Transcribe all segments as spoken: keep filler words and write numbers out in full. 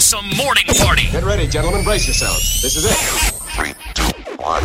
awesome morning party. Get ready, gentlemen. Brace yourselves. This is it. Three, two, one.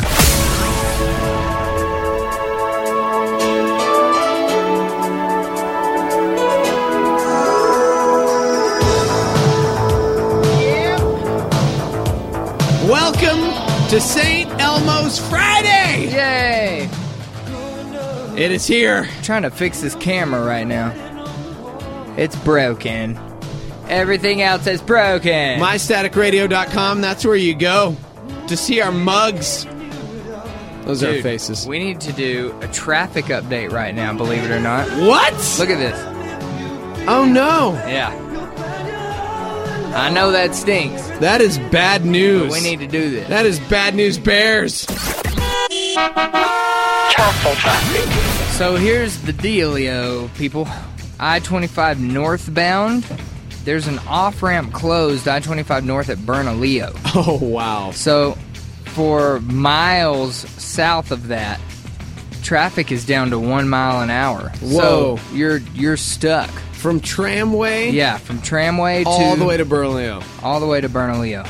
Welcome to Saint Elmo's Friday! Yay! It is here. I'm trying to fix this camera right now. It's broken. Everything else is broken. my static radio dot com, that's where you go to see our mugs. Those are our Dude, faces. We need to do a traffic update right now, believe it or not. What? Look at this. Oh no. Yeah. I know that stinks. That is bad news. But we need to do this. That is bad news bears. So here's the dealio, people. I twenty-five northbound, there's an off-ramp closed, I twenty-five north at Bernalillo. Oh, wow. So for miles south of that, traffic is down to one mile an hour. Whoa. So you're you're stuck. From Tramway? Yeah, from Tramway to... All the way to Bernalillo. All the way to Bernalillo.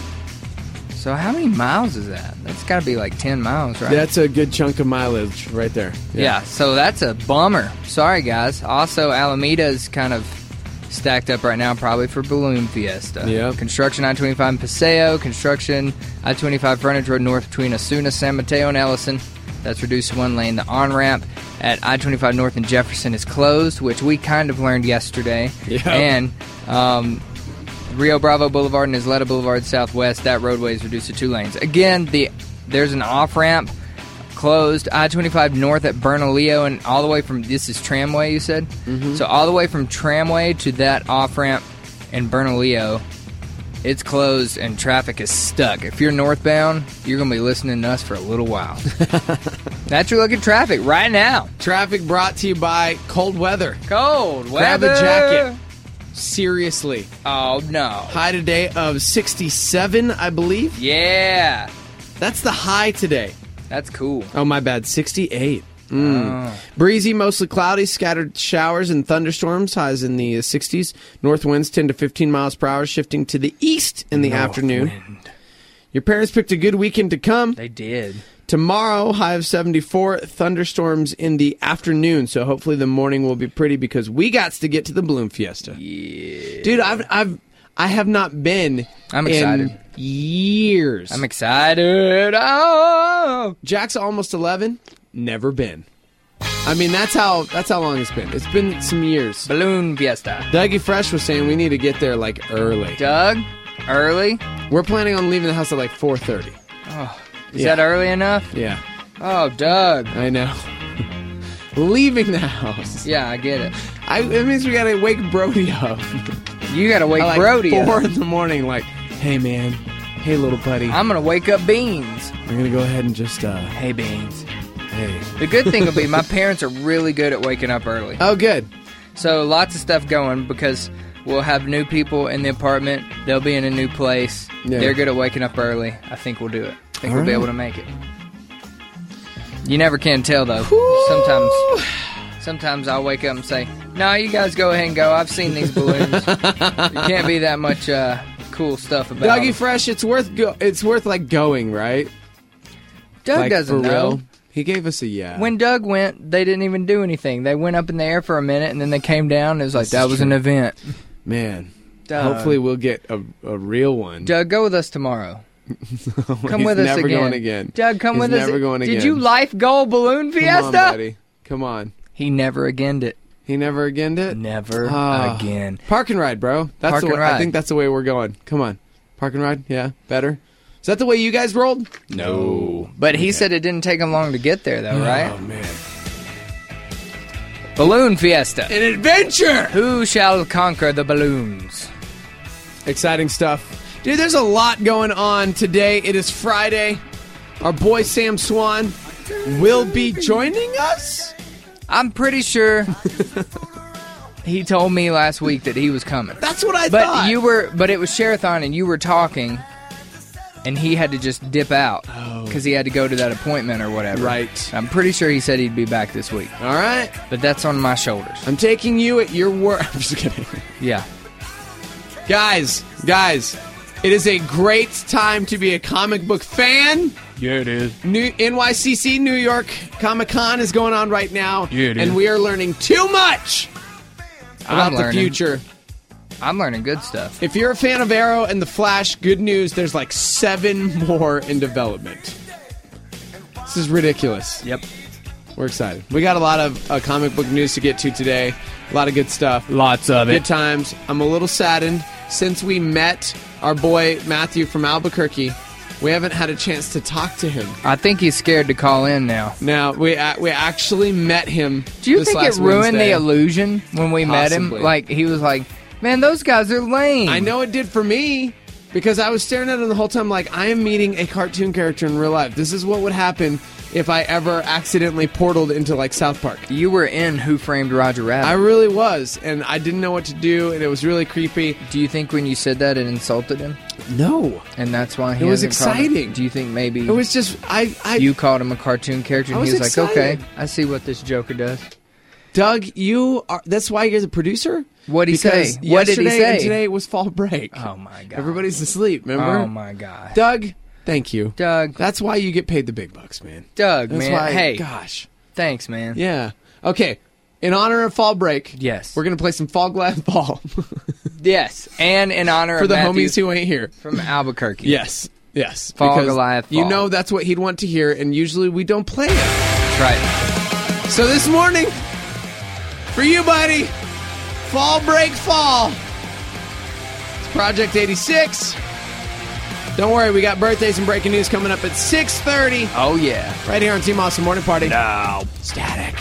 So how many miles is that? That's got to be like ten miles, right? That's a good chunk of mileage right there. Yeah. So that's a bummer. Sorry, guys. Also, Alameda is kind of stacked up right now, probably for Balloon Fiesta. Yep. Construction I twenty-five in Paseo. Construction I twenty-five frontage road north between Osuna, San Mateo, and Ellison. That's reduced to one lane. The on-ramp at I twenty-five north in Jefferson is closed, which we kind of learned yesterday. Yep. And um, Rio Bravo Boulevard and Isleta Boulevard Southwest, that roadway is reduced to two lanes. Again, the there's an off-ramp closed. I twenty-five north at Bernalillo and all the way from, this is Tramway, you said? Mm-hmm. So all the way from Tramway to that off-ramp in Bernalillo, it's closed and traffic is stuck. If you're northbound, you're going to be listening to us for a little while. That's your look at traffic right now. Traffic brought to you by cold weather. Cold Grab weather. a jacket. Seriously. Oh, no. High today of sixty-seven, I believe. Yeah. That's the high today. That's cool. Oh, my bad. sixty-eight. Mm. Oh. Breezy, mostly cloudy, scattered showers and thunderstorms. Highs in the sixties. North winds ten to fifteen miles per hour, shifting to the east in the North afternoon. wind. Your parents picked a good weekend to come. They did. Tomorrow, high of seventy-four, thunderstorms in the afternoon. So hopefully the morning will be pretty because we got to get to the Balloon Fiesta. Yeah. Dude, I've I've I have not been I'm in excited. years. I'm excited. Oh. Jack's almost eleven. Never been. I mean, that's how that's how long it's been. It's been some years. Balloon Fiesta. Dougie Fresh was saying we need to get there like early. Doug, early? We're planning on leaving the house at like four thirty. Oh, is Yeah. that early enough? Yeah, Oh, Doug. I know. Leaving the house. Yeah, I get it. I, it means we gotta wake Brody up. You gotta wake At like Brody up. four in the morning. Like, hey man, hey little buddy, I'm gonna wake up Beans. we're gonna go ahead and just uh, Hey, Beans. hey. The good thing will be my parents are really good at waking up early. Oh, good. So lots of stuff going because we'll have new people in the apartment. They'll be in a new place. Yeah. They're good at waking up early. I think we'll do it. I think All we'll be right. able to make it. You never can tell, though. Woo! Sometimes sometimes I'll wake up and say, no, you guys go ahead and go. I've seen these balloons. There can't be that much uh, cool stuff about Dougie them. Fresh, it's worth go- it's worth like going, right? Doug Like, doesn't for know. real? He gave us a yeah. When Doug went, they didn't even do anything. They went up in the air for a minute, and then they came down, and it was like, This that is was true. an event. Man, Doug. hopefully we'll get a, a real one. Doug, go with us tomorrow. Come He's with us never again. going again. Doug, come He's with us. never going Did again. you life goal Balloon Fiesta? Come on, buddy. Come on. He never agained it. He never agained it? Never Ah. again. Park and ride, bro. That's Park the and way, I ride. think that's the way we're going. Come on. Park and ride? Yeah. Better? Is that the way you guys rolled? No. But he said it didn't take him long to get there, though, right? Oh, man. Balloon Fiesta. An adventure! Who shall conquer the balloons? Exciting stuff. Dude, there's a lot going on today. It is Friday. Our boy Sam Swan will be joining us. I'm pretty sure he told me last week that he was coming. That's what I But thought. you were, but it was Sherathon, and you were talking, and he had to just dip out because he had to go to that appointment or whatever. Right. I'm pretty sure he said he'd be back this week, All right. but that's on my shoulders. I'm taking you at your word. I'm just kidding. Yeah. Guys, guys, It is a great time to be a comic book fan. Yeah, it is. New N Y C C New York Comic Con is going on right now. Yeah, it and is. we are learning too much about I'm the learning. future. I'm learning good stuff. If you're a fan of Arrow and The Flash, good news, there's like seven more in development. This is ridiculous. Yep. We're excited. We got a lot of uh, comic book news to get to today. A lot of good stuff. Lots of Good it. times. I'm a little saddened. Since we met our boy Matthew from Albuquerque, we haven't had a chance to talk to him. I think he's scared to call in now. Now, we uh, we actually met him Do you this think it last ruined Wednesday. the illusion when we met Possibly. him? Like, he was like, man, those guys are lame. I know it did for me, because I was staring at him the whole time like, I am meeting a cartoon character in real life. This is what would happen if I ever accidentally portaled into, like, South Park. You were in Who Framed Roger Rabbit. I really was, and I didn't know what to do, and it was really creepy. Do you think when you said that it insulted him? No. And that's why he It was hasn't called it? exciting. Do you think maybe It was just, I... I you called him a cartoon character I and he was was like, excited. okay, I see what this Joker does? Doug, you are... That's why you're the producer? What'd he Because say? What did he yesterday say? and today was fall break. Oh, my God. Everybody's asleep, remember? Oh, my God. Doug, thank you. Doug. That's why you get paid the big bucks, man. Doug, That's man. why, hey, gosh. thanks, man. Yeah. Okay. In honor of fall break, Yes. we're going to play some Fall Glad Fall Yes, and in honor for of the Matthew homies who ain't here. from Albuquerque. Yes. Yes. Fall because Goliath You Fall. know that's what he'd want to hear, and usually we don't play it. That's right. So this morning, for you, buddy, Fall Break Fall. It's Project eighty-six. Don't worry, we got birthdays and breaking news coming up at six thirty. Oh, yeah. Right here on Team Awesome Morning Party. Now. Static.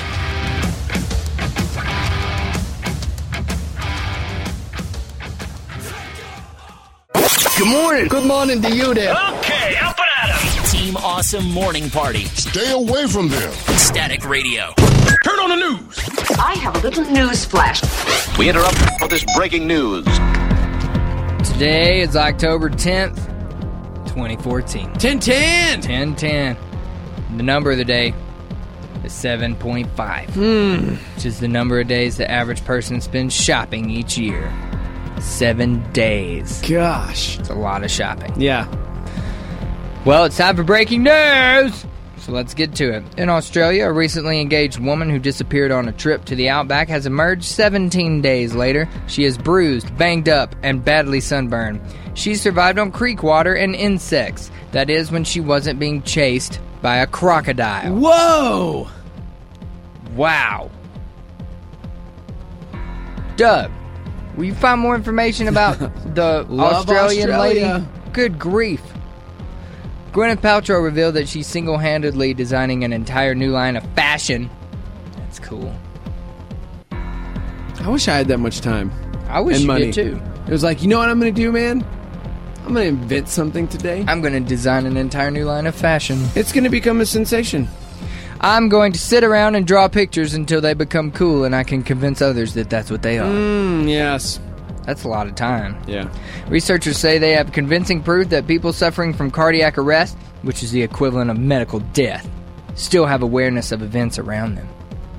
Good morning. Good morning to you there. Okay, up and at 'em. Team Awesome Morning Party. Stay away from them. Static Radio. Turn on the news. I have a little news flash. We interrupt for this breaking news. Today is October tenth, twenty fourteen. ten ten. ten ten. The number of the day is seven point five, Hmm. which is the number of days the average person spends shopping each year. Seven days. Gosh. It's a lot of shopping. Yeah. Well, it's time for breaking news! So let's get to it. In Australia, a recently engaged woman who disappeared on a trip to the outback has emerged seventeen days later. She is bruised, banged up, and badly sunburned. She survived on creek water and insects. That is, when she wasn't being chased by a crocodile. Whoa. Wow. Doug, will you find more information about the Love Australian Australia. lady? Good grief. Gwyneth Paltrow revealed that she's single-handedly designing an entire new line of fashion. That's cool. I wish I had that much time. I wish and you money. did too. It was like, you know what I'm going to do, man? I'm going to invent something today. I'm going to design an entire new line of fashion. It's going to become a sensation. I'm going to sit around and draw pictures until they become cool and I can convince others that that's what they are. Mm, yes. That's a lot of time. Yeah. Researchers say they have convincing proof that people suffering from cardiac arrest, which is the equivalent of medical death, still have awareness of events around them.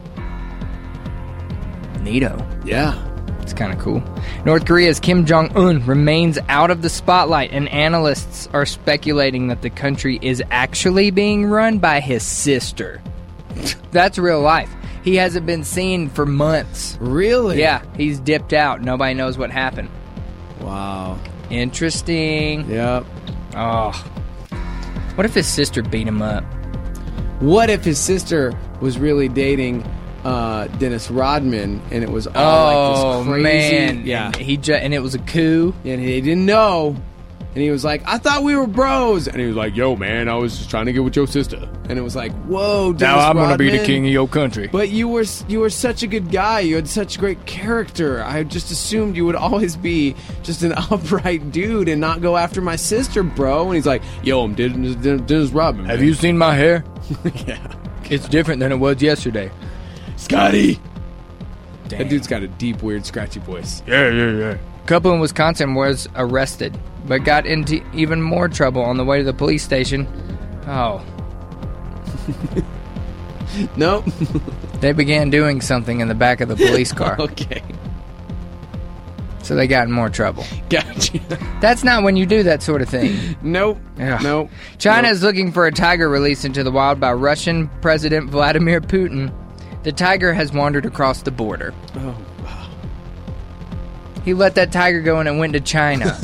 Neato. Yeah. It's kind of cool. North Korea's Kim Jong-un remains out of the spotlight, and analysts are speculating that the country is actually being run by his sister. That's real life. He hasn't been seen for months. Really? Yeah, he's dipped out. Nobody knows what happened. Wow. Interesting. Yep. Oh. What if his sister beat him up? What if his sister was really dating uh, Dennis Rodman, and it was all Oh, like this crazy... man. Yeah. And, he ju- and it was a coup. And he didn't know. And he was like, I thought we were bros. And he was like, yo, man, I was just trying to get with your sister. And it was like, whoa, Dennis Now I'm Rodman. gonna be the king of your country. But you were you were such a good guy. You had such great character. I just assumed you would always be just an upright dude and not go after my sister, bro. And he's like, yo, I'm Dennis, Dennis Rodman. Have man." you seen my hair? Yeah. It's different than it was yesterday. Scotty. Damn. That dude's got a deep, weird, scratchy voice. Yeah, yeah, yeah. Couple in Wisconsin was arrested, but got into even more trouble on the way to the police station. Oh. Nope. They began doing something in the back of the police car. Okay. So they got in more trouble. Gotcha. That's not when you do that sort of thing. Nope. Ugh. Nope. China Nope. is looking for a tiger released into the wild by Russian President Vladimir Putin. The tiger has wandered across the border. Oh. He let that tiger go and it went to China.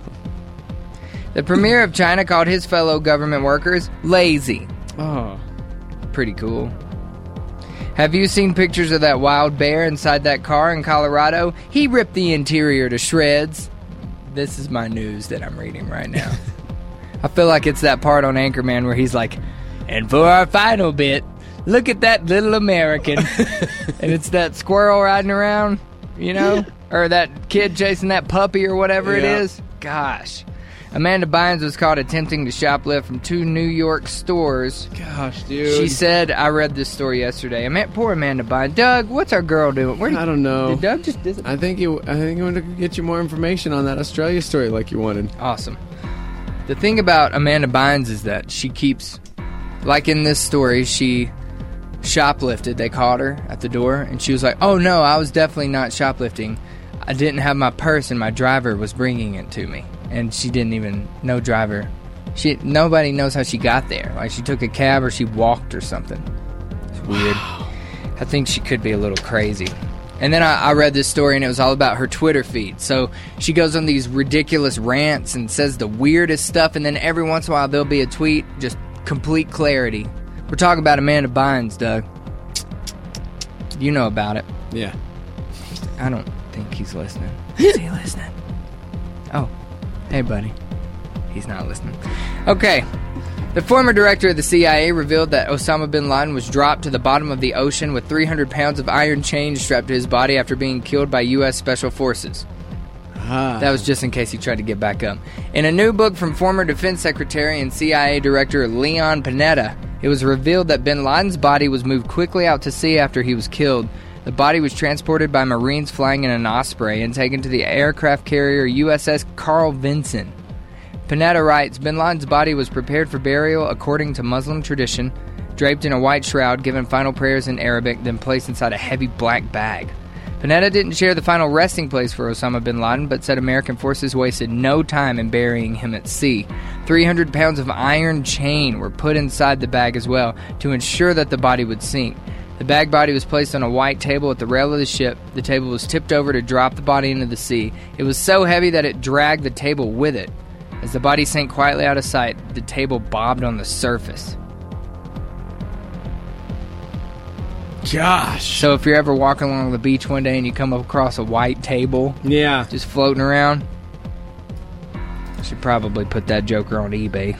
The premier of China called his fellow government workers lazy. Oh. Pretty cool. Have you seen pictures of that wild bear inside that car in Colorado? He ripped the interior to shreds. This is my news that I'm reading right now. I feel like it's that part on Anchorman where he's like, and for our final bit, look at that little American. And it's that squirrel riding around, you know? Or that kid chasing that puppy or whatever it Yeah. is. Gosh. Amanda Bynes was caught attempting to shoplift from two New York stores. Gosh, dude. She said, I read this story yesterday. I meant poor Amanda Bynes. Doug, what's our girl doing? Where I don't know. Did Doug just disappear? I think you. I think I want to get you more information on that Australia story, like you wanted. Awesome. The thing about Amanda Bynes is that she keeps, like in this story, she shoplifted. They caught her at the door, and she was like, oh no, I was definitely not shoplifting. I didn't have my purse, and my driver was bringing it to me. And she didn't even, no driver. She Nobody knows how she got there. Like she took a cab or she walked or something. It's weird. I think she could be a little crazy. And then I, I read this story, and it was all about her Twitter feed. So she goes on these ridiculous rants and says the weirdest stuff, and then every once in a while there'll be a tweet, just complete clarity. We're talking about Amanda Bynes, Doug. You know about it. Yeah. I don't think he's listening. Is he listening? Oh, hey, buddy. He's not listening. Okay. The former director of the C I A revealed that Osama bin Laden was dropped to the bottom of the ocean with three hundred pounds of iron chains strapped to his body after being killed by U S Special Forces. Ah. That was just in case he tried to get back up. In a new book from former Defense Secretary and C I A Director Leon Panetta, it was revealed that bin Laden's body was moved quickly out to sea after he was killed. The body was transported by Marines flying in an Osprey and taken to the aircraft carrier U S S Carl Vinson. Panetta writes, bin Laden's body was prepared for burial according to Muslim tradition, draped in a white shroud, given final prayers in Arabic, then placed inside a heavy black bag. Panetta didn't share the final resting place for Osama bin Laden, but said American forces wasted no time in burying him at sea. three hundred pounds of iron chain were put inside the bag as well to ensure that the body would sink. The bag body was placed on a white table at the rail of the ship. The table was tipped over to drop the body into the sea. It was so heavy that it dragged the table with it. As the body sank quietly out of sight, the table bobbed on the surface. Gosh. So if you're ever walking along the beach one day and you come across a white table Yeah. just floating around, I should probably put that joker on eBay.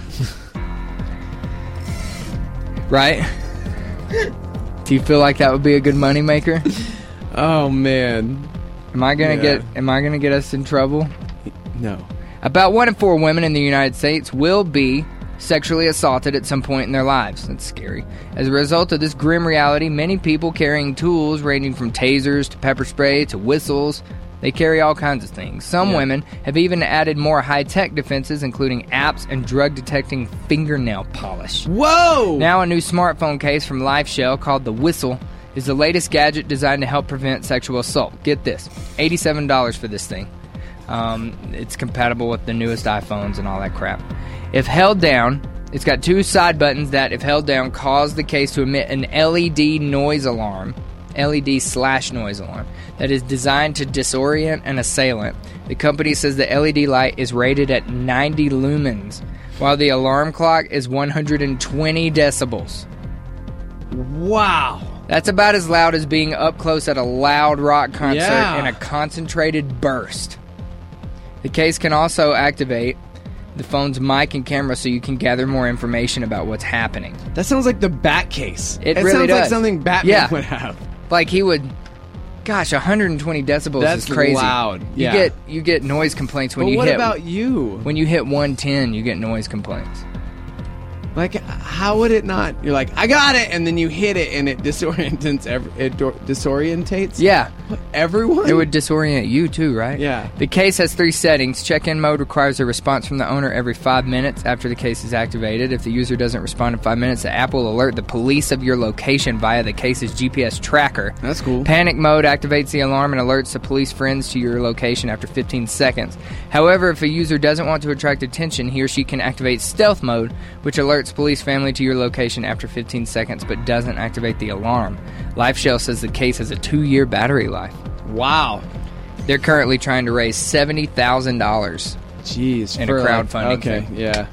Right? Do you feel like that would be a good moneymaker? Oh man. Am I gonna Yeah. get am I gonna get us in trouble? No. About one in four women in the United States will be sexually assaulted at some point in their lives. That's scary. As a result of this grim reality, many people carrying tools ranging from tasers to pepper spray to whistles, they carry all kinds of things. Some Yeah. women have even added more high-tech defenses, including apps and drug-detecting fingernail polish. Whoa! Now a new smartphone case from LifeShell called the Whistle is the latest gadget designed to help prevent sexual assault. Get this, eighty-seven dollars for this thing. Um, it's compatible with the newest iPhones and all that crap. If held down, it's got two side buttons that, if held down, cause the case to emit an L E D noise alarm, L E D slash noise alarm, that is designed to disorient an assailant. The company says the L E D light is rated at ninety lumens, while the alarm clock is one hundred twenty decibels. Wow. That's about as loud as being up close at a loud rock concert Yeah. in a concentrated burst. The case can also activate the phone's mic and camera so you can gather more information about what's happening. That sounds like the Bat case. It it really sounds like does. something Batman Yeah. would have. Like he would, gosh, one hundred twenty decibels That's is crazy. loud. You Yeah. get you get noise complaints when But you what hit about you? when you hit one ten. You get noise complaints. Like, how would it not? You're like, I got it, and then you hit it, and it disorientates. Every, it do- disorientates. Yeah. Everyone. It would disorient you too, right? Yeah. The case has three settings. Check-in mode requires a response from the owner every five minutes after the case is activated. If the user doesn't respond in five minutes, the app will alert the police of your location via the case's G P S tracker. That's cool. Panic mode activates the alarm and alerts the police friends to your location after fifteen seconds. However, if a user doesn't want to attract attention, he or she can activate stealth mode, which alerts police family to your location after fifteen seconds but doesn't activate the alarm. LifeShell says the case has a two-year battery life. Wow. They're currently trying to raise seventy thousand dollars. Jeez. In a crowdfunding Okay, thing. yeah.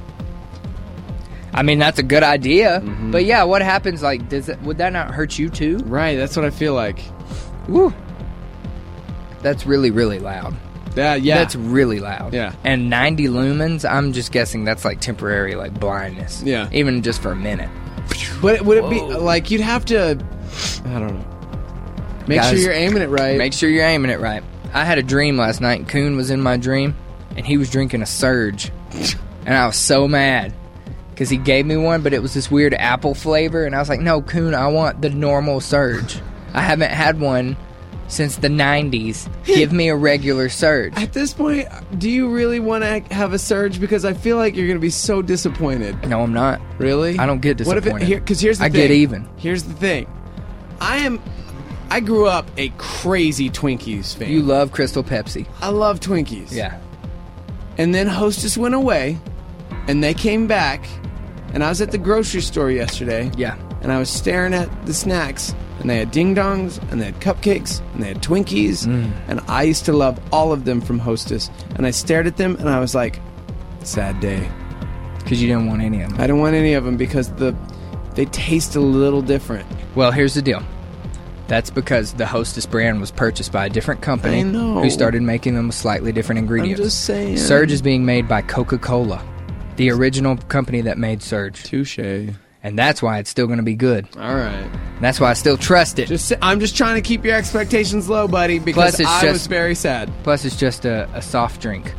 I mean, that's a good idea. Mm-hmm. But yeah, what happens, like, does it, would that not hurt you too? Right, that's what I feel like. Woo. That's really, really loud. Yeah, yeah. That's really loud. Yeah. And ninety lumens, I'm just guessing that's like temporary, like, blindness. Yeah. Even just for a minute. But would it be, like, you'd have to, I don't know. Make Guys, sure you're aiming it right. Make sure you're aiming it right. I had a dream last night, and Coon was in my dream, and he was drinking a Surge. And I was so mad. Because he gave me one, but it was this weird apple flavor, and I was like, no, Coon, I want the normal Surge. I haven't had one since the nineties. Give me a regular Surge. At this point, do you really want to have a Surge? Because I feel like you're going to be so disappointed. No, I'm not. Really? I don't get What if disappointed. it, here, Because here's the I thing. get even. Here's the thing. I am... I grew up a crazy Twinkies fan. You love Crystal Pepsi. I love Twinkies. Yeah. And then Hostess went away, and they came back, and I was at the grocery store yesterday. Yeah. And I was staring at the snacks, and they had ding-dongs, and they had cupcakes, and they had Twinkies, Mm. and I used to love all of them from Hostess. And I stared at them, and I was like, sad day. Because you didn't want any of them. I didn't want any of them because the they taste a little different. Well, here's the deal. That's because the Hostess brand was purchased by a different company I know. who started making them with slightly different ingredients. I'm just saying. Surge is being made by Coca-Cola, the original company that made Surge. Touche. And that's why it's still going to be good. All right. And that's why I still trust it. Just, I'm just trying to keep your expectations low, buddy, because Plus, it's I just- was very sad. Plus, it's just a, a soft drink.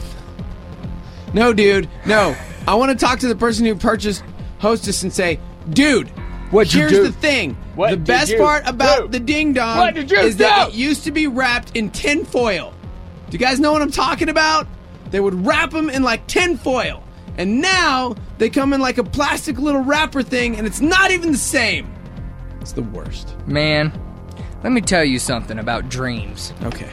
No, dude. No. I want to talk to the person who purchased Hostess and say, dude, What'd you here's do? the thing. What the did best you part about do? the ding dong What did you is that do? it used to be wrapped in tin foil. Do you guys know what I'm talking about? They would wrap them in like tin foil. And now they come in like a plastic little wrapper thing, and it's not even the same. It's the worst. Man, let me tell you something about dreams. Okay.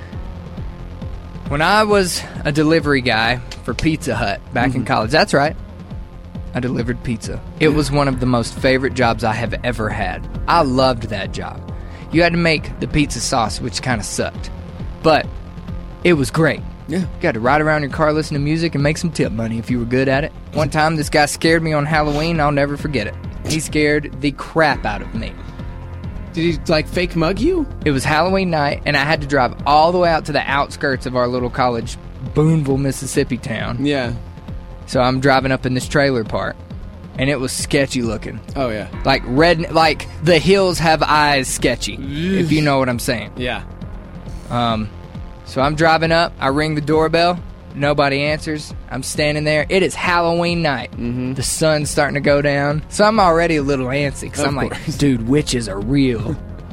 When I was a delivery guy for Pizza Hut back in college, that's right, I delivered pizza. It was one of the most favorite jobs I have ever had. I loved that job. You had to make the pizza sauce, which kind of sucked. But it was great. Yeah. You got to ride around your car, listen to music, and make some tip money if you were good at it. One time, this guy scared me on Halloween. I'll never forget it. He scared the crap out of me. Did he like fake mug you? It was Halloween night, and I had to drive all the way out to the outskirts of our little college, Boonville, Mississippi town. Yeah. So I'm driving up in this trailer park, and it was sketchy looking. Oh, yeah. Like red, like the hills have eyes sketchy, if you know what I'm saying. Yeah. Um, so I'm driving up, I ring the doorbell, nobody answers. I'm standing there. It is Halloween night. Mm-hmm. The sun's starting to go down. So I'm already a little antsy, because Of I'm like, course. dude, witches are real.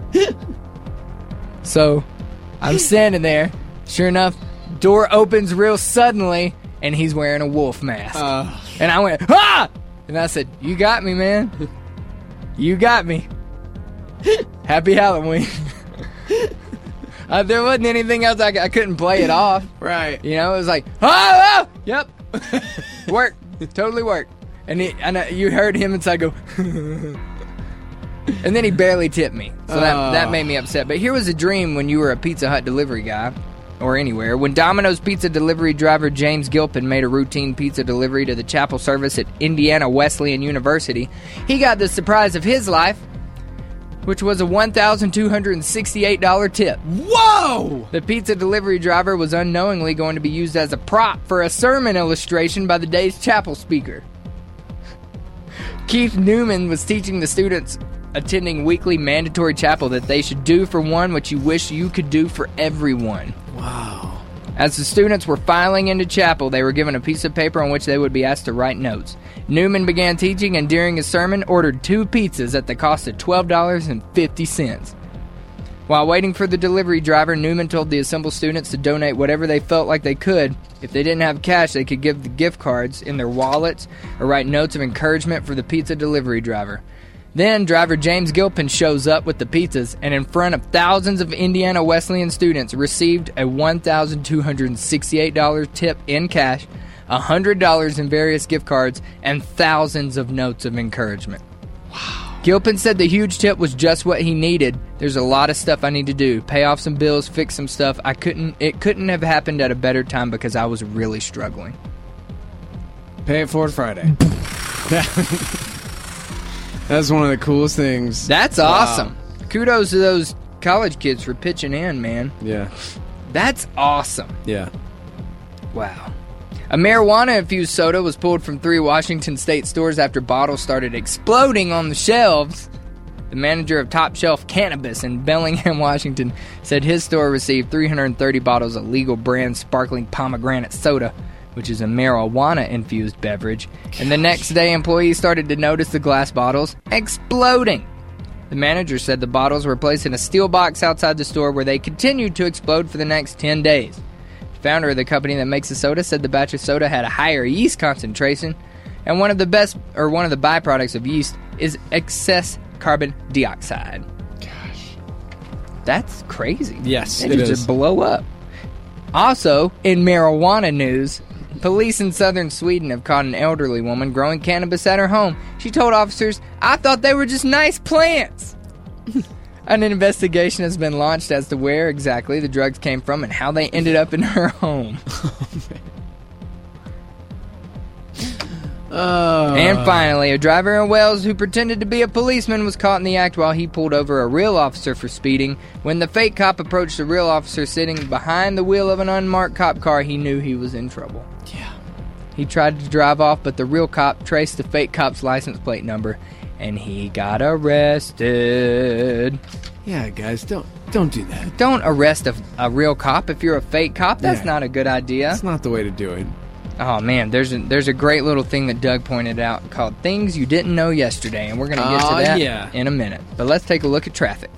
So I'm standing there. Sure enough, door opens real suddenly, and he's wearing a wolf mask. Uh, And I went, ah! And I said, you got me, man. You got me. Happy Halloween. uh, there wasn't anything else. I, I couldn't play it off. right. You know, it was like, ah, ah! Yep. Worked. Totally worked. And, he, and I, you heard him inside go, and then he barely tipped me. So that, Oh. that made me upset. But here was a dream when you were a Pizza Hut delivery guy. Or anywhere. When Domino's pizza delivery driver James Gilpin made a routine pizza delivery to the chapel service at Indiana Wesleyan University, he got the surprise of his life, which was a one thousand two hundred sixty-eight dollars tip. Whoa! The pizza delivery driver was unknowingly going to be used as a prop for a sermon illustration by the day's chapel speaker. Keith Newman was teaching the students attending weekly mandatory chapel that they should do for one what you wish you could do for everyone. Wow. As the students were filing into chapel, they were given a piece of paper on which they would be asked to write notes. Newman began teaching and during his sermon ordered two pizzas at the cost of twelve dollars and fifty cents. While waiting for the delivery driver, Newman told the assembled students to donate whatever they felt like they could. If they didn't have cash, they could give the gift cards in their wallets or write notes of encouragement for the pizza delivery driver. Then, driver James Gilpin shows up with the pizzas and in front of thousands of Indiana Wesleyan students received a one thousand two hundred sixty-eight dollars tip in cash, one hundred dollars in various gift cards, and thousands of notes of encouragement. Wow. Gilpin said the huge tip was just what he needed. There's a lot of stuff I need to do. Pay off some bills, fix some stuff. I couldn't. It couldn't have happened at a better time because I was really struggling. Pay it forward Friday. That's one of the coolest things. That's Wow. awesome. Kudos to those college kids for pitching in, man. Yeah. That's awesome. Yeah. Wow. A marijuana-infused soda was pulled from three Washington State stores after bottles started exploding on the shelves. The manager of Top Shelf Cannabis in Bellingham, Washington, said his store received three hundred thirty bottles of legal brand sparkling pomegranate soda, which is a marijuana-infused beverage, and the next day employees started to notice the glass bottles exploding. The manager said the bottles were placed in a steel box outside the store where they continued to explode for the next ten days. The founder of the company that makes the soda said the batch of soda had a higher yeast concentration, and one of the best, or one of the byproducts of yeast is excess carbon dioxide. Gosh. That's crazy. Yes, it, it just is. blow up. Also, in marijuana news, police in southern Sweden have caught an elderly woman growing cannabis at her home. She told officers, "I thought they were just nice plants." An investigation has been launched as to where exactly the drugs came from and how they ended up in her home. Oh. And finally, a driver in Wales who pretended to be a policeman was caught in the act while he pulled over a real officer for speeding. When the fake cop approached the real officer sitting behind the wheel of an unmarked cop car, he knew he was in trouble. Yeah. He tried to drive off, but the real cop traced the fake cop's license plate number, and he got arrested. Yeah, guys, don't don't do that. Don't arrest a, a real cop if you're a fake cop. That's Yeah. not a good idea. That's not the way to do it. Oh, man, there's a, there's a great little thing that Doug pointed out called Things You Didn't Know Yesterday, and we're going to get Oh, to that yeah. in a minute. But let's take a look at traffic.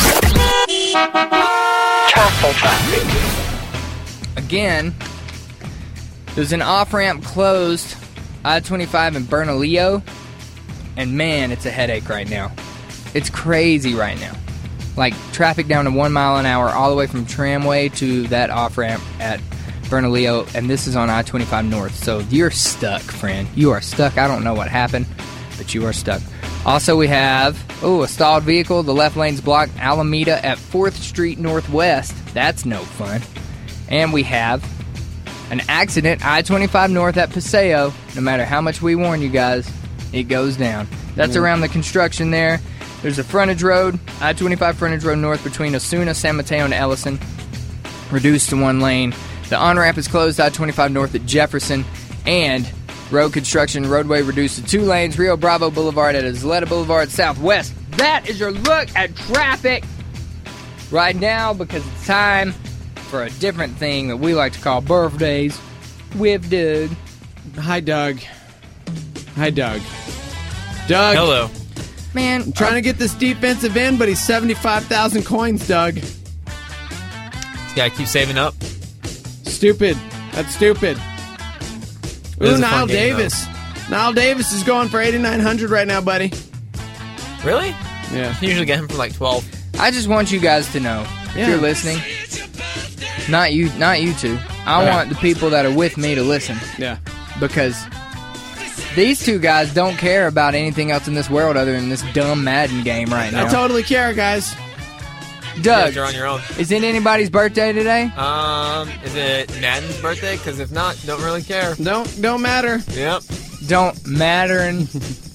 Again, there's an off-ramp closed, I twenty-five in Bernalillo, and man, it's a headache right now. It's crazy right now. Like, traffic down to one mile an hour all the way from Tramway to that off-ramp at Bernalillo, and this is on I twenty-five North. So you're stuck, friend. You are stuck. I don't know what happened, but you are stuck. Also, we have, oh, a stalled vehicle. The left lane's blocked. Alameda at fourth Street Northwest. That's no fun. And we have an accident, I twenty-five North at Paseo. No matter how much we warn you guys, it goes down. That's around the construction there. There's a frontage road, I twenty-five frontage road north between Osuna, San Mateo, and Ellison. Reduced to one lane. The on-ramp is closed, I twenty-five north at Jefferson. And road construction, roadway reduced to two lanes, Rio Bravo Boulevard at Isleta Boulevard Southwest. That is your look at traffic right now, because it's time for a different thing that we like to call birthdays with Doug. Hi, Doug. Hi, Doug. Doug. Hello. Man, I'm trying to get this defensive end, but he's seventy-five thousand coins, Doug. Yeah, keep saving up. Stupid. That's stupid. It is Ooh, a fun Niall game, Davis. Niall Davis is going for eighty-nine hundred right now, buddy. Really? Yeah. You usually get him for like twelve. I just want you guys to know, Yeah. if you're listening, not you, not you two. I Okay. want the people that are with me to listen, Yeah. because these two guys don't care about anything else in this world other than this dumb Madden game right I now. totally care, guys. Doug, You're on your own. is it anybody's birthday today? Um, is it Madden's birthday? Because if not, don't really care. Don't don't matter. Yep. Don't matter. And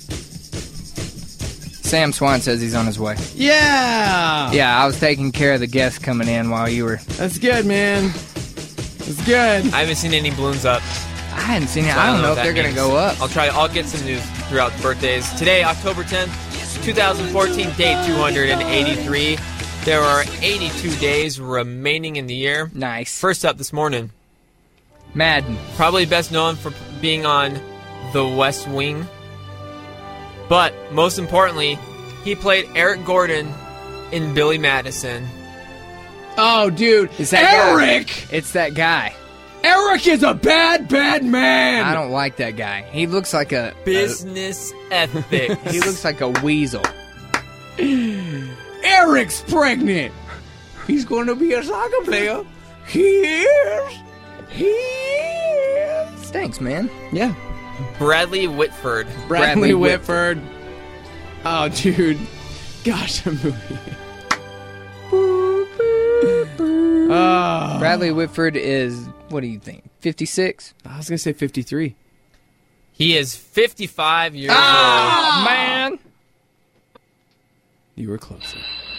Sam Swan says he's on his way. Yeah. Yeah, I was taking care of the guests coming in while you were. That's good, man. That's good. I haven't seen any balloons up. I hadn't seen it. so I don't know what if they're that gonna means. go up. I'll try. I'll get some news throughout the birthdays. Today, October tenth, twenty fourteen, day two hundred eighty-three. There are eighty-two days remaining in the year. Nice. First up this morning, Madden. Probably best known for being on The West Wing. But most importantly, he played Eric Gordon in Billy Madison. Oh, dude. It's that guy. Eric! It's that guy. Eric is a bad, bad man. I don't like that guy. He looks like a... Business ethics. He looks like a weasel. Eric's pregnant. He's going to be a soccer player. He is. He is. Thanks, man. Yeah. Bradley Whitford. Bradley, Bradley Whitford. Oh, dude. Gosh, a movie. Oh. Bradley Whitford is, what do you think, fifty-six? I was going to say fifty-three. He is fifty-five years Oh, old. man. You were closer.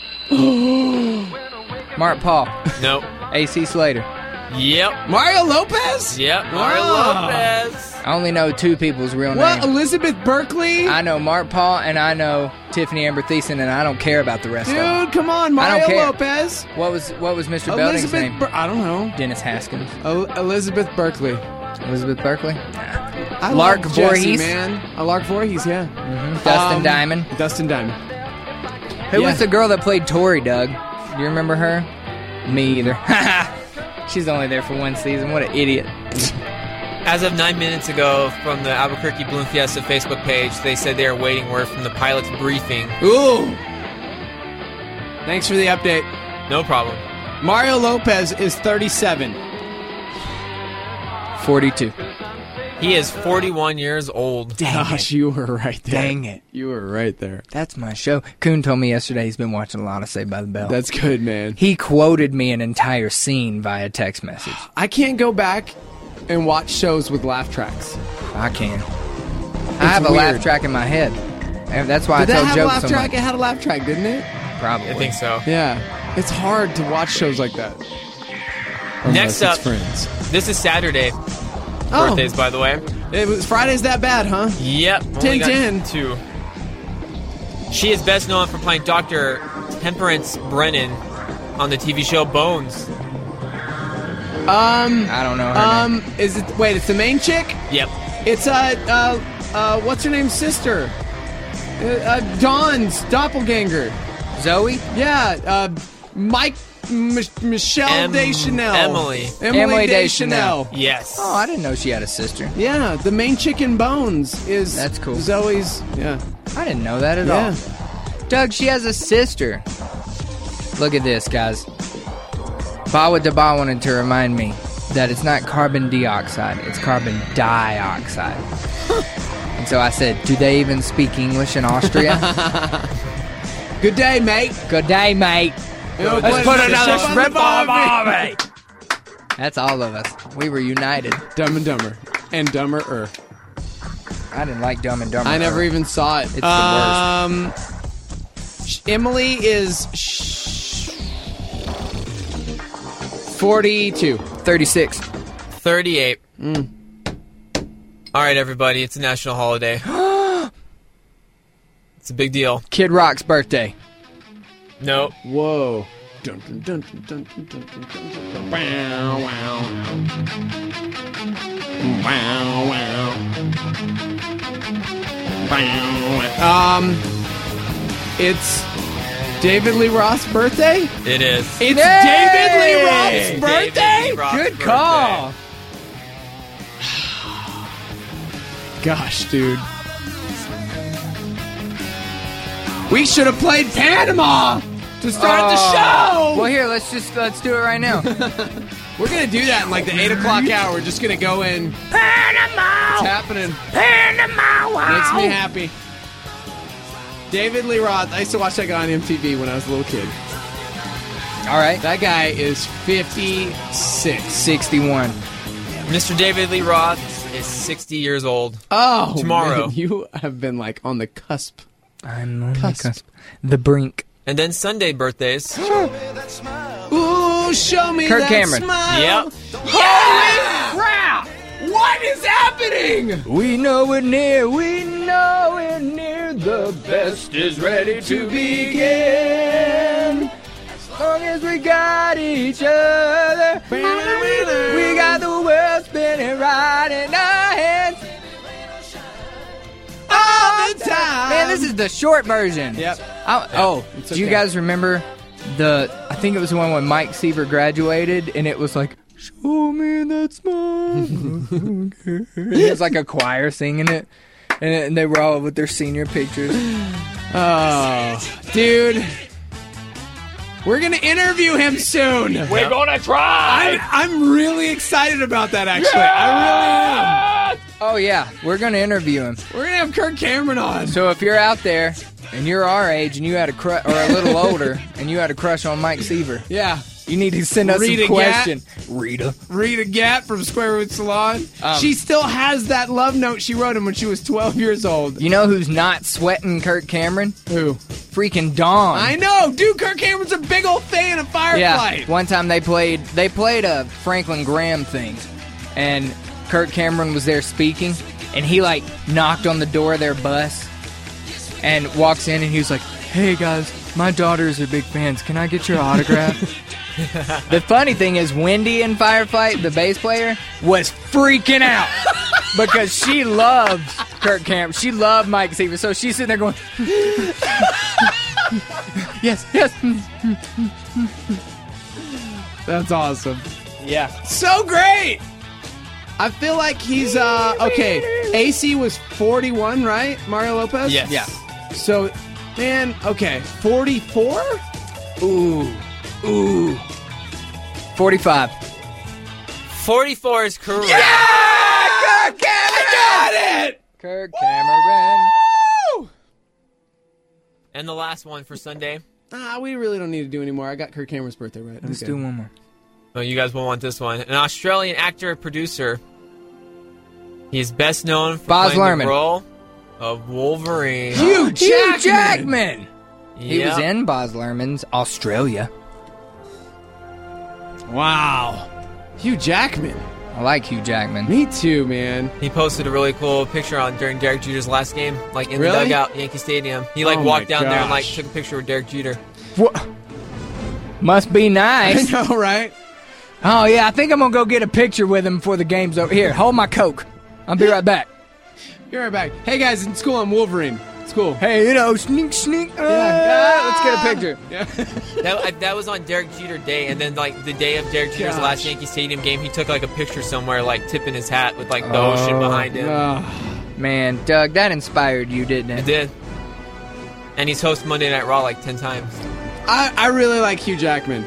Mark Paul. Nope. A C Slater. Yep. Mario Lopez? Yep. Mario Oh. Lopez. I only know two people's real What? names. Elizabeth Berkley? I know Mark Paul and I know Tiffany Amber Thiessen, and I don't care about the rest of them. Dude, come on. I don't Mario care. Lopez. What was what was Mister Belding's Elizabeth name? Ber- I don't know. Dennis Haskins. El- Elizabeth Berkley. Elizabeth Berkley? Nah. I Lark love Jesse, Voorhees. man. Uh, Lark Voorhees, yeah. Dustin Um, Diamond. Dustin Diamond. Who yeah. was the girl that played Tori, Doug? Do you remember her? Me either. She's only there for one season. What an idiot. As of nine minutes ago, from the Albuquerque Balloon Fiesta Facebook page, they said they are waiting word from the pilot's briefing. Ooh. Thanks for the update. No problem. Mario Lopez is thirty-seven. forty-two. He is forty-one years old. Gosh, you were right there. Dang it. You were right there. That's my show. Coon told me yesterday he's been watching a lot of Saved by the Bell. That's good, man. He quoted me an entire scene via text message. I can't go back and watch shows with laugh tracks. I can. I have a weird. laugh track in my head. And that's why Did I that tell have a jokes laugh so track? much. It had a laugh track, didn't it? Probably. I think so. Yeah. It's hard to watch shows like that. Next Unless up, it's Friends. this is Saturday. Oh. Birthdays, by the way. It was Friday's that bad, huh? Yep. only ten got ten. Two. She is best known for playing Doctor Temperance Brennan on the T V show Bones. Um, I don't know her name. um, is it? Wait, it's the main chick. Yep. It's uh, uh, uh, what's her name's sister? Uh, uh Dawn's doppelganger. Zoe? Yeah, uh, Mike, M- Michelle Em- Deschanel. Emily. Emily, Emily Deschanel. Deschanel. Yes. Oh, I didn't know she had a sister. Yeah, the main chick in Bones is That's cool. Zoe's. Yeah, I didn't know that at yeah. all. Doug, she has a sister. Look at this, guys. Bawa Daba wanted to remind me that it's not carbon dioxide, it's carbon dioxide. And so I said, do they even speak English in Austria? Good day, mate. Good day, mate. Let's put another shrimp on the barbie. That's all of us. We were united. Dumb and Dumber and Dumber-er. I didn't like Dumb and Dumber. I never even saw it. It's the um, sh- Emily is sh- forty-two. thirty-six. thirty-eight. Mm. All right, everybody. It's a national holiday. It's a big deal. Kid Rock's birthday. No. Whoa. Dun, dun, dun, dun, dun, dun, dun, dun, dun. Wow, wow. Wow, wow. Um, it's David Lee Roth's birthday? It is. It's Yay! David Lee Roth's David birthday? Lee Roth's Good birthday. call. Gosh, dude. We should have played Panama to start the show. Well, here, let's just let's do it right now. We're gonna do that in like the eight o'clock hour. We're just gonna go in. Panama. It's happening. Panama. Wow. Makes me happy. David Lee Roth. I used to watch that guy on M T V when I was a little kid. All right. That guy is fifty-six. sixty-one. Mister David Lee Roth is sixty years old. Oh, Tomorrow. man, you have been like on the cusp. I'm on the Cusp. cusp. The brink. And then Sunday birthdays. Ooh, show me Kirk that Cameron. smile. Yep. Holy crap! What is happening? We know we're near, we know we're near, the best is ready to begin. long as we got each other, we got the world spinning right in our hands. All the time. Man, this is the short version. Yep. I, oh, It's do you okay. guys remember the? I think it was the one when Mike Seaver graduated, and it was like, "Show me that smile." It was like a choir singing it, and, and they were all with their senior pictures. Oh, dude. We're going to interview him soon. We're gonna try. I'm, I'm really excited about that, actually. I really am. Oh yeah, we're gonna interview him. We're going to have Kirk Cameron on. So if you're out there and you're our age and you had a crush, or a little older, and you had a crush on Mike Seaver, Yeah. you need to send us Rita a question. Rita. Rita Gatt from Square Root Salon. Um, she still has that love note she wrote him when she was twelve years old. You know who's not sweating Kirk Cameron? Who? Freaking Dawn. I know, dude. Kirk Cameron's a big old fan of Firefly. Yeah. One time they played they played a Franklin Graham thing, and Kirk Cameron was there speaking, and he like knocked on the door of their bus, and walks in, and he was like, "Hey guys, my daughters are big fans. Can I get your autograph?" The funny thing is, Wendy in Firefly, the bass player, was freaking out because she loves Kirk Cameron. She loved Mike Seaver, so she's sitting there going, "Yes, yes." That's awesome. Yeah. So great. I feel like he's, uh, okay. A C was forty-one, right? Mario Lopez? Yes. Yeah. So, man, okay. forty-four? Ooh. Ooh. forty-five. forty-four is correct. Kirk Cameron! I got it! Kirk Cameron. Woo! And the last one for Sunday. Ah, we really don't need to do anymore. I got Kirk Cameron's birthday right. Let's Okay. do one more. Oh, you guys will want this one. An Australian actor and producer. He is best known for Baz playing Luhrmann. the role of Wolverine. Hugh Jackman! Hugh Jackman. He Yep. was in Baz Luhrmann's Australia. Wow. Hugh Jackman. I like Hugh Jackman. Me too, man. He posted a really cool picture on during Derek Jeter's last game, like in Really? the dugout, Yankee Stadium. He like Oh walked my down there and like gosh. took a picture with Derek Jeter. What? Must be nice. I know, right? Oh yeah, I think I'm gonna go get a picture with him before the game's over. Here, hold my Coke. I'll be right back. Be right back. Hey, guys, in school, I'm Wolverine. It's cool. Hey, you know, sneak, sneak. Uh, Yeah. let's get a picture. Yeah. That, I- that was on Derek Jeter Day, and then like the day of Derek Jeter's Gosh. last Yankee Stadium game, he took like a picture somewhere, like tipping his hat with like the ocean behind him. Oh, Man, Doug, that inspired you, didn't It it? did. And he's hosted Monday Night Raw like ten times. I, I really like Hugh Jackman.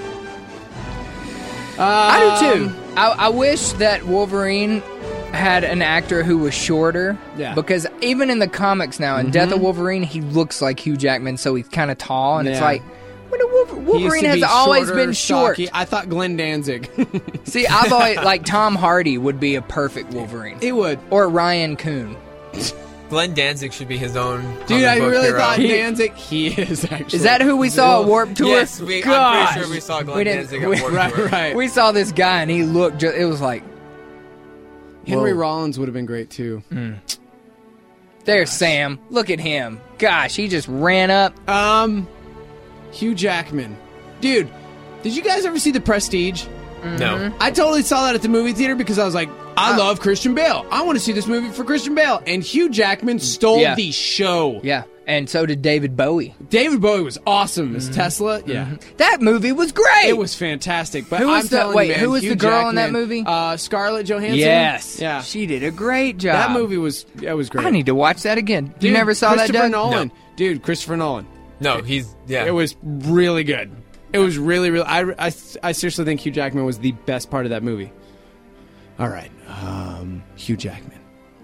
I do Um, too. I, I wish that Wolverine had an actor who was shorter. Yeah. Because even in the comics now, in Death of Wolverine, he looks like Hugh Jackman, so he's kind of tall, and it's Yeah. like, when a Wolver- He used Wolverine to has be always shorter, been short. stocky. I thought Glenn Danzig. See, I've always like Tom Hardy would be a perfect Wolverine, He would. or Ryan Coon. Glenn Danzig should be his own. Dude, comic I book really hero. thought He- Danzig. He is actually. Is that who we saw at Warp Tour? Yes, we, I'm Gosh. pretty sure we saw Glenn We didn't- Danzig at we- Warped Right, Tour. right. We saw this guy, and he looked. Just, it was like Henry Whoa. Rollins would have been great too. there's Sam. Look at him. Gosh, he just ran up. Um, Hugh Jackman, dude. Did you guys ever see The Prestige? No. I totally saw that at the movie theater because I was like, I Uh, love Christian Bale. I want to see this movie for Christian Bale. And Hugh Jackman stole Yeah. the show. Yeah, and so did David Bowie. David Bowie was awesome as Tesla. Yeah. That movie was great. It was fantastic. But Who was I'm the- telling wait, you, man, who was Hugh the girl in that Jackman, movie? Uh, Scarlett Johansson. Yes. Yeah. She did a great job. That movie was that was great. I need to watch that again. Dude, you never saw that, Christopher Doug? Nolan. No. Dude, Christopher Nolan. No, he's yeah. It was really good. It was really, really. I, I, I seriously think Hugh Jackman was the best part of that movie. All right, um, Hugh Jackman,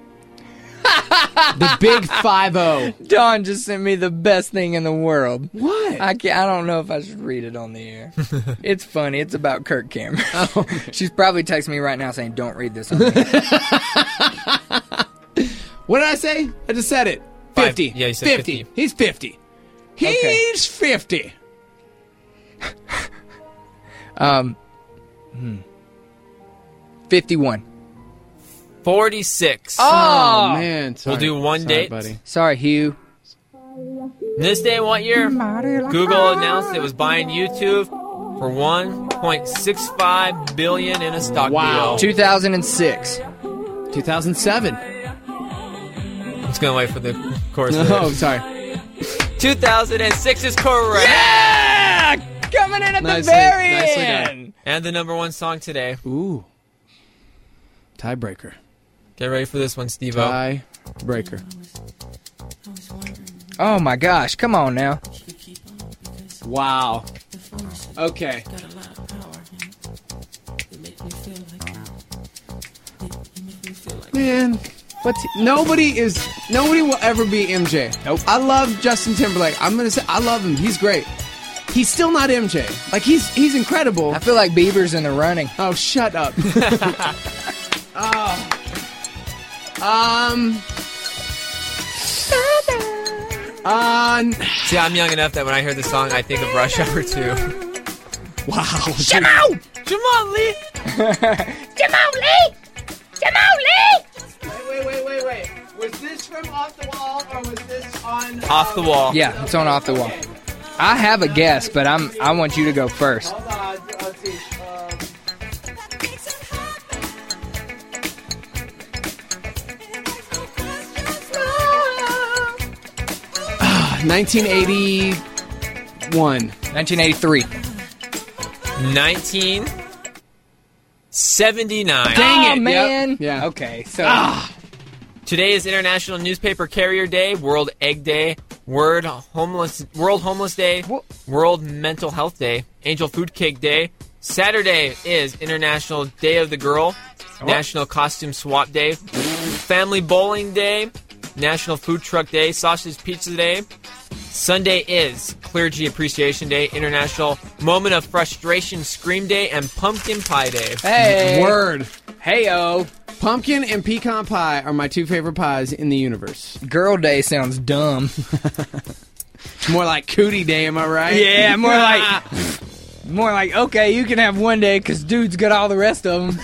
the big five zero. Dawn just sent me the best thing in the world. What? I can't, I don't know if I should read it on the air. It's funny. It's about Kirk Cameron. Oh, She's probably texting me right now saying, "Don't read this on the air." What did I say? I just said it. Five. Fifty. Yeah, you said fifty. fifty. He's fifty. He's Okay. fifty. Um, hmm. fifty-one. forty-six. Oh, man, sorry. We'll do one Sorry, date. buddy. Sorry, Hugh. This day, what year? Google announced it was buying YouTube. for one point six five billion dollars in a stock Wow. deal. two thousand six. two thousand seven. I'm just going to wait for the chorus. Oh, sorry. two thousand six is correct. Yeah! Coming in at Nicely- the very nicely done. end. And the number one song today. Ooh. Tiebreaker. Get ready for this one, Steve-O. Tiebreaker. Oh my gosh, come on now. Wow. Okay. Man, what's nobody is nobody will ever be M J. Nope. I love Justin Timberlake. I'm gonna say I love him. He's great. He's still not M J. Like he's he's incredible. I feel like Bieber's in the running. Oh, shut up. oh. Um. Uh, See, I'm young enough that when I hear the song, I think of Rush Hour two. wow. Jamal! Jamal Lee! Jamal Lee! Jamal Lee! Wait, wait, wait, wait, wait. Was this from Off the Wall or was this on Off the Wall. Yeah, it's on Off the Wall. I have a guess, but I'm I want you to go first. Hold on, let's see. Um, nineteen eighty-one. nineteen eighty-three. nineteen seventy-nine. Dang oh, it. man. Yep. Yeah. Okay, so Today is International Newspaper Carrier Day, World Egg Day, World Homeless World Homeless Day, World Mental Health Day, Angel Food Cake Day. Saturday is International Day of the Girl, National Costume Swap Day, Family Bowling Day, National Food Truck Day, Sausage Pizza Day. Sunday is Clergy Appreciation Day, International Moment of Frustration Scream Day, and Pumpkin Pie Day. hey. Word. Hey-o. Pumpkin and pecan pie are my two favorite pies in the universe. Girl Day sounds dumb. More like Cootie Day, am I right? Yeah, more like more like okay, you can have one day because dude's got all the rest of them.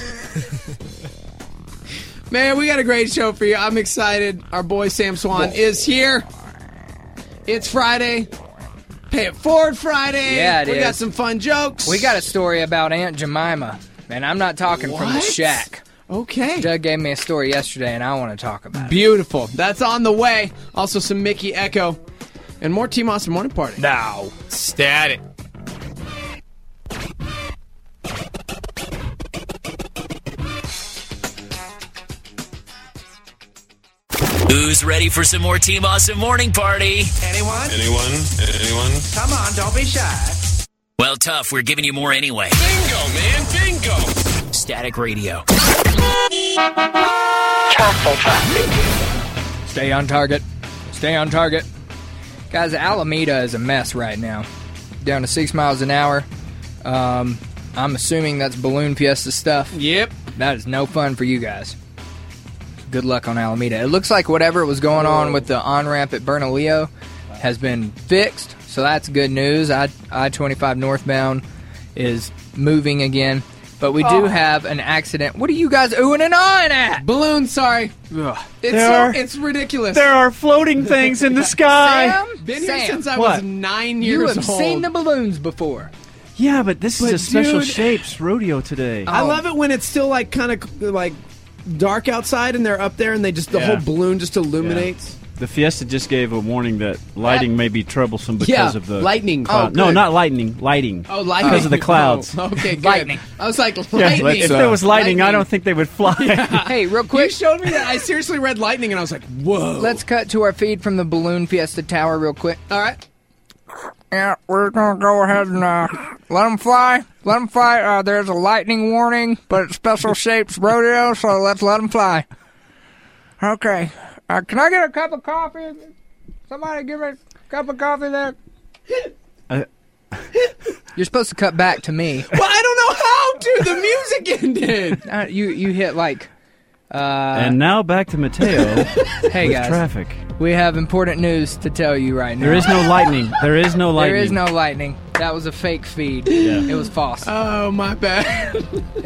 Man, we got a great show for you. I'm excited. Our boy Sam Swan is here. It's Friday. Pay It Forward Friday. Yeah, it we got is. some fun jokes. We got a story about Aunt Jemima, and I'm not talking from the What? shack. Okay. Doug gave me a story yesterday, and I want to talk about it. Beautiful. That's on the way. Also some Mickey Echo. And more Team Austin Morning Party. Now, Static. Who's ready for some more Team Awesome Morning Party? Anyone? Anyone? Anyone? Come on, don't be shy. Well, tough. We're giving you more anyway. Bingo, man, bingo! Static Radio. stay on target. Stay on target. Guys, Alameda is a mess right now. Down to six miles an hour. Um, I'm assuming that's Balloon Fiesta stuff. Yep. That is no fun for you guys. Good luck on Alameda. It looks like whatever was going on with the on-ramp at Bernalillo has been fixed, so that's good news. I I twenty-five northbound is moving again, but we do have an accident. What are you guys oohing and ahhing at? Balloon, sorry. It's There so, are- it's ridiculous. There are floating things in the sky. Sam? Been here Sam, since I What? was nine you years have old. seen the balloons before. Yeah, but this But is a special dude- shapes rodeo today. I Oh. love it when it's still like kind of like dark outside and they're up there and they just the Yeah. whole balloon just illuminates. The Fiesta just gave a warning that lighting may be troublesome because Yeah, of the lightning. cloud- Oh, no, good. not lightning, lighting. Oh, lightning Because of the clouds. Oh, okay, good. Lightning. I was like, Yeah, lightning. if there was lightning, I Lightning. don't think they would fly. Hey, real You quick, showed me that. I seriously read lightning and I was like, whoa. let's cut to our feed from the Balloon Fiesta Tower real quick. All right. Yeah, we're gonna go ahead and uh, let them fly. Let them fly. Uh, there's a lightning warning, but it's special shapes rodeo, so let's let them fly. Okay. Uh, can I get a cup of coffee? Somebody give me a cup of coffee there. Uh, You're supposed to cut back to me. Well, I don't know how to. The music ended. Uh, you you hit like. Uh, and now back to Mateo hey with guys, traffic. we have important news to tell you right now. There is no lightning. There is no lightning. There is no lightning. That was a fake feed. Yeah. It was false. Oh, my bad. It was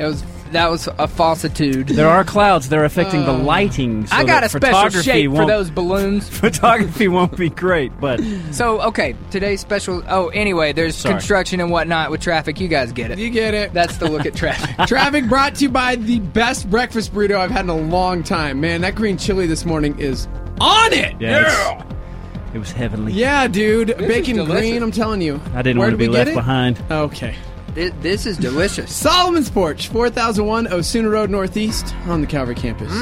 that was a falsitude. There are clouds. They're affecting the lighting. So I got that a special photography shape for won't- those balloons. Photography won't be great, but So, okay, today's special... Oh, anyway, there's Sorry. construction and whatnot with traffic. You guys get it. You get it. That's the look at traffic. Traffic brought to you by the best breakfast burrito I've had in a long time. Man, that green chili this morning is on it. yeah, it's- it was heavenly. Yeah, dude. Bacon delicious. green, I'm telling you. I didn't Where want to did be we get left it? behind. Okay. This, this is delicious. Solomon's Porch, four thousand one Osuna Road Northeast on the Calvary campus.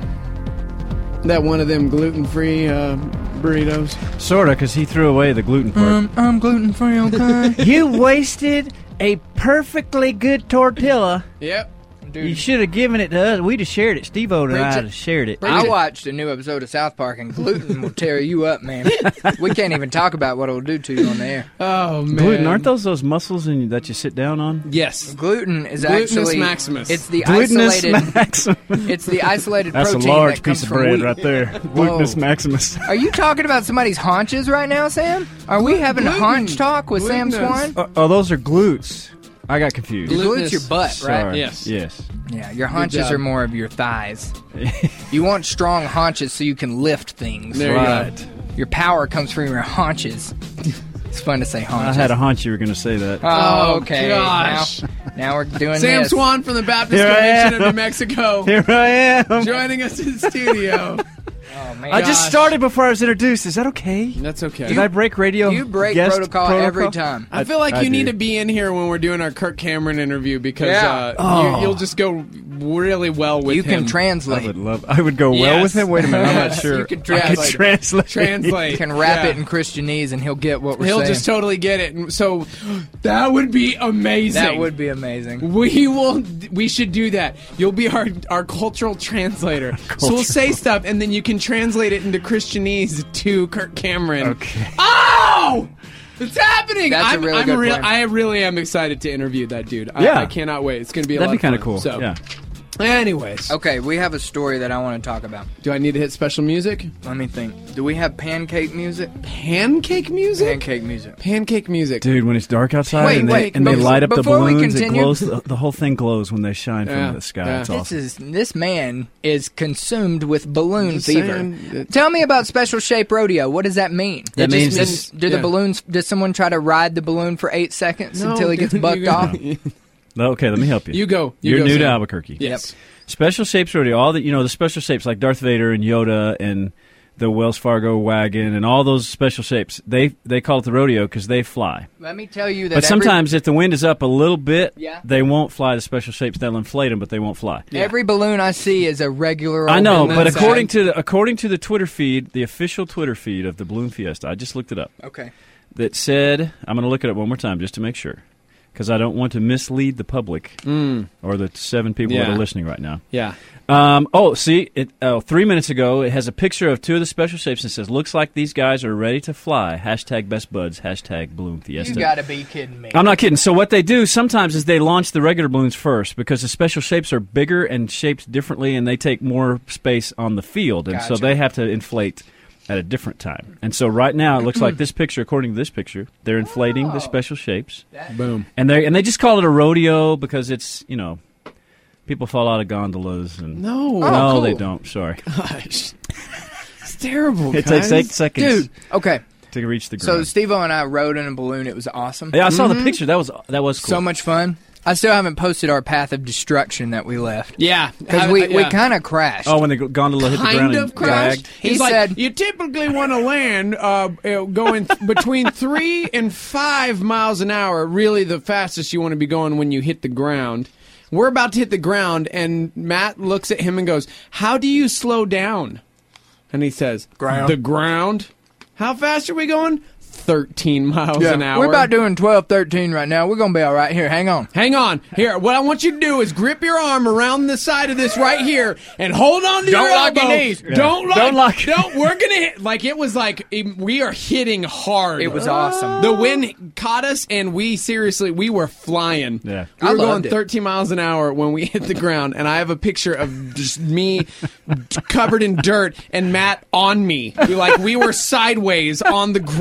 Mm-hmm. That one of them gluten-free uh, burritos. Sorta, because he threw away the gluten part. Um, I'm gluten-free, okay? You wasted a perfectly good tortilla. Yep. You should have given it to us. We'd have shared it. Steve-O and I Preach it. would have shared it. I watched a new episode of South Park, and gluten will tear you up, man. We can't even talk about what it'll do to you on the air. Oh, man. Gluten, aren't those those muscles in, that you sit down on? Yes. Gluten is Glutinous actually maximus. It's the Glutinous isolated. maximus. It's the isolated That's a protein large that comes piece of from bread wheat. right there. Glutinous Whoa. maximus. Are you talking about somebody's haunches right now, Sam? Are we having Gluten. haunch talk with Sam Glutinous. Swan? Oh, oh, those are glutes. I got confused. Your Glutinous. glutes your butt, right? Sorry. Yes. Yes. Yeah, your haunches job. are more of your thighs. You want strong haunches so you can lift things. There you Right. go. Your power comes from your haunches. It's fun to say I haunches. had a hunch you were going to say that. Oh, Oh, okay. gosh. Now, now we're doing Sam this. Swan from the Baptist Here I Convention of am. New Mexico Here I am. joining us in studio. Oh, man. I just Gosh. started before I was introduced. Is that okay? That's okay. Did I break radio? You break guest protocol, every time. I feel like I you need do. to be in here when we're doing our Kirk Cameron interview because Yeah. uh, Oh. you, you'll just go really well with You him. can I translate. would love. I would go well Yes. with him. Wait a minute. I'm not Yes, sure. you can I translate. could translate. Translate. You can wrap Yeah. it in Christianese and he'll get what we're He'll saying. just totally get it. And so that would be amazing. that would be amazing. We will. We should do that. You'll be our our cultural translator. So we'll say stuff, and then you can translate it into Christianese to Kirk Cameron. Okay. Oh, it's happening! That's a I'm, really I'm good real, plan. I really am excited to interview that dude. I, Yeah. I cannot wait. It's going to be a That'd lot be kind kind of cool. So, Yeah. anyways, Okay, we have a story that I want to talk about. do I need to hit special music? Let me think. Do we have pancake music? Pancake music. Pancake music. Pancake music. Dude, when it's dark outside Wait, and, wait, they, and they bef- light up the before we balloons, it continue- glows. The, the whole thing glows when they shine Yeah, from the sky. yeah. It's This awesome. is this man is consumed with balloon Just fever. saying that- Tell me about Special Shape Rodeo. What does that mean? That It means just this- do the yeah. balloons? Does someone try to ride the balloon for eight seconds No, until he gets you bucked go. off? Okay, let me help you. You go. You You're go, new to Sam. Albuquerque. Yes. Special Shapes Rodeo. All the you know the special shapes like Darth Vader and Yoda and the Wells Fargo wagon and all those special shapes. They they call it the rodeo because they fly. Let me tell you that. But every- sometimes if the wind is up a little bit, Yeah. they won't fly the special shapes. They'll inflate them, but they won't fly. every balloon I see is a regular. I old know, balloon but inside. according to the, according to the Twitter feed, the official Twitter feed of the Balloon Fiesta, I just looked it up. Okay. That said, I'm going to look it up one more time just to make sure, because I don't want to mislead the public or the seven people that Yeah. are listening right now. Yeah. Um, oh, see, it, oh, three minutes ago, it has a picture of two of the special shapes and says, "Looks like these guys are ready to fly." Hashtag best buds. Hashtag Balloon Fiesta. You gotta be kidding me. I'm not kidding. So what they do sometimes is they launch the regular balloons first because the special shapes are bigger and shaped differently, and they take more space on the field, and so Gotcha. they have to inflate at a different time. And so right now, it looks like this picture, according to this picture, they're inflating Oh. the special shapes, Boom. and they and they just call it a rodeo because it's you know people fall out of gondolas and No. no, Oh, cool. they don't. Sorry, Gosh. It's terrible. it guys. takes eight seconds Dude. Okay. to reach the So ground. Steve-O and I rode in a balloon. It was awesome. Yeah, I saw the picture. That was that was cool. So much fun. I still haven't posted our path of destruction that we left. Yeah. Because Have- we, we yeah. kind of crashed. Oh, when the gondola hit the kind ground of and crashed. dragged. He He's like, said- you typically want to land uh, uh, going between three and five miles an hour. Really, the fastest you want to be going when you hit the ground. We're about to hit the ground, and Matt looks at him and goes, "How do you slow down?" And he says, Ground. "The ground." How fast are we going? thirteen miles an hour. We're about doing twelve, thirteen right now. We're going to be all right. Here, hang on. Hang on. Here, what I want you to do is grip your arm around the side of this right here and hold on to Don't your lock your elbow. knees. Yeah. Don't lock. Don't lock. Don't. We're gonna hit. Like it was like it- we are hitting hard. It was awesome. The wind caught us, and we seriously we were flying. Yeah. we I were going loved it. thirteen miles an hour when we hit the ground, and I have a picture of just me covered in dirt and Matt on me. We, like we were sideways on the ground. I was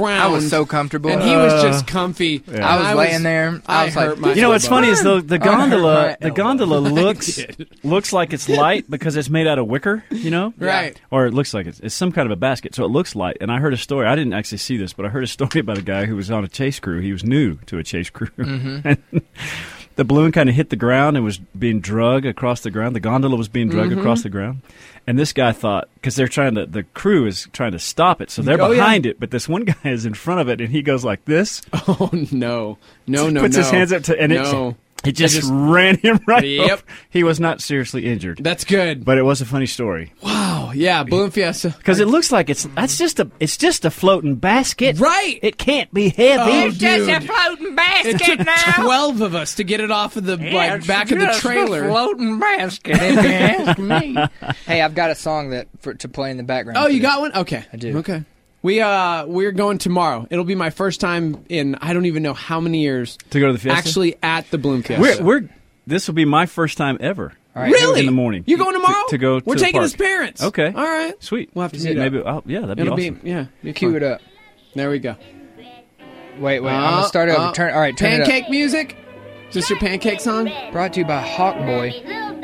was so comfortable. and he was Uh, just comfy. yeah. And I was laying there. I I was like, hurt my You know what's elbow. funny is though the gondola my the elbow. gondola looks did. looks like it's light because it's made out of wicker, you know? Right. Or it looks like it's, it's some kind of a basket, so it looks light. And I heard a story. I didn't actually see this, but I heard a story about a guy who was on a chase crew. He was new to a chase crew. Mm-hmm. And the balloon kind of hit the ground and was being drug across the ground. The gondola was being drug Mm-hmm. across the ground. And this guy thought, because they're trying to, the crew is trying to stop it, so they're Oh, yeah. behind it. But this one guy is in front of it, and he goes like this. Oh no, no, no, puts no. his hands up to, and no. it, it just, just- ran him right Yep. over. He was not seriously injured. That's good. But it was a funny story Wow, yeah, Balloon Fiesta. because it looks like it's that's just a it's just a floating basket. Right. It can't be heavy. Oh, dude. floating It basket took twelve of us to get it off of the like back of the trailer. floating basket, if you ask me. Hey, I've got a song that for, to play in the background. Oh, for you this. got one? Okay, I do. Okay, we uh we're going tomorrow. It'll be my first time in I don't even know how many years To go to the Fiesta? actually at the Balloon Fiesta. We're, we're this will be my first time ever. All right, really in the morning. You going tomorrow? To, to go. We're to the taking park. his parents. Okay. all right, Sweet. We'll have to Is meet it- up. Maybe. I'll, yeah, that'd be It'll awesome. be yeah. Be Cue fun. it up. There we go. Wait, wait. I'm Uh, gonna start over. uh, Turn. All right, turn pancake music. Is this your pancake song? it up. Brought to you by Hawk Boy.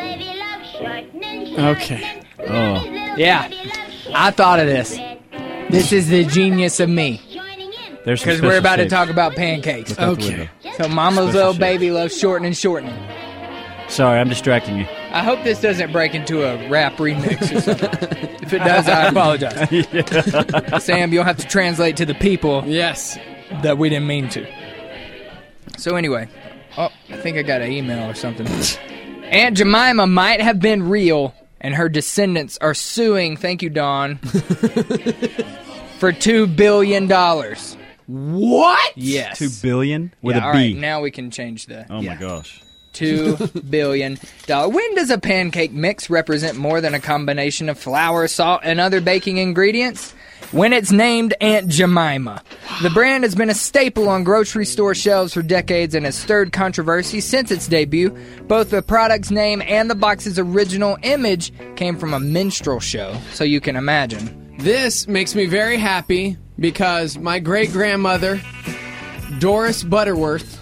Okay. Oh, Yeah, I thought of this. This is the genius of me there's some because we're special about to shapes. talk about pancakes. Look out the Okay. window. So, Mama's Special little shape. baby loves shortening and shortening. Sorry, I'm distracting you. I hope this doesn't break into a rap remix or something. If it does, I apologize. Sam, you'll have to translate to the people Yes. that we didn't mean to. So anyway, oh, I think I got an email or something. Aunt Jemima might have been real, and her descendants are suing, thank you, Don, for two billion dollars. What? Yes. Two billion with yeah, a all B. right, now we can change the... oh yeah. my gosh. Two billion dollars. When does a pancake mix represent more than a combination of flour, salt, and other baking ingredients? When it's named Aunt Jemima. The brand has been a staple on grocery store shelves for decades and has stirred controversy since its debut. Both the product's name and the box's original image came from a minstrel show, so you can imagine. This makes me very happy because my great grandmother, Doris Butterworth,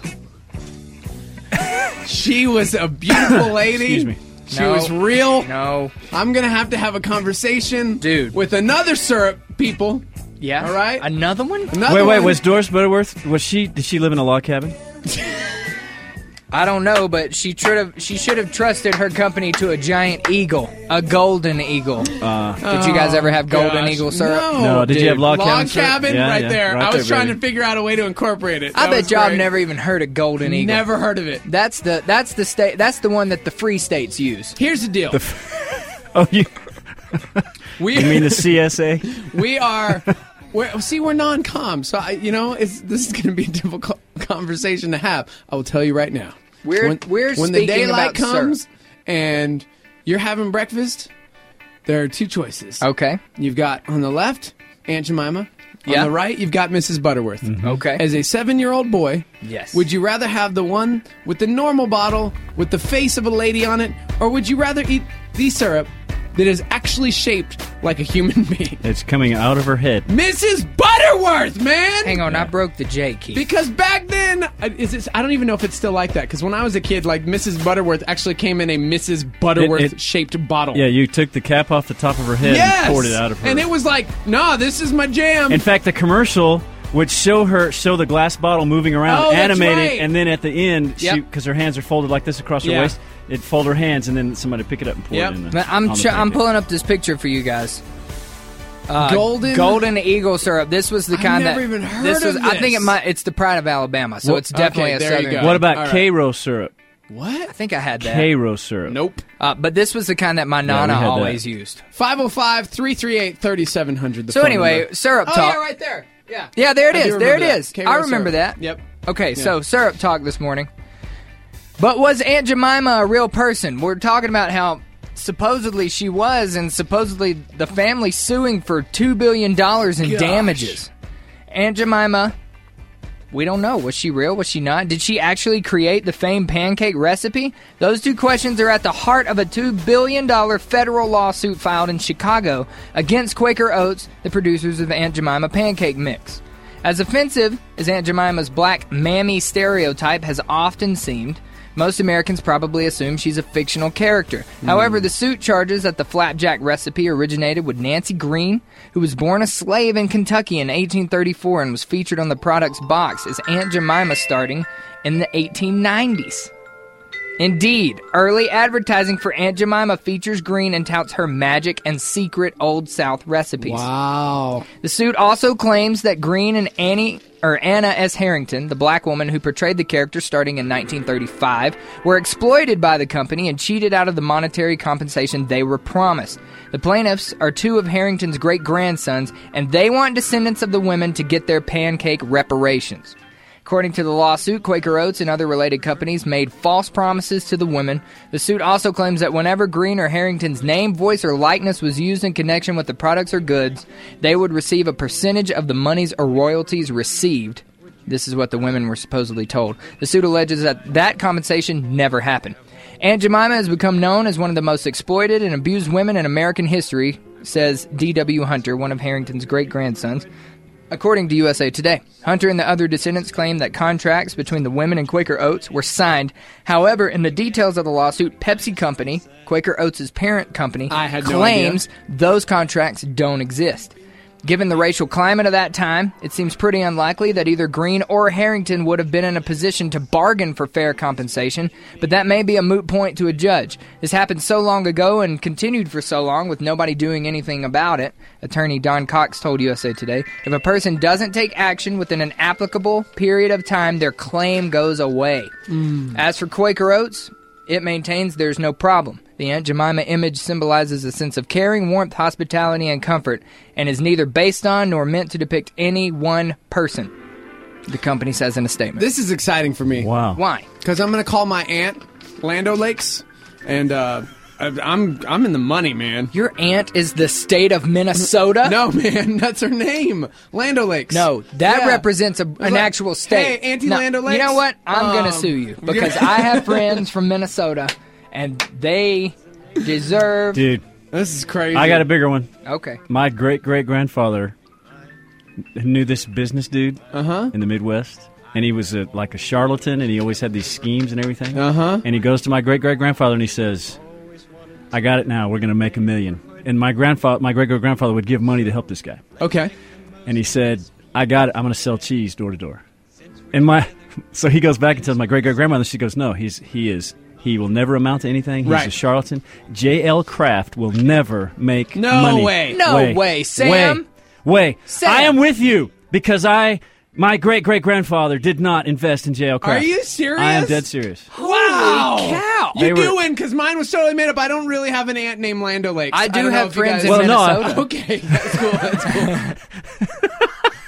she was a beautiful lady. Excuse me. She No. was real. No. I'm gonna have to have a conversation, Dude. with another syrup people. Yeah. All right. Another one? Another Wait, wait. one. Was Doris Butterworth? Was she? Did she live in a log cabin? I don't know, but she should have she should have trusted her company to a giant eagle, a golden eagle. Uh, Did you guys ever have golden Gosh, eagle syrup? No, No, did you dude. have log cabin Log syrup? cabin Yeah, right yeah, there. right I was there, trying baby. to figure out a way to incorporate it. I That bet was y'all have great. never even heard of golden eagle. Never heard of it. That's the that's the state that's the one that the free states use. Here's the deal. oh, you, we you mean the C S A? we are. We're, see, we're non-com, so I, you know, it's this is going to be a difficult conversation to have. I will tell you right now. We're when, we're when the speaking daylight about comes syrup. and you're having breakfast, there are two choices. Okay. You've got on the left Aunt Jemima. Yeah. On the right, you've got Missus Butterworth. Okay. As a seven-year-old boy, Yes. would you rather have the one with the normal bottle with the face of a lady on it, or would you rather eat the syrup that is actually shaped like a human being? It's coming out of her head. Missus Butterworth, man! Hang on, I broke the J key. Because back then, uh, is it, I don't even know if it's still like that. Because when I was a kid, like Missus Butterworth actually came in a Missus Butterworth It- it- shaped bottle. Yeah, you took the cap off the top of her head yes! and poured it out of her. And it was like, nah, this is my jam. In fact, the commercial would show her show the glass bottle moving around, Oh, that's animated, right. and then at the end, she Yep. because her hands are folded like this across her Yeah. waist, it'd fold her hands, and then somebody pick it up and pour Yep. it in. The, But I'm on the ch- I'm pancake. pulling up this picture for you guys. Uh, Golden- golden eagle syrup. This was the I've kind never that even heard this was. of I think this. it might. It's the pride of Alabama, so Well, it's definitely okay, a there you southern. go. What about All right. Cairo syrup? what? I think I had that. Cairo syrup. Nope. Uh, but this was the kind that my nana had that. always used. five oh five, three three eight, three seven zero zero. The So phone anyway, number. syrup Oh, talk. yeah, right there. Yeah. Yeah, there it I do is. There it remember that. is. Cairo I remember syrup. that. Yep. Okay, Yeah. so syrup talk this morning. But was Aunt Jemima a real person? We're talking about how supposedly she was, and supposedly the family suing for two billion dollars in Gosh. damages. Aunt Jemima, we don't know. Was she real? Was she not? Did she actually create the famed pancake recipe? Those two questions are at the heart of a two billion dollars federal lawsuit filed in Chicago against Quaker Oats, the producers of the Aunt Jemima pancake mix. As offensive as Aunt Jemima's black mammy stereotype has often seemed, most Americans probably assume she's a fictional character. Mm. However, the suit charges that the flapjack recipe originated with Nancy Green, who was born a slave in Kentucky in eighteen thirty-four and was featured on the product's box as Aunt Jemima starting in the eighteen nineties. Indeed, early advertising for Aunt Jemima features Green and touts her magic and secret Old South recipes. Wow. The suit also claims that Green and Annie or Anna S. Harrington, the black woman who portrayed the character starting in nineteen thirty-five, were exploited by the company and cheated out of the monetary compensation they were promised. The plaintiffs are two of Harrington's great-grandsons, and they want descendants of the women to get their pancake reparations. According to the lawsuit, Quaker Oats and other related companies made false promises to the women. The suit also claims that whenever Green or Harrington's name, voice, or likeness was used in connection with the products or goods, they would receive a percentage of the monies or royalties received. This is what the women were supposedly told. The suit alleges that that compensation never happened. Aunt Jemima has become known as one of the most exploited and abused women in American history, says D W Hunter, one of Harrington's great-grandsons. According to U S A Today, Hunter and the other descendants claim that contracts between the women and Quaker Oats were signed. However, in the details of the lawsuit, Pepsi Company, Quaker Oats' parent company, I had no claims idea. those contracts don't exist. Given the racial climate of that time, it seems pretty unlikely that either Green or Harrington would have been in a position to bargain for fair compensation, but that may be a moot point to a judge. This happened so long ago and continued for so long with nobody doing anything about it. Attorney Don Cox told U S A Today, if a person doesn't take action within an applicable period of time, their claim goes away. Mm. As for Quaker Oats, it maintains there's no problem. The Aunt Jemima image symbolizes a sense of caring, warmth, hospitality, and comfort, and is neither based on nor meant to depict any one person, the company says in a statement. This is exciting for me. Wow. Why? Because I'm going to call my aunt Lando Lakes, and uh, I'm I'm in the money, man. Your aunt is the state of Minnesota? No, man, that's her name. Lando Lakes. No, that Yeah. represents a, an like, actual state. hey, Auntie No, Lando Lakes. You know what? I'm Um, going to sue you because I have friends from Minnesota, and they deserve... Dude, This is crazy. I got a bigger one. Okay. My great-great-grandfather knew this business dude Uh-huh. in the Midwest, and he was a, like a charlatan, and he always had these schemes and everything. Uh-huh. And he goes to my great-great-grandfather, and he says, I got it now. We're going to make a million. And my grandfather, my great-great-grandfather would give money to help this guy. Okay. And he said, I got it. I'm going to sell cheese door to door. And my, so he goes back and tells my great-great-grandmother, she goes, no, he's he is. He will never amount to anything. He's Right. a charlatan. J L. Kraft will never make No money. way. No way, Sam. Way. Way. Sam. I am with you because I, my great-great-grandfather did not invest in J L. Kraft. Are you serious? I am dead serious. Wow. Holy cow. You They do were- win, because mine was totally made up. I don't really have an aunt named Lando Lakes. I do don't know have if you friends guys- in Well, no, I- Minnesota. Okay, that's cool. That's cool.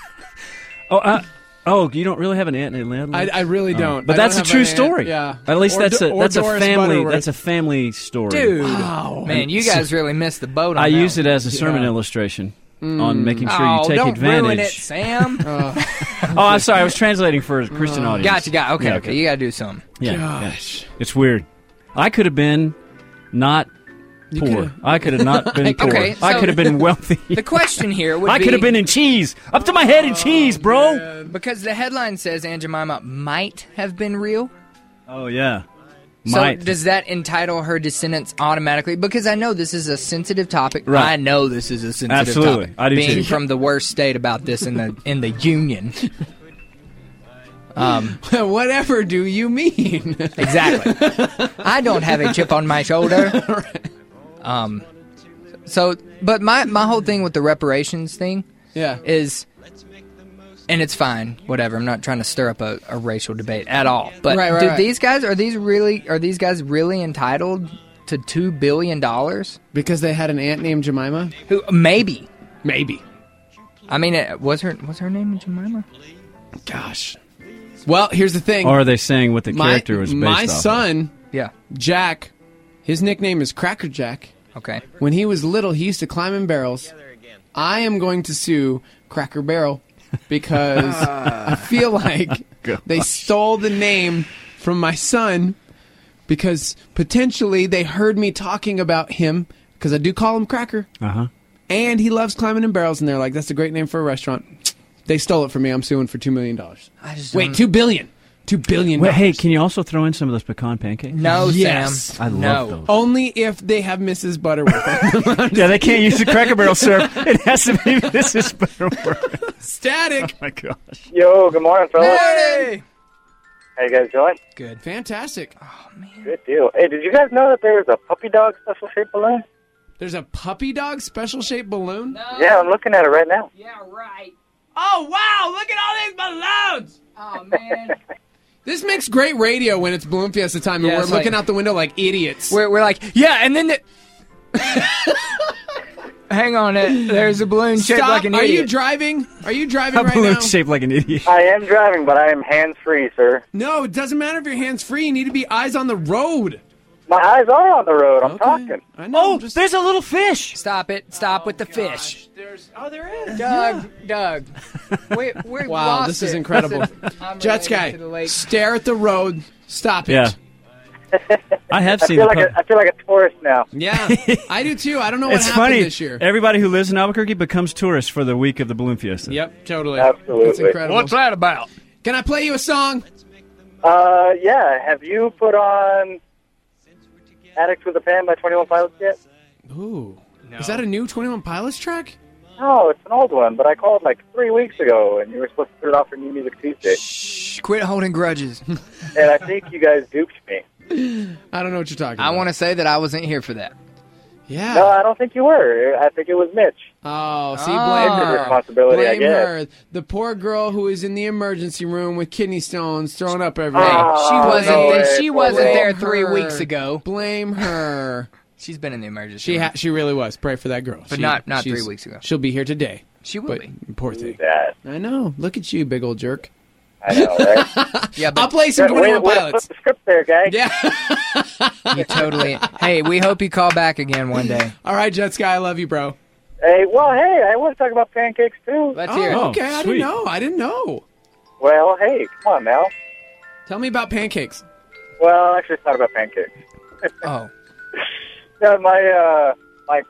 Oh, uh, oh, you don't really have an aunt named Landon? I, I really don't. But I that's don't a have true an aunt- story. Yeah. At least Or that's Do- a or that's a Doris family Butterworth. that's a family story. Dude. Wow. Man, you guys really missed the boat on I that use one. it as a sermon Yeah. illustration on making sure Oh, you take don't advantage. ruin it, Sam. Uh, Oh, I'm sorry. I was translating for a Christian audience. Gotcha, got okay, Yeah, okay. You got to do something. Yeah, Gosh. yeah. It's weird. I could have been not poor. coulda- I could have not been poor. Okay, I so- could have been wealthy. The question here would I be... could have been in cheese. Up to my head in cheese, bro. Because the headline says Aunt Jemima might have been real. Oh, yeah. So Might. does that entitle her descendants automatically? Because I know this is a sensitive topic. Right. I know this is a sensitive Absolutely. topic. I do Being too. from the worst state about this in the in the union. Um, Whatever do you mean? exactly. I don't have a chip on my shoulder. Um, so, but my my whole thing with the reparations thing Yeah. is, and it's fine, whatever. I'm not trying to stir up a, a racial debate at all. But Right, right, do right. these guys are these really are these guys really entitled to two billion dollars? Because they had an aunt named Jemima? Who maybe? Maybe. I mean, it, was her was her name Jemima? Gosh. Well, here's the thing. Or are they saying what the my, character was based My off son, Yeah. Jack, his nickname is Cracker Jack. Okay. When he was little, he used to climb in barrels. I am going to sue Cracker Barrel because I feel like they stole the name from my son because potentially they heard me talking about him because I do call him Cracker. of? Uh-huh. And he loves climbing in barrels, and they're like, that's a great name for a restaurant. They stole it from me. I'm suing for two million dollars. I just Wait, don't- two billion. Two billion Wait, dollars. hey, can you also throw in some of those pecan pancakes? No, Yes. Sam. I love no. those. Only if they have Missus Butterworth. Yeah, they can't use the Cracker Barrel syrup. It has to be Missus Butterworth. Static. Oh my gosh. Yo, good morning, fellas. Hey. How you guys doing? Good. Fantastic. Good deal. Hey, did you guys know that there was a puppy dog special shaped balloon? There's a puppy dog special shaped balloon? Yeah, I'm looking at it right now. Yeah, right. Oh, wow. Look at all these balloons. Oh, man. This makes great radio when it's Balloon Fiesta time and Yeah, we're it's looking like- out the window like idiots. We're, we're like, yeah, and then the... Hang on, it. There's a balloon shaped Stop. like an Are idiot. you driving? Are you driving A right balloon now? shaped like an idiot. I am driving, but I am hands-free, sir. No, it doesn't matter if you're hands-free. You need to be eyes on the road. My eyes are on the road. I'm Okay. talking. I know. Oh, I'm just- there's a little fish. Stop it. Stop with the fish. There's, oh, there is. Doug, Doug. We, we Wow, lost this is it. incredible. I'm Jets related guy, to the lake. stare at the road. Stop it. Yeah. I have I seen feel the like pub- a, I feel like a tourist now. Yeah, I do too. I don't know what It's happened funny. this year. Everybody who lives in Albuquerque becomes tourists for the week of the Balloon Fiesta. Yep, totally. Absolutely. That's incredible. What's that about? Can I play you a song? Uh, yeah. Have you put on "Addicts with a Pen" by Twenty One Pilots yet? Ooh. Is that a new twenty-one Pilots track? No, it's an old one, but I called like three weeks ago, and you were supposed to put it off for New Music Tuesday. Shh, quit holding grudges. And I think you guys duped me. I don't know what you're talking I about. want to say that I wasn't here for that. Yeah. No, I don't think you were. I think it was Mitch. Oh, see, Oh. blame It's her. a responsibility, I Blame guess. her. The poor girl who is in the emergency room with kidney stones thrown up everywhere. Oh, She wasn't no there. way, She poor wasn't girl. there three her. weeks ago. Blame her. She's been in the emergency. She room. ha- she really was. Pray for that girl. But She- not- not she's- three weeks ago. She'll be here today. She will But be. poor thing. That. I know. Look at you, big old jerk. I know, right? Yeah, I'll but play some Way, way, twenty-one way to Pilots. flip the script there, guy. Yeah. you totally. Hey, we hope you call back again one day. All right, Jet Sky, I love you, bro. Hey, well, hey, I want to talk about pancakes, too. Let's Oh, hear it. okay. I sweet. didn't know. I didn't know. Well, hey, come on now. Tell me about pancakes. Well, actually, it's not about pancakes. Oh, No, my, uh, my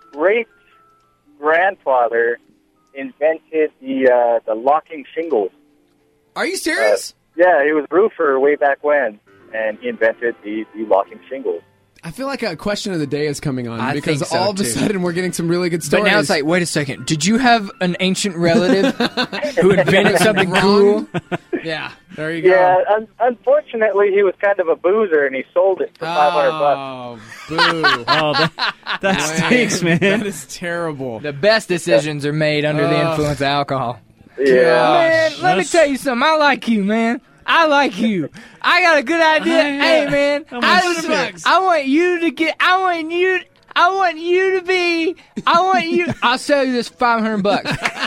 great-grandfather invented the, uh, the locking shingles. Are you serious? Yeah, he was a roofer way back when, and he invented the, the locking shingles. I feel like a question of the day is coming on I because think so, all of a too. sudden we're getting some really good but stories. now it's like, wait a second. Did you have an ancient relative who invented something Wrong. cool? Yeah, there you go. Yeah, un- unfortunately, he was kind of a boozer, and he sold it for five hundred bucks. Oh, boo. Oh, that, that stinks, man. That is terrible. The best decisions are made under the Ugh. influence of alcohol. Yeah. Man, let me that's- tell you something. I like you, man. I like you. I got a good idea. Hey, Hey, man. I'm I, a just- bucks. I want you to get. I want you. I want you to be. I want you. I'll sell you this five hundred bucks.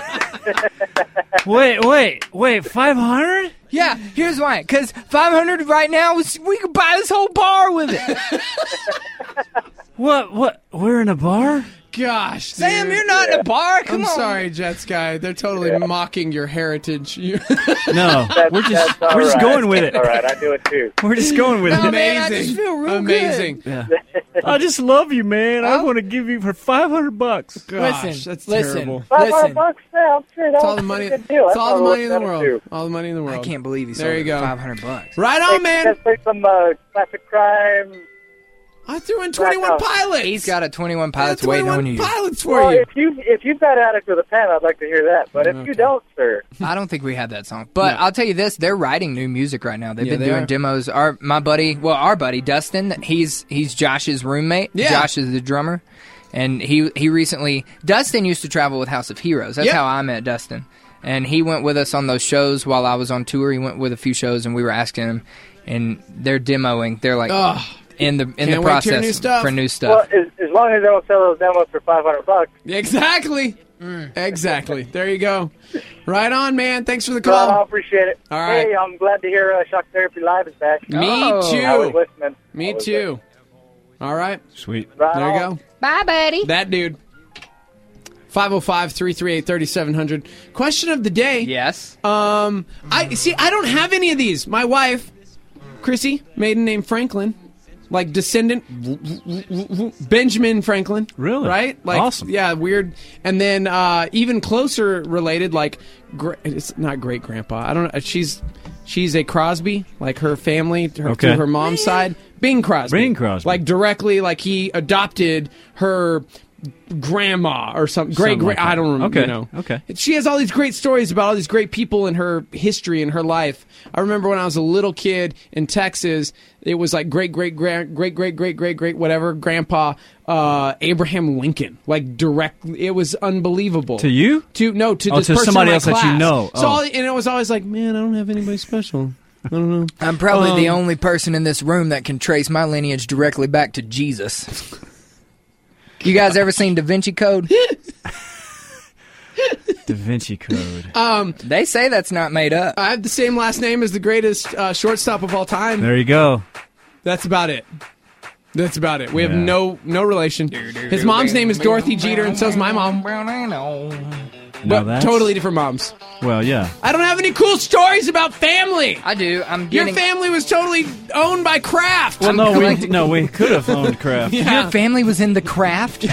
Wait, wait, wait, five hundred? Yeah. Here's why. Because five hundred right now, is- we could buy this whole bar with it. What, what, we're in a bar? Gosh, Sam, dude. you're not in a bar. Come I'm on. sorry, Jet Sky. They're totally mocking your heritage. You- No, That's, we're just, that's all we're just right. going with That's it. all right, I do it too. We're just going with No, it. man, I Amazing. just feel real Amazing. Yeah. I just love you, man. I want to give you for five hundred bucks. Gosh, Listen, that's listen. terrible. five hundred Listen. bucks? Yeah, I'm sure It's that all the was a money. good deal. It's I all the thought money in the it was world. better, too. All the money in the world. I can't believe he sold There you it go. for five hundred bucks. Right Hey, on, man. Let's play some uh, classic crime. I threw in twenty-one Pilots. He's got a twenty-one Pilots I got waiting on twenty-one you. Pilots for Well, you. if you if you've got Addict with a Pen, I'd like to hear that. But if Okay. you don't, sir, I don't think we have that song. But No. I'll tell you this, they're writing new music right now. They've Yeah, been they doing are. demos. Our my buddy, well, our buddy Dustin, he's he's Josh's roommate. Yeah. Josh is the drummer. And he he recently Dustin used to travel with House of Heroes. That's Yep. how I met Dustin. And he went with us on those shows while I was on tour. He went with a few shows and we were asking him, and they're demoing. They're like Ugh. in the in Can't the wait to hear process new stuff. for new well, stuff. as, as long as they don't sell those demos for five hundred bucks. Exactly. Exactly. There you go. Right on, man. Thanks for the Well, I call. appreciate it. All right. Hey, I'm glad to hear uh, Shock Therapy Live is back. Me Oh. I was too. listening. I Me was too. All right. Sweet. listening. Right There you on. go. Bye, buddy. That dude. five oh five, three three eight, three seven zero zero. Question of the day. Yes. Um, I see. I don't have any of these. My wife, Chrissy, maiden name Franklin, like descendant Benjamin Franklin. Really? Right? Like, Awesome. Yeah, weird. And then uh, even closer related, like gra- it's not great grandpa. I don't know. She's she's a Crosby, like her family, her, Okay. to her mom's side. Bing Crosby. Bing Crosby. Like directly, like he adopted her grandma or something. Great, Something great. like that. I don't remember. Okay, You know. okay. She has all these great stories about all these great people in her history and her life. I remember when I was a little kid in Texas, it was like great, great, great, great, great, great, great, great, whatever, grandpa, uh, Abraham Lincoln. Like direct, it was unbelievable. To you? To no, to Oh, this to person somebody in my else that you class. know. So Oh. all, and it was always like, man, I don't have anybody special. I don't know. I'm probably the Um, only person in this room that can trace my lineage directly back to Jesus. You guys ever seen Da Vinci Code? Da Vinci Code. Um, they say that's not made up. I have the same last name as the greatest uh, shortstop of all time. There you go. That's about it. That's about it. We have Yeah. no no relation. His mom's name is Dorothy Jeter, and so's my mom. No, But that's totally different moms. Well, yeah. I don't have any cool stories about family. I do. I'm Your getting. family was totally owned by Kraft. Well, I'm no, we collecting- no, we could have owned Kraft. Yeah. Your family was in the craft.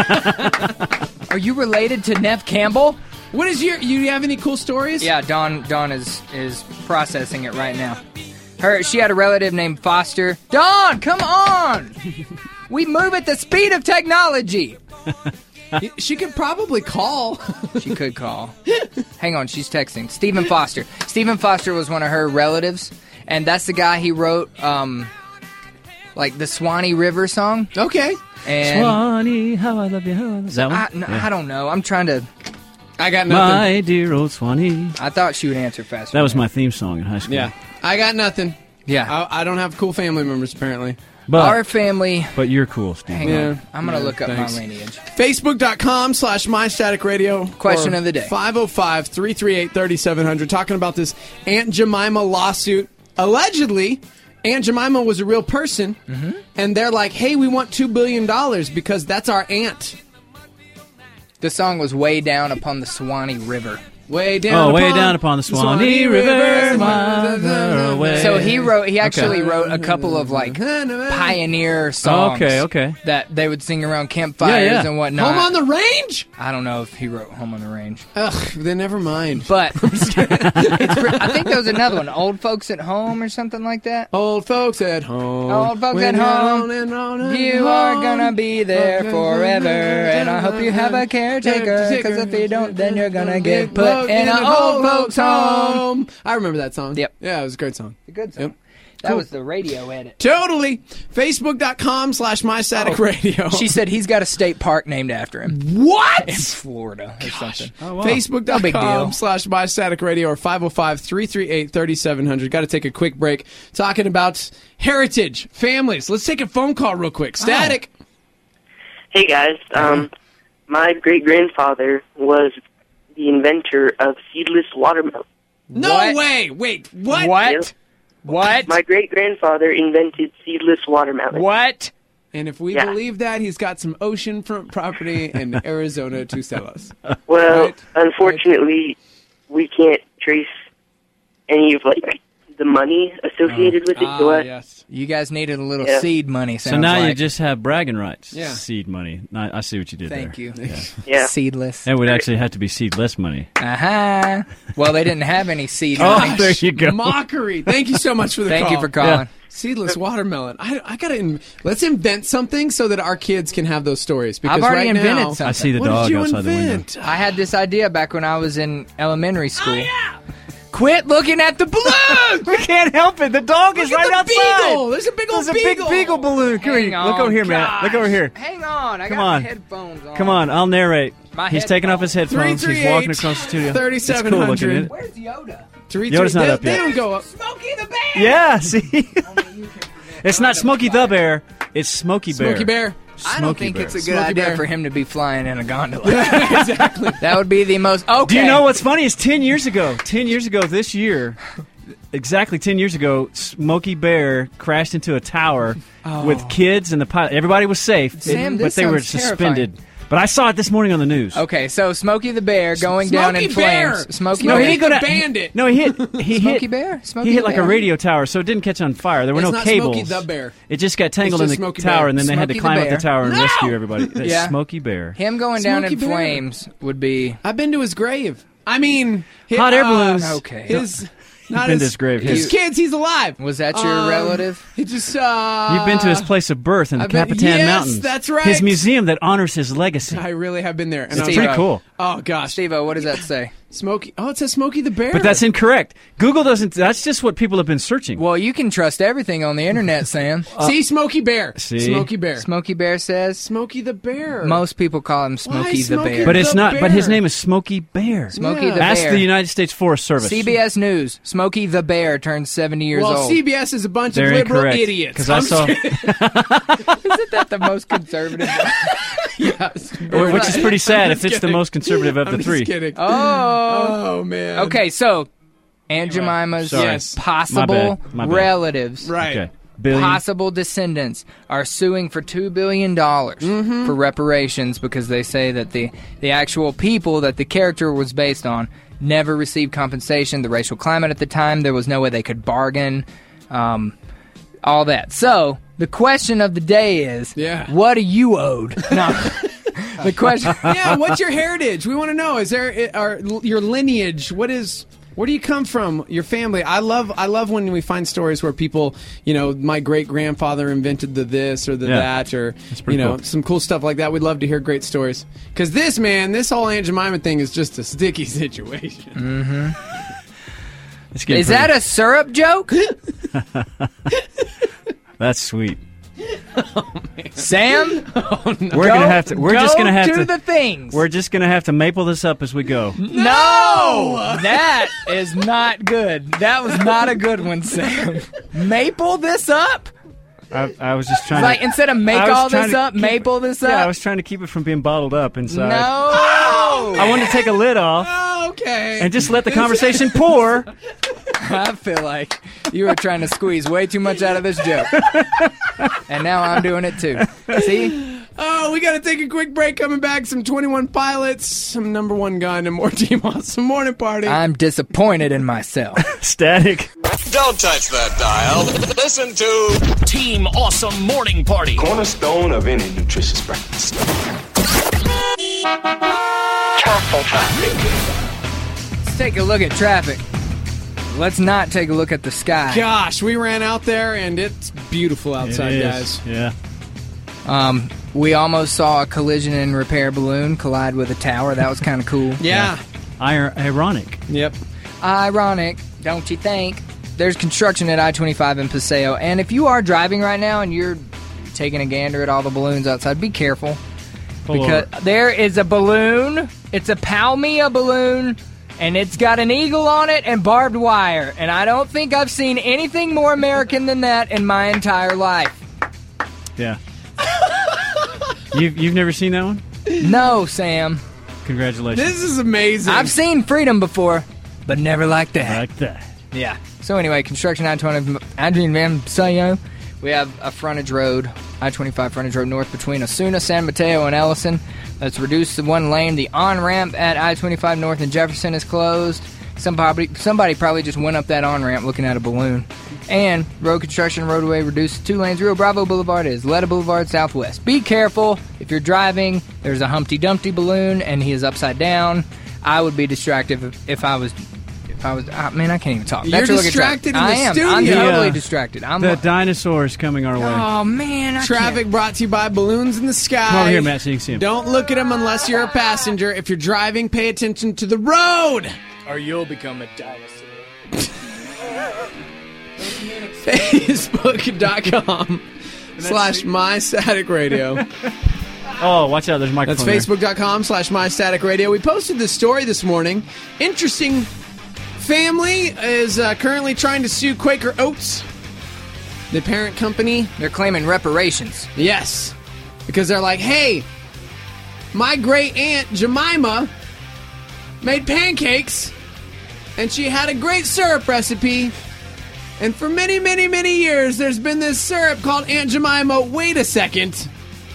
Are you related to Nev Campbell? What is your? You have any cool stories? Yeah, Dawn. Dawn is is processing it right now. Her. She had a relative named Foster. Dawn, come on. We move at the speed of technology. She could probably call. She could call. Hang on, she's texting. Stephen Foster. Stephen Foster was one of her relatives, and that's the guy he wrote, um, like the Swanee River song. Okay. And Swanee, how I love you. How I love... Is that one? I, no, Yeah. I don't know. I'm trying to. I got nothing. My dear old Swanee. I thought she would answer faster. That was my theme song in high school. Yeah, I got nothing. Yeah. I, I don't have cool family members apparently. But, Our family. but you're cool, Steve. Hang Yeah. on. I'm going to Yeah, look up thanks. my lineage. Facebook.com slash MyStaticRadio. Question of the day. five oh five, three three eight, three seven zero zero. Talking about this Aunt Jemima lawsuit. Allegedly, Aunt Jemima was a real person. Mm-hmm. And they're like, hey, we want two billion dollars because that's our aunt. The song was Way Down Upon the Swanee River. Way down Oh, upon way down upon the Swanee River, mother away. So he wrote. He actually Okay. wrote a couple of like pioneer songs. Okay, okay. That they would sing around campfires Yeah, yeah. and whatnot. Home on the Range? I don't know if he wrote Home on the Range, Ugh, then never mind. but it's pre- I think there was another one, Old Folks at Home or something like that. Old folks at home. Old folks When at you're home. on and on and You on. are gonna be there forever, and I hope you have a caretaker. Because if you don't, then you're gonna get put in an old folks' home. I remember that song. Yep. Yeah, it was a great song. A good song. Yep. That Cool. was the radio edit. Totally. Facebook.com slash MyStaticRadio. She said he's got a state park named after him What? in Florida or something. Oh, wow. No big deal. Facebook.com slash MyStaticRadio or five oh five, three three eight, three seven zero zero. Got to take a quick break talking about heritage, families. Let's take a phone call real quick. Static. Hey guys, um, my great grandfather was the inventor of seedless watermelon. No What? way. Wait, what? What? Yep. What? My great grandfather invented seedless watermelon. What? And if we Yeah. believe that, he's got some oceanfront property in Arizona to sell us. Well, Right. unfortunately, we can't trace any of like the money associated with it. Ah, So I, yes. You guys needed a little Yeah. seed money. So Sounds now like. you just have bragging rights. Yeah. Seed money. I, I see what you did Thank there. you. Yeah. yeah. Seedless. That would actually have to be seedless money. Uh-huh. Well, they didn't have any seed Oh, money. there you go. Mockery. Thank you so much for the Thank call. you for calling. Seedless watermelon. I, I gotta. In, let's invent something so that our kids can have those stories. Because I've already right invented now, something. I see the what dog did you outside invent? the window. I had this idea back when I was in elementary school. Oh, yeah. Quit looking at the balloon! I can't help it. The dog is Look at right the outside. beagle. There's a big old There's a big beagle. beagle balloon. Come Hang here. on, Look over here, Matt. Look over here. Hang on, I Come got on. my headphones on. Come on, I'll narrate. My He's taking off his headphones. He's walking across the studio. thirty-seven It's cool hundred. looking, isn't it? Where's Yoda? Three, Yoda's three, not they, up they yet. don't go up. Smokey the Bear! Yeah, see? It's not Smokey the Bear. It's Smokey Bear. Smokey Bear. I don't think Bear. it's a good Smokey idea Bear. for him to be flying in a gondola. Exactly. That would be the most... Okay. Do you know what's funny? Is ten years ago, ten years ago this year, exactly ten years ago, Smokey Bear crashed into a tower Oh. with kids and the pilot. Everybody was safe, Sam, but this they were sounds suspended. terrifying. But I saw it this morning on the news. Okay, so Smokey the Bear going down in Smokey Bear. flames. Smokey No, Bear. he didn't go down. Bandit. No, he hit. He Smokey hit. Bear? Smokey he hit the like Bear. a radio tower, so it didn't catch on fire. There were It's no not cables. Smokey the Bear. It just got tangled It's in just the Smokey tower, Bear. and then they had to Smokey the climb up Bear. the tower and No! rescue everybody. That's Yeah. Smokey Bear. Him going down Smokey in Bear. flames would be... I've been to his grave. I mean, his, Hot air uh, balloons. Okay. His, not been his, to his grave. His His- kids, he's alive. Was that your Um, relative? He just. Uh, You've been to his place of birth in the I've been- Capitan yes, Mountains. that's right. His museum that honors his legacy. I really have been there. And It's I was pretty like, cool. Oh gosh, Steve-O, what does that say? Smokey. Oh, it says Smokey the Bear. But that's incorrect. Google doesn't. That's just what people have been searching. Well, you can trust everything on the internet, Sam. See, Smokey Bear. See? Smokey Bear. Smokey Bear says... Smokey the Bear. Most people call him Why Smokey the Smokey Bear. But it's the not. But his Bear. name is Smokey Bear. Smokey Yeah. the Ask Bear. the United States Forest Service. C B S News. Smokey the Bear turns seventy years well, old. C B S is a bunch They're of liberal incorrect. idiots. Because I I'm saw, Isn't that the most conservative? yes. which is pretty sad if it's the kidding. most conservative of I'm the just three. kidding. Oh. Oh man. Okay, so Aunt Jemima's Sorry. Yes. possible My bad. My bad. relatives, Right. Okay. Billion. possible descendants, are suing for two billion dollars Mm-hmm. for reparations because they say that the, the actual people that the character was based on never received compensation. The racial climate at the time, there was no way they could bargain, um, all that. So the question of the day is, Yeah. what are you owed? No. The question. Yeah, what's your heritage? We want to know. Is there are your lineage? What is? Where do you come from? Your family. I love. I love when we find stories where people, you know, my great grandfather invented the this or the Yeah. that, or That's you pretty know, cool. some cool stuff like that. We'd love to hear great stories. Because this man, this whole Aunt Jemima thing is just a sticky situation. It's getting Is that pretty- a syrup joke? That's sweet. Sam? We're Go- gonna have to. We're just go gonna have do to. the things. We're just gonna have to maple this up as we go. No! That is not good. That was not a good one, Sam. Maple this up? I, I was just trying Like, to. instead of make I was all trying this to up, keep- maple this up? Yeah, I was trying to keep it from being bottled up inside. No! I wanted to take a lid off Oh, okay. and just let the conversation pour. I feel like you were trying to squeeze way too much out of this joke. And now I'm doing it too. See? Oh, we got to take a quick break. Coming back, some twenty-one Pilots, some Number One Gun, and more Team Awesome Morning Party. I'm disappointed in myself. Static. Don't touch that dial. Listen to Team Awesome Morning Party. Cornerstone of any nutritious breakfast. Let's take a look at traffic. Let's not take a look at the sky. Gosh, we ran out there, and it's beautiful outside, It is. guys. Yeah. Um, we almost saw a collision and repair balloon collide with a tower. That was kind of cool. Yeah. Ir- ironic. Yep. Ironic, don't you think? There's construction at I twenty-five in Paseo, and if you are driving right now and you're taking a gander at all the balloons outside, be careful. Pull because over. there is a balloon. It's a Palmia balloon, and it's got an eagle on it and barbed wire. And I don't think I've seen anything more American than that in my entire life. Yeah. you've you've never seen that one? No, Sam. Congratulations. This is amazing. I've seen freedom before, but never like that. Like that. Yeah. So anyway, construction I twenty, Adrian Van Paseo. We have a frontage road, I twenty-five frontage road north between Osuna, San Mateo, and Ellison. That's reduced to one lane. The on-ramp at I twenty-five north and Jefferson is closed. Somebody, somebody probably just went up that on-ramp looking at a balloon. And road construction roadway reduced to two lanes. Rio Bravo Boulevard is Letta Boulevard Southwest. Be careful if you're driving. There's a Humpty Dumpty balloon, and he is upside down. I would be distracted if, if I was... I was, uh, man, I can't even talk. You're That's a look at distracted in traffic. the I am. studio. I'm The, totally uh, distracted. I'm. The dinosaur is coming our way. Oh man, I Traffic can't. brought to you by Balloons in the Sky. Come over here, Matt, so you can see him. Don't look at them unless you're a passenger. If you're driving, pay attention to the road. Or you'll become a dinosaur. Facebook.com slash My Static Radio. Oh, watch out! There's a That's microphone. there. Facebook.com slash My Static Radio. We posted this story this morning. Interesting family is uh, currently trying to sue Quaker Oats, the parent company. They're claiming reparations. Yes. Because they're like, hey, my great aunt Jemima made pancakes, and she had a great syrup recipe. And for many, many, many years, there's been this syrup called Aunt Jemima. Wait a second.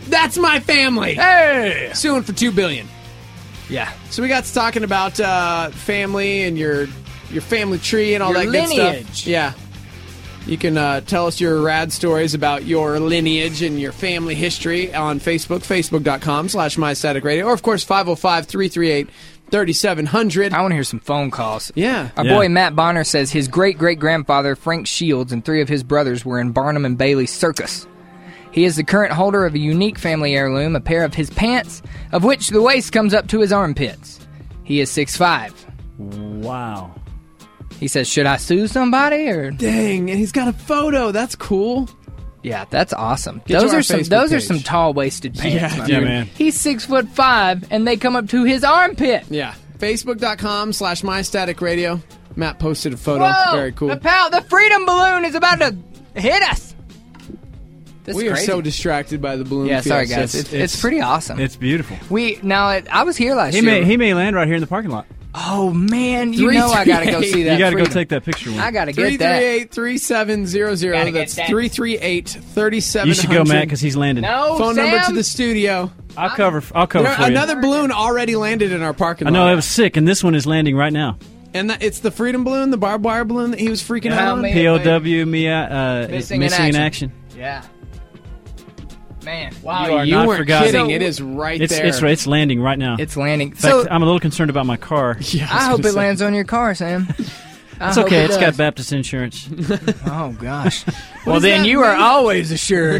That's my family. Hey! Suing for two billion dollars. Yeah. So we got to talking about uh, family and your your family tree and all Your that good lineage. stuff. Yeah. You can uh, tell us your rad stories about your lineage and your family history on Facebook, facebook.com slash mystaticradio, or, of course, five oh five, three three eight, three seven zero zero. I want to hear some phone calls. Yeah. Our Yeah. boy Matt Bonner says his great-great-grandfather, Frank Shields, and three of his brothers were in Barnum and Bailey Circus. He is the current holder of a unique family heirloom, a pair of his pants, of which the waist comes up to his armpits. He is six foot five. Wow. He says, should I sue somebody? Or Dang, and he's got a photo. That's cool. Yeah, that's awesome. Get to those our are some Facebook those are page. some tall-waisted pants. Yeah, my Yeah, dude. man. He's six foot five, and they come up to his armpit. Yeah. Facebook.com slash mystaticradio. Matt posted a photo. Whoa! Very cool. The, pow- the freedom balloon is about to hit us. That's we are crazy. so distracted by the balloon. Yeah, sorry fiesta. guys. It's, it's, pretty awesome. It's beautiful. we now it, I was here last He year. may he may land right here in the parking lot. Oh man, you Three, know I gotta go three, see that. You got to go freedom. take that picture. With I him. gotta three get three that. eight, three seven zero zero. Gotta get That's that. three three eight, three seven zero You zero. should go, Matt, because he's landing. No, Phone Sam? number to the studio. I'll cover. I'll cover There- for you. another balloon already landed in our parking I lot. know it was sick, and this one is landing right now. And that, it's the freedom balloon, the barbed wire balloon that he was freaking Yeah, out on. man. P O W, me, uh, Missing missing, in in action. action. Yeah. Man, Wow, You are you not weren't forgotten. kidding. So- it is right It's there. it's it's landing right now. it's landing. In fact, So I'm a little concerned about my car. Yeah, I was hope gonna it say. lands on your car, Sam. I It's hope okay. it It's does. got Baptist insurance. Oh gosh. well, does then that you are mean? always assured.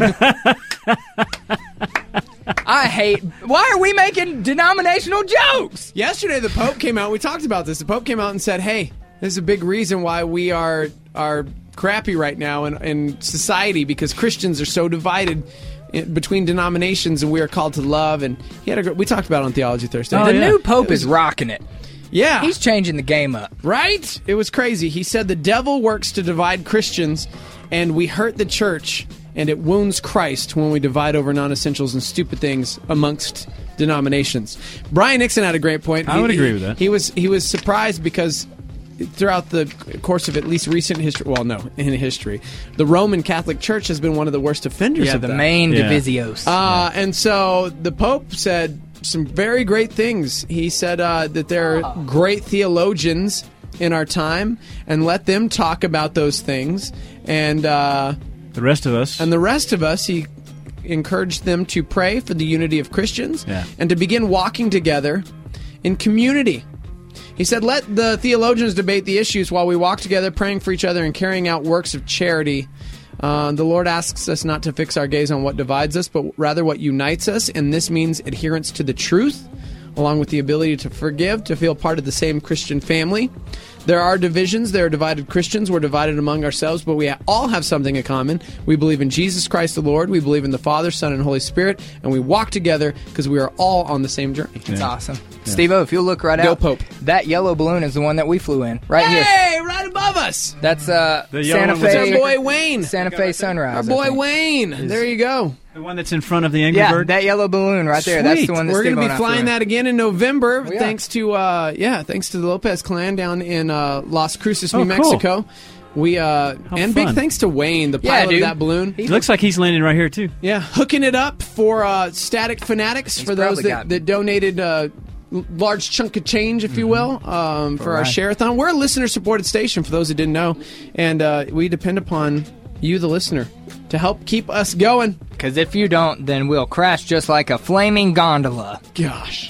I hate. Why are we making denominational jokes? Yesterday, the Pope came out. We talked about this. The Pope came out and said, "Hey, this is a big reason why we are are crappy right now in, in society because Christians are so divided in, between denominations, and we are called to love." And he had a. gr- We talked about it on Theology Thursday. the yeah. new pope It was- is rocking it. yeah, He's changing the game up. right. It was crazy. He said the devil works to divide Christians, and we hurt the church, and it wounds Christ when we divide over non-essentials and stupid things amongst denominations. Brian Nixon had a great point. I He- would agree he- with that. He was he was surprised because throughout the course of at least recent history, well, no, in history, the Roman Catholic Church has been one of the worst offenders Yeah, of the that. main Yeah. divisios. Uh, and so the Pope said some very great things. He said uh, that there are great theologians in our time, and let them talk about those things. And uh, The rest of us. and the rest of us, he encouraged them to pray for the unity of Christians Yeah. and to begin walking together in community. He said, let the theologians debate the issues while we walk together, praying for each other and carrying out works of charity. Uh, the Lord asks us not to fix our gaze on what divides us, but rather what unites us, and this means adherence to the truth, along with the ability to forgive, to feel part of the same Christian family. There are divisions. There are divided Christians. We're divided among ourselves, but we all have something in common. We believe in Jesus Christ the Lord. We believe in the Father, Son, and Holy Spirit, and we walk together because we are all on the same journey. It's awesome. Steve-O, if you'll look right Go out, Pope. that yellow balloon is the one that we flew in, right here. Hey, right above us. That's uh, The yellow Santa one was It's our Fe. boy Wayne. Santa Fe Sunrise. Our I boy think. Wayne. There you go. The one that's in front of the Angry Yeah, Bird. that yellow balloon right there. That's Sweet. the one. That We're going to Steve-O be and I flew flying in. that again in November, We are. thanks to uh, yeah, thanks to the Lopez clan down in uh, Las Cruces, New Oh, cool. Mexico. We uh, and big fun. thanks to Wayne, the Yeah, pilot dude. of that balloon. It looks like he's landing right here too. Yeah, hooking it up for uh, Static Fanatics for those probably that, got- that donated uh, l- large chunk of change, if you will, um, for, our ride. share-a-thon. We're a listener-supported station, for those that didn't know, and uh, we depend upon you, the listener, to help keep us going. Because if you don't, then we'll crash just like a flaming gondola. Gosh.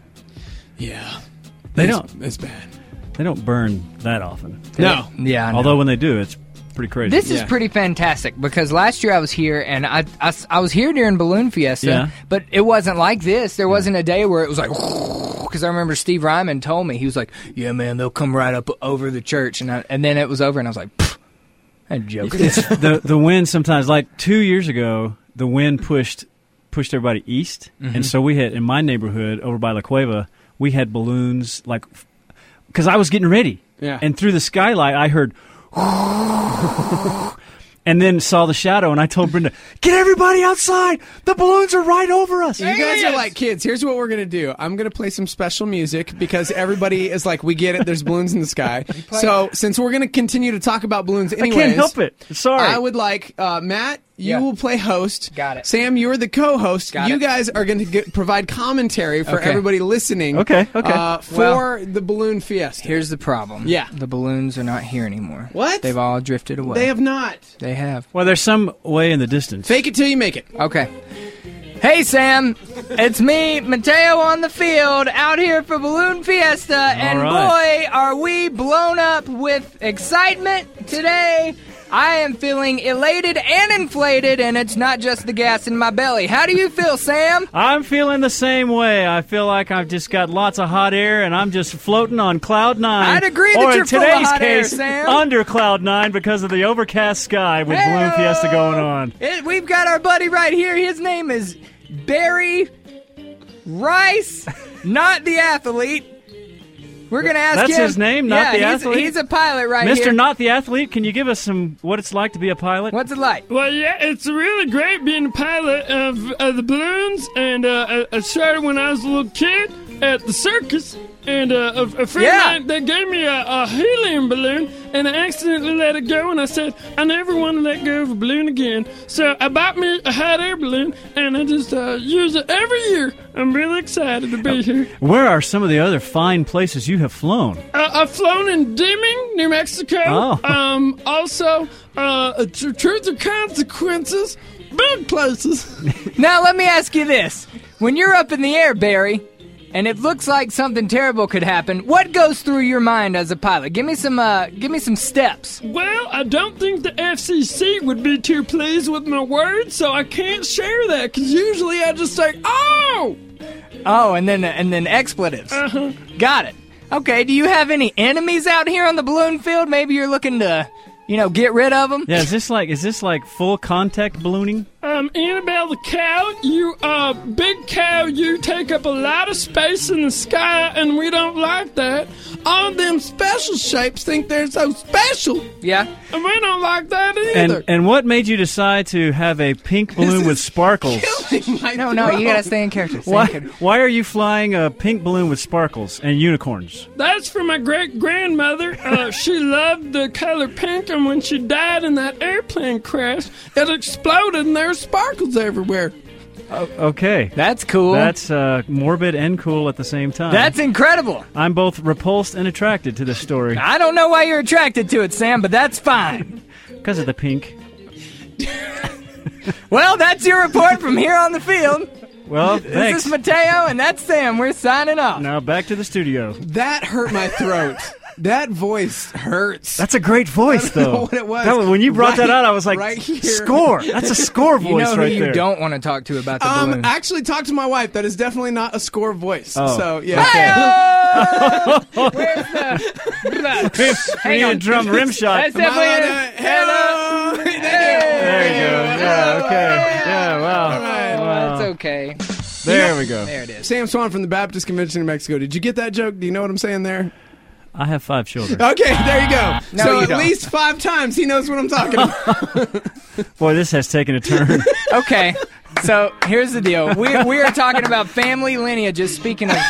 Yeah. They It's- don't. It's bad. They don't burn that often. No. Yeah, I know. Although when they do, it's pretty crazy. This is Yeah. pretty fantastic because last year I was here and I, I, I was here during Balloon Fiesta, Yeah. but it wasn't like this. There wasn't a day where it was like, because I remember Steve Ryman told me, he was like, yeah, man, they'll come right up over the church. And, I, and then it was over and I was like, pfft, I'm joking. the the wind sometimes, like two years ago, the wind pushed pushed everybody east, Mm-hmm. and so we had in my neighborhood over by La Cueva, we had balloons like because I was getting ready, Yeah. and through the skylight I heard. And then saw the shadow, and I told Brenda, "Get everybody outside! The balloons are right over us." You guys are like kids. Here's what we're going to do. I'm going to play some special music because everybody is like, we get it. There's balloons in the sky. So since we're going to continue to talk about balloons I anyways. can't help it. Sorry. I would like, uh, Matt, You Yeah. will play host. Got it. Sam, you're the co-host. Got you it. guys are going to provide commentary for Okay. everybody listening. Okay, okay. Uh, for Well, the balloon fiesta. Here's the problem. Yeah. The balloons are not here anymore. What? They've all drifted away. They have not. They have. Well, there's some way in the distance. Fake it till you make it. Okay. Hey, Sam. It's me, Mateo, on the field, out here for Balloon Fiesta. And right. boy, are we blown up with excitement today. I am feeling elated and inflated, and it's not just the gas in my belly. How do you feel, Sam? I'm feeling the same way. I feel like I've just got lots of hot air, and I'm just floating on cloud nine. I'd agree that or you're in full of today's hot air, case, Sam. under cloud nine because of the overcast sky with Hey-o! Balloon Fiesta going on. It, we've got our buddy right here. His name is Barry Rice, not the athlete. We're going to ask That's him. his name, not yeah, the he's, athlete? He's a pilot right Mister here. Not the Athlete, can you give us some what it's like to be a pilot? What's it like? Well, yeah, it's really great being a pilot of, of the balloons, and uh, I, I started when I was a little kid at the circus, and uh, a, a friend Yeah. of mine, they gave me a, a helium balloon, and I accidentally let it go, and I said, I never want to let go of a balloon again. So I bought me a hot air balloon, and I just uh, use it every year. I'm really excited to be here. Where are some of the other fine places you have flown? Uh, I've flown in Deming, New Mexico. Oh. Um, also, uh, tr- Truth or Consequences, big places. Now, let me ask you this. When you're up in the air, Barry, and it looks like something terrible could happen, what goes through your mind as a pilot? Give me some, uh, give me some steps. Well, I don't think the F C C would be too pleased with my words, so I can't share that, because usually I just say, oh! Oh, and then and then expletives. Uh-huh. Got it. Okay, do you have any enemies out here on the balloon field? Maybe you're looking to, you know, get rid of them? Yeah, is this like is this like full contact ballooning? Um, Annabelle the cow, you, uh, big cow, you take up a lot of space in the sky, and we don't like that. All them special shapes think they're so special, Yeah. and we don't like that either. And and what made you decide to have a pink balloon with sparkles? No, no, you gotta stay in character. Stay Why in character. why are you flying a pink balloon with sparkles and unicorns? That's for my great-grandmother. Uh, she loved the color pink, and when she died in that airplane crash, it exploded, and there were sparkles everywhere. Okay. That's cool. That's uh, morbid and cool at the same time. That's incredible. I'm both repulsed and attracted to this story. I don't know why you're attracted to it, Sam, but that's fine. Because of the pink. Well, that's your report from here on the field. Well, This thanks. is Mateo, and that's Sam. We're signing off. Now back to the studio. That hurt my throat. That voice hurts. That's a great voice, I don't know though. what it was. That was- when you brought that Right- out, I was like, right here. score. That's a score voice You know who right you there. don't want to talk to about the Um, balloon. actually, talk to my wife. That is definitely not a score voice. Oh. So yeah. Hey-o! Where's the... We need a drum rim shot. That's definitely Am I it. allowed to- Hello. There you go. Yeah, okay. Yeah, wow. right. Oh, Wow. that's okay. There we go. There it is. Sam Swan from the Baptist Convention in Mexico. Did you get that joke? Do you know what I'm saying there? I have five children. Okay, there you go. No, so you at don't. least five times he knows what I'm talking about. Boy, this has taken a turn. Okay, so here's the deal. We we are talking about family lineages. Speaking of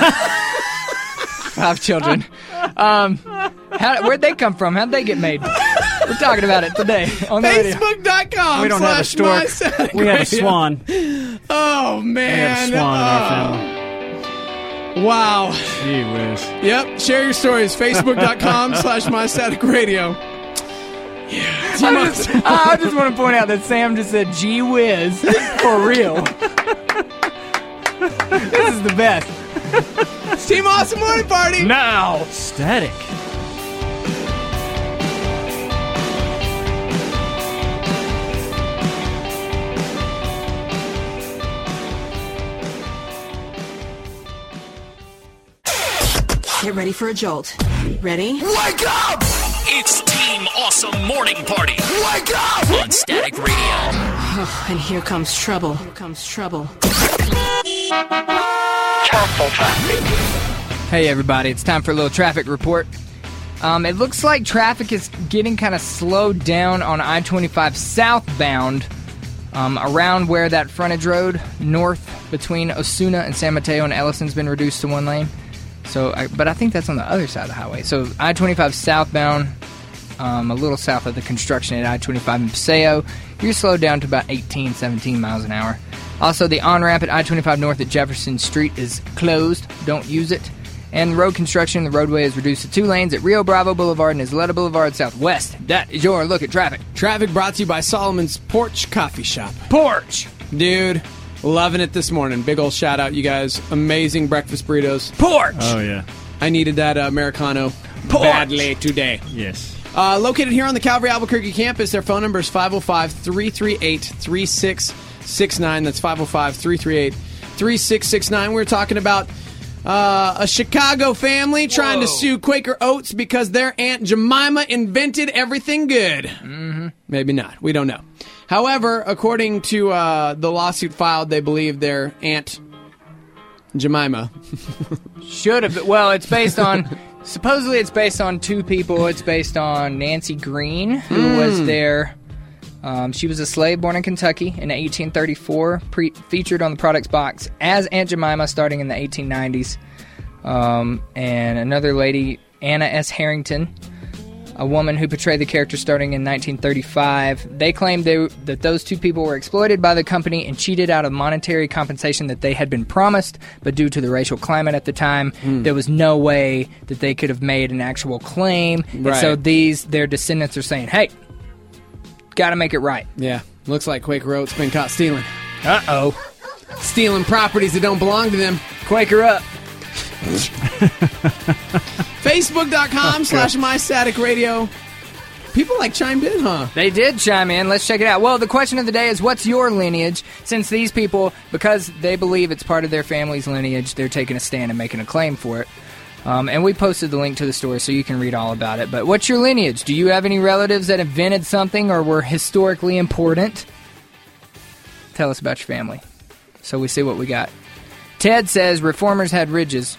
five children, um, how, where'd they come from? How'd they get made? We're talking about it today on the radio. Facebook dot com We don't have a slash stork. MySatic We have a Radio. swan. Oh, We man. have a swan in our family. Oh. Wow. Gee whiz. Yep. Share your stories. Facebook dot com slash MyStatic Radio. Yeah. Team I just, I just want to point out that Sam just said "gee whiz" for real. This is the best. It's Team Awesome Morning Party. Now, Static. Get ready for a jolt. Ready? Wake up! It's Team Awesome Morning Party. Wake up! On Static Radio. And here comes trouble. Here comes trouble. hey everybody, it's time for a little traffic report. Um, it looks like traffic is getting kind of slowed down on I twenty-five southbound, um, around where that frontage road north between Osuna and San Mateo and Ellison's been reduced to one lane. So, I, but I think that's on the other side of the highway. So I twenty-five southbound, um, a little south of the construction at I twenty-five in Paseo. You're slowed down to about eighteen, seventeen miles an hour. Also, the on-ramp at I twenty-five north at Jefferson Street is closed. Don't use it. And road construction, the roadway is reduced to two lanes at Rio Bravo Boulevard and Isleta Boulevard Southwest. That is your look at traffic. Traffic brought to you by Solomon's Porch Coffee Shop. Porch! Dude, loving it this morning. Big old shout out, you guys. Amazing breakfast burritos. Porch! Oh, yeah. I needed that uh, Americano Porch! badly today. Yes. Uh, located here on the Calvary Albuquerque campus, their phone number is five oh five, three three eight, three six six nine. That's five oh five, three three eight, three six six nine. We're talking about uh, a Chicago family trying Whoa. to sue Quaker Oats because their Aunt Jemima invented everything good. Mm-hmm. Maybe not. We don't know. However, according to uh, the lawsuit filed, they believe their Aunt Jemima should have. Well, it's based on... Supposedly it's based on two people. It's based on Nancy Green, who Mm. was there. Um, she was a slave born in Kentucky in eighteen thirty-four, pre- featured on the product's box as Aunt Jemima starting in the eighteen nineties. Um, and another lady, Anna S. Harrington, a woman who portrayed the character starting in nineteen thirty-five. They claimed they, that those two people were exploited by the company and cheated out of monetary compensation that they had been promised, but due to the racial climate at the time, Mm. there was no way that they could have made an actual claim. And Right. so these, their descendants are saying, hey, gotta make it right. Yeah, looks like Quaker Oats been caught stealing. Uh-oh. Stealing properties that don't belong to them. Quaker up. Facebook.com slash My Static Radio. People like chimed in, huh? They did chime in. Let's check it out. Well, the question of the day is, what's your lineage? Since these people, because they believe it's part of their family's lineage, they're taking a stand and making a claim for it. Um, and we posted the link to the story so you can read all about it. But what's your lineage? Do you have any relatives that invented something or were historically important? Tell us about your family. So we see what we got. Ted says, reformers had ridges.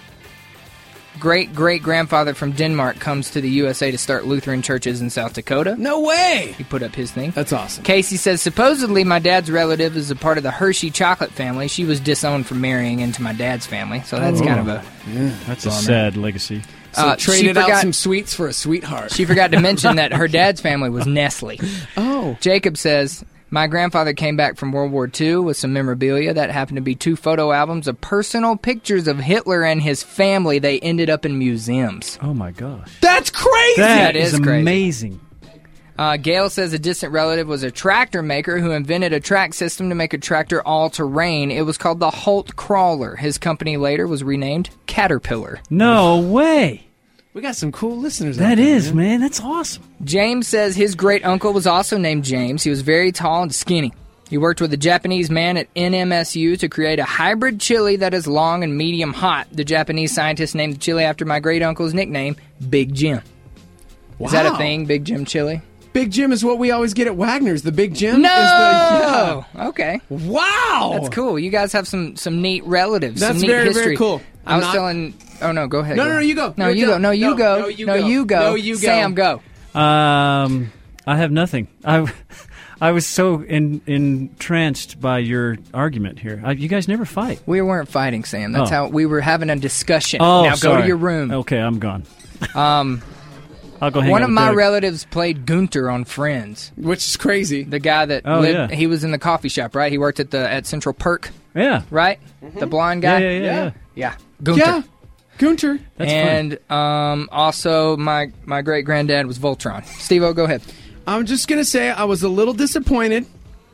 Great-great-grandfather from Denmark comes to the U S A to start Lutheran churches in South Dakota. No way! He put up his thing. That's awesome. Casey says, supposedly my dad's relative is a part of the Hershey chocolate family. She was disowned for marrying into my dad's family. So that's Oh. kind of a... Yeah, that's a bummer. sad legacy. So Uh, traded she out forgot- some sweets for a sweetheart. She forgot to mention that her dad's family was Nestle. Oh. Jacob says, my grandfather came back from World War Two with some memorabilia. That happened to be two photo albums of personal pictures of Hitler and his family. They ended up in museums. Oh, my gosh. That's crazy! That That is, is crazy. amazing. Uh, Gail says a distant relative was a tractor maker who invented a track system to make a tractor all-terrain. It was called the Holt Crawler. His company later was renamed Caterpillar. No way. We got some cool listeners. That out there, is, man. That's awesome. James says his great-uncle was also named James. He was very tall and skinny. He worked with a Japanese man at N M S U to create a hybrid chili that is long and medium hot. The Japanese scientist named the chili after my great-uncle's nickname, Big Jim. Wow. Is that a thing, Big Jim chili? Big Jim is what we always get at Wagner's. The Big Jim No! is the... Yeah. Okay. Wow! That's cool. You guys have some, some neat relatives. That's some neat very, history. very cool. I I'm was not- telling... Oh, no, go ahead. No, go. no, no, you go. No, You're you done. go. No, you No, go. no, you no, go. you go. No, you go. Sam, go. Um, I have nothing. I, I was so in, entranced by your argument here. I, you guys never fight. We weren't fighting, Sam. That's Oh. how we were having a discussion. Oh, now go sorry. to your room. Okay, I'm gone. Um, I'll go hang one out of with my Doug. relatives played Gunter on Friends, which is crazy. The guy that Oh, lived, yeah. he was in the coffee shop, right? He worked at the at Central Perk, Yeah. right? The blonde guy. Yeah, yeah, yeah, yeah. Yeah. Gunter. Yeah. Gunter. That's and um, also my my great granddad was Voltron. Steve-O, go ahead. I'm just going to say I was a little disappointed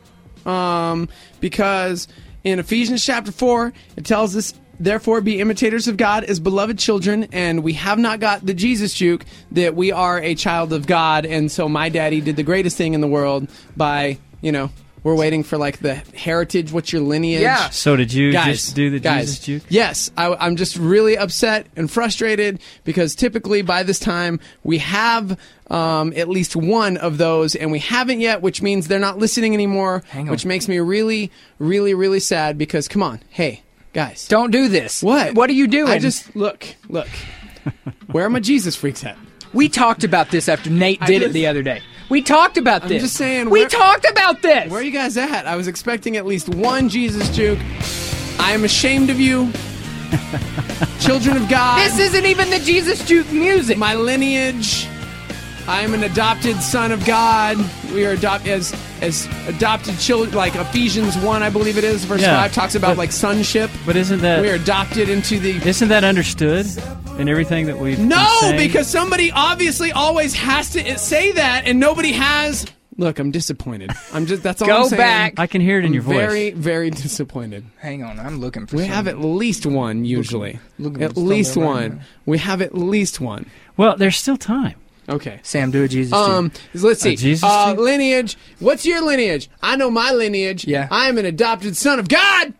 um, because in Ephesians chapter four, it tells us, therefore be imitators of God as beloved children, and we have not got the Jesus juke that we are a child of God, and so my daddy did the greatest thing in the world by, you know, we're waiting for like the heritage, what's your lineage? Yeah. So did you Guys, just do the guys, Jesus juke? Yes, I, I'm just really upset and frustrated because typically by this time we have um, at least one of those, and we haven't yet, which means they're not listening anymore, Hang on. which makes me really, really, really sad because, come on, hey, guys. Don't do this. What? What are you doing? I just, look, look. Where are my Jesus freaks at? We talked about this after Nate I did it just- the other day. We talked about I'm this. just saying, We where- talked about this. Where are you guys at? I was expecting at least one Jesus juke. I am ashamed of you. Children of God. This isn't even the Jesus juke music. My lineage. I am an adopted son of God. We are adopted as as adopted children, like Ephesians one, I believe it is, verse Yeah, five talks about but- like sonship. But isn't that We are adopted into the. isn't that understood in everything that we've No, been saying? because somebody obviously always has to say that, and nobody has. Look, I'm disappointed. I'm just. That's all Go I'm saying. back. I can hear it in I'm your voice. Very, very disappointed. Hang on, I'm looking for We some- have at least one usually. looking at for least something right one. now. We have at least one. Well, there's still time. Okay. Sam, do a Jesus Um, tune. let's see. A Jesus uh, tune? lineage. What's your lineage? I know my lineage. Yeah. I am an adopted son of God.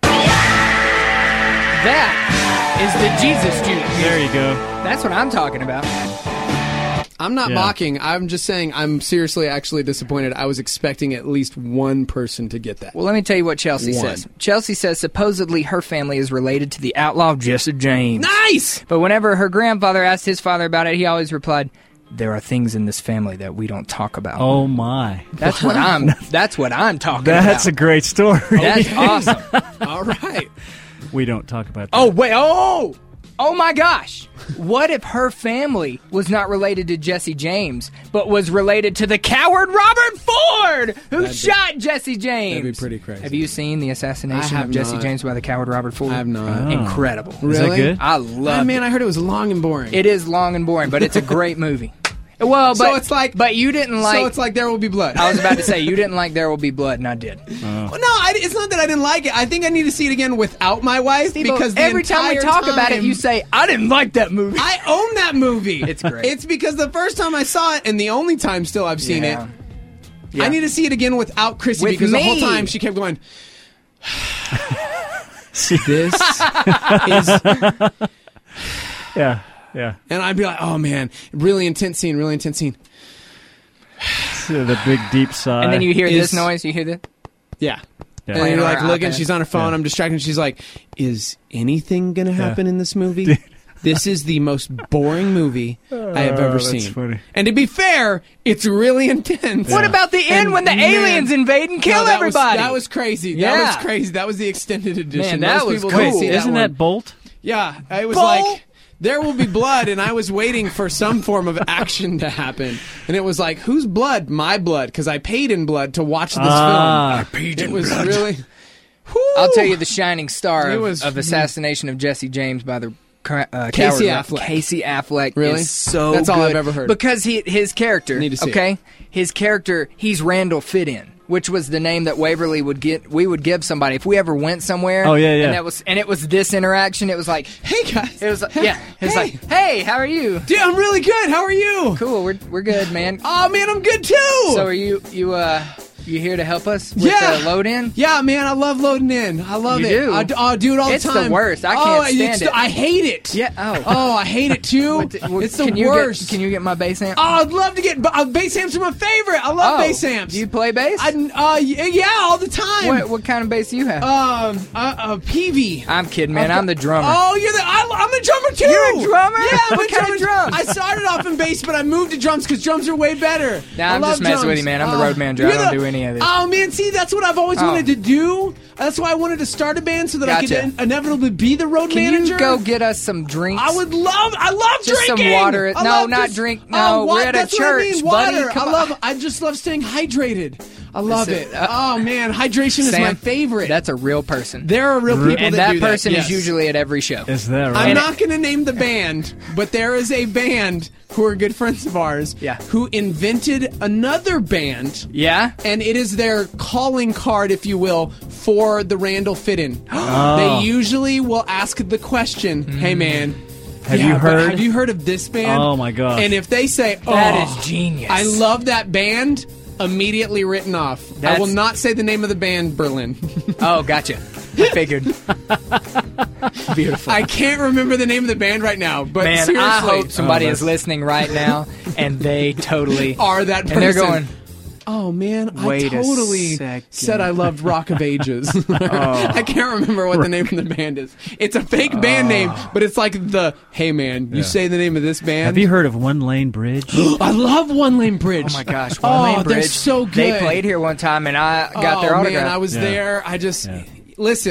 That is the Jesus tune. There you go. That's what I'm talking about. I'm not Yeah. mocking. I'm just saying I'm seriously actually disappointed. I was expecting at least one person to get that. Well, let me tell you what Chelsea One. says. Chelsea says supposedly her family is related to the outlaw Jesse James. Nice! But whenever her grandfather asked his father about it, he always replied, "There are things in this family that we don't talk about." Oh my! That's what I'm. That's what I'm talking That's a about. great story. That's awesome. All right. We don't talk about that. Oh wait! Oh, oh my gosh! What if her family was not related to Jesse James, but was related to the coward Robert Ford, who That'd be- shot Jesse James? That'd be pretty crazy. Have you seen the assassination I of have Jesse not. James by the coward Robert Ford? I have not. Oh. Incredible. Is that Really? good? I Oh, love man, it. I heard it was long and boring. It is long and boring, but it's a great movie. Well, but So it's like- but you didn't like. so it's like There Will Be Blood. I was about to say you didn't like There Will Be Blood, and I did. Well, no, I, it's not that I didn't like it. I think I need to see it again without my wife Steve-O, because the every time we entire talk about it, time- you say I didn't like that movie. I own that movie. It's great. It's because the first time I saw it, and the only time still I've seen Yeah. it, Yeah. I need to see it again without Chrissy With because the whole me. time she kept going, See, this is... yeah, yeah. And I'd be like, oh, man, really intense scene, really intense scene. The big deep sigh. And then you hear Is- this noise. You hear this. Yeah. Yeah. And Playing you're on like her looking, iPad. she's on her phone, Yeah. I'm distracted, she's like, is anything going to happen in this movie? This is the most boring movie I have Oh, ever that's seen. funny. And to be fair, it's really intense. What about the end And when the man- aliens invade and kill No, that was- everybody? that was crazy. That Yeah. was crazy. That was the extended edition. Man, that Most was people cool. didn't see Isn't that, that one. Bolt? Yeah, it was Bolt? like There Will Be Blood, and I was waiting for some form of action to happen. And it was like, whose blood? My blood, because I paid in blood to watch this Ah. film. I paid in It was really... I'll tell you the shining star It of, was- of assassination of Jesse James by the uh, Casey coward- Affleck. Casey Affleck Really? is so That's all I've good. ever heard. Because he his character, Need to see okay, his character, he's Randall Fittin, which was the name that Waverly would get. We would give somebody if we ever went somewhere. Oh, yeah, yeah. And that was and it was this interaction. It was like, Hey, guys. it was like, yeah, it was Hey. like, hey, how are you? Dude, I'm really good. How are you? Cool, we're we're good, man. Oh, man, I'm good, too. So are you you uh you here to help us with Yeah. the load in? Yeah, man, I love loading in. I love You it. do? I, d- I do it all It's the the time. worst. I Oh, can't stand it's it. the- I hate it. Yeah. Oh. Oh, I hate it too. What the- what- it's the can you worst. Get, can you get my bass amp? Oh, I'd love to get uh, bass amps. Are my favorite. I love Oh, bass amps. Do you play bass? I, uh, y- yeah, all the time. What, what kind of bass do you have? Um, uh, uh, P V. I'm kidding, man. I'm the drummer. Oh, you're the. I, I'm a drummer too. You're a drummer? Yeah, I'm What a kind of drummer. drums? I started off in bass, but I moved to drums because drums are way better. Nah, I I'm love just messing drums. with you, man. I'm the Oh, road manager. I you're don't the- do any of this. Oh man, see, that's what I've always Oh. wanted to do. That's why I wanted to start a band so that I Gotcha. could in- inevitably be the road Can manager. you go get us some drinks? I would love. I love Just some drinking. water. I No, love not just- drink. Oh, No, wa- we're at a that's what I mean, church, water. buddy. Come I on. love. I just love staying hydrated. I love Listen, it. uh, oh man, hydration is Sam, my favorite. That's a real person. There are real people and that, that do person that. is Yes. usually at every show. Is that I'm right? not going to name the band, but there is a band who are good friends of ours Yeah. who invented another band, Yeah? and it is their calling card, if you will, for the Randall Fit-In. Oh. They usually will ask the question, hey man, Have yeah, you but heard? have you heard of this band? Oh, my gosh. And if they say, oh, That is genius. I love that band, immediately written off. I That's- will not say the name of the band, Berlin. Oh, gotcha. I figured. Beautiful. I can't remember the name of the band right now, but Man, seriously. I hope somebody Oh, is that's- listening right now and they totally are that person. and they're going, oh man, Wait I a totally second. said I loved Rock of Ages. I can't remember what the name of the band is. It's a fake band name, but it's like the, hey man, you Yeah. say the name of this band. Have you heard of One Lane Bridge? I love One Lane Bridge. oh my gosh, One Oh, Lane they're Bridge. so good. They played here one time and I got oh, their autograph. man, I was Yeah. there. I just, Yeah. listen,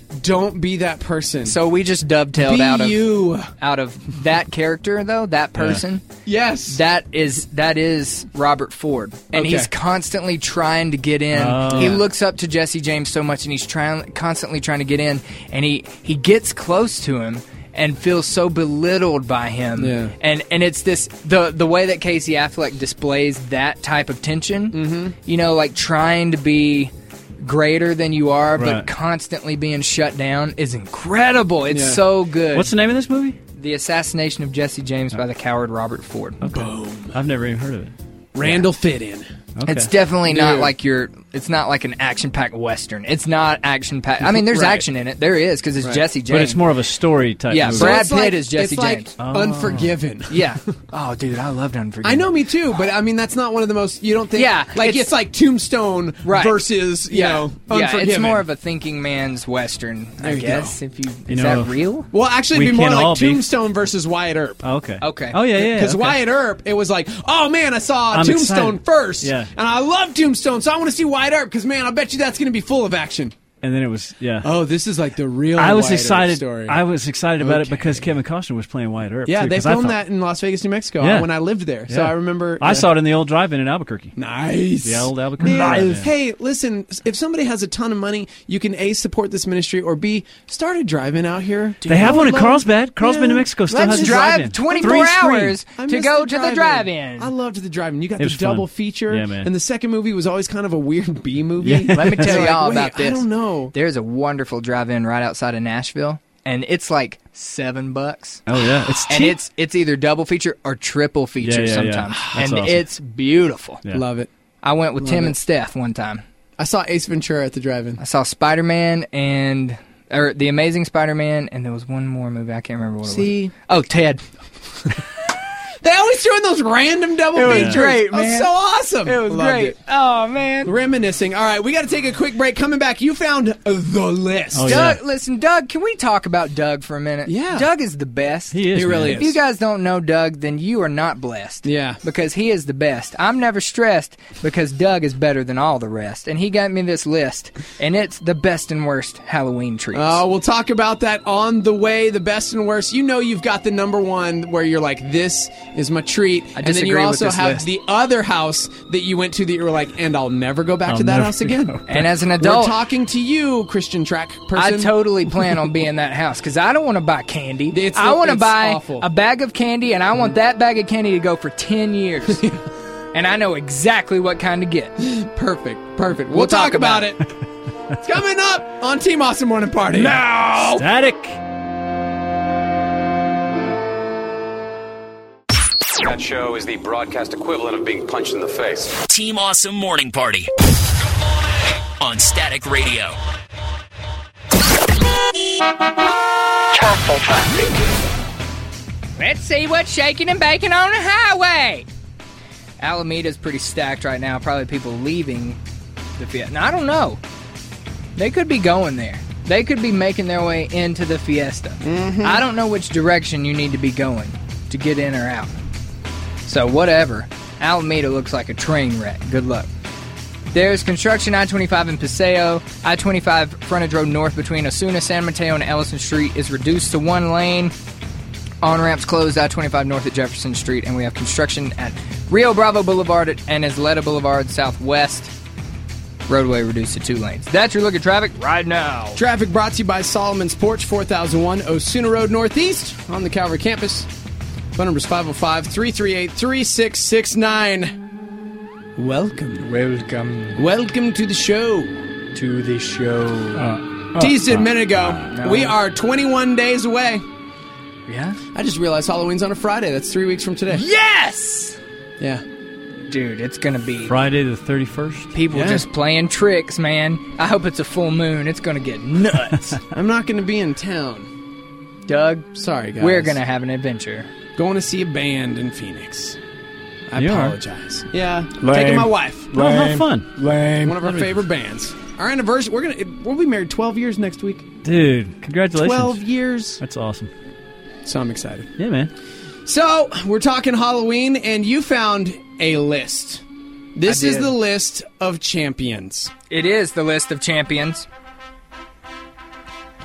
Don't be that person. So we just dovetailed Be out of you. out of that character, though, that person. Yes. That is that is Robert Ford. And Okay. he's constantly trying to get in. Oh. He Yeah. looks up to Jesse James so much, and he's trying constantly trying to get in, and he, he gets close to him and feels so belittled by him. Yeah. And and it's this the the way that Casey Affleck displays that type of tension, Mm-hmm. you know, like trying to be greater than you are, Right. but constantly being shut down is incredible. It's Yeah. so good. What's the name of this movie? The Assassination of Jesse James by the coward Robert Ford. Okay. I've never even heard of it. Randall fit in. Okay. It's definitely not Dude. like your. It's not like an action-packed western. It's not action-packed. I mean, there's Right. action in it. There is because it's Right. Jesse James. But it's more of a story type Yeah, movie. so Brad it's like- Pitt is Jesse it's like James. Oh. Unforgiven. Yeah. Oh, dude, I loved Unforgiven. I know, me too, but I mean, that's not one of the most. You don't think. Yeah, Like, it's, it's- like Tombstone Right. versus, you Yeah. know, yeah, Unforgiven. it's more of a thinking man's western. There I you guess go. if you, You is know, that real? Well, actually, We it'd be more can all like be- Tombstone versus Wyatt Earp. Oh, okay. Okay. Oh, yeah, yeah. Because okay. Wyatt Earp, it was like, oh man, I saw I'm Tombstone excited. first, Yeah. and I love Tombstone, so I want to see Wyatt Earp because man, I bet you that's going to be full of action. And then it was, yeah. Oh, this is like the real. I was Wyatt Earp excited. story. I was excited about it Okay. because Kevin Costner was playing Wyatt Earp. yeah, too, they 'cause I filmed thought- that in Las Vegas, New Mexico Yeah. when I lived there. So Yeah. I remember. I uh, saw it in the old drive-in in Albuquerque. Nice. The old Albuquerque. Man, Nice. hey, listen, if somebody has a ton of money, you can A, support this ministry, or B, start a drive-in out here. They have I one in would love- Carlsbad. Carlsbad, Yeah. New Mexico still Let's has a drive drive-in. twenty-four Three screen. hours I to miss go the to the drive-in. drive-in. I loved the drive-in. You got It the was double fun. feature, Yeah, man. and the second movie was always kind of a weird B movie. Yeah. Let me tell It's you like, all wait, about this. I don't know. There's a wonderful drive-in right outside of Nashville, and it's like seven bucks. Oh yeah, it's And cheap. it's it's either double feature or triple feature Yeah, yeah, yeah. sometimes, That's and awesome. it's beautiful. Yeah. Love it. I went with Love Tim it. and Steph one time. I saw Ace Ventura at the drive-in. I saw Spider-Man and or The Amazing Spider-Man, and there was one more movie I can't remember what it See? was. Oh, Ted. They always throw in those random double It was features. great, Oh, man. so awesome. It was Loved great. it. Oh man. Reminiscing. All right, we got to take a quick break. Coming back, you found the list. Oh, Doug, yeah. listen, Doug, can we talk about Doug for a minute? Yeah. Doug is the best. He is. He really man. If you guys don't know Doug, then you are not blessed. Yeah. Because he is the best. I'm never stressed because Doug is better than all the rest. And he got me this list, and it's the best and worst Halloween treats. Uh, we'll talk about that on the way, the best and worst. You know you've got the number one where you're like, this is my treat. I and then you disagree with also this have list. the other house that you went to that you were like, and I'll never go back I'll to that never house again. go And as an We're adult, talking to you, Christian track I person. totally plan on being that house because I don't want to buy candy. It's- I want to it's buy awful. a bag of candy, and I want that bag of candy to go for ten years. And I know exactly what kind to get. Perfect, perfect. We'll, We'll talk, talk about, about it. It's coming up on Team Awesome Morning Party. No! Static. That show is the broadcast equivalent of being punched in the face. Team Awesome Morning Party on Static Radio. Let's see what's shaking and baking on the highway. Alameda's pretty stacked right now. Probably people leaving the Fiesta. Now, I don't know. They could be going there. They could be making their way into the Fiesta. Mm-hmm. I don't know which direction you need to be going to get in or out. So whatever. Alameda looks like a train wreck. Good luck. There's construction I twenty-five in Paseo. I twenty-five frontage road north between Osuna, San Mateo, and Ellison Street is reduced to one lane. On-ramps closed I twenty-five north at Jefferson Street, and we have construction at Rio Bravo Boulevard and Isleta Boulevard southwest. Roadway reduced to two lanes. That's your look at traffic right now. Traffic brought to you by Solomon's Porch, four thousand one Osuna Road Northeast on the Calvary campus. Phone number is five oh five, three three eight, three six six nine. Welcome. Welcome. Welcome to the show. To the show. Uh, Teased it a minute ago. uh, no. We are twenty-one days away. Yeah? I just realized Halloween's on a Friday. That's three weeks from today. Yes! Yeah. Dude, it's going to be... Friday the thirty-first. People Yeah. just playing tricks, man. I hope it's a full moon. It's going to get nuts. I'm not going to be in town. Doug, Sorry, guys. we're going to have an adventure. Going to see a band in Phoenix. I You are? apologize. Yeah. Lame. Taking my wife. Oh, have fun. Lame. One of our favorite bands. Our anniversary. We're gonna. We'll be married twelve years next week. Dude, congratulations. Twelve years. That's awesome. So I'm excited. Yeah, man. So we're talking Halloween, and you found a list. This I is did. the list of champions. It is the list of champions.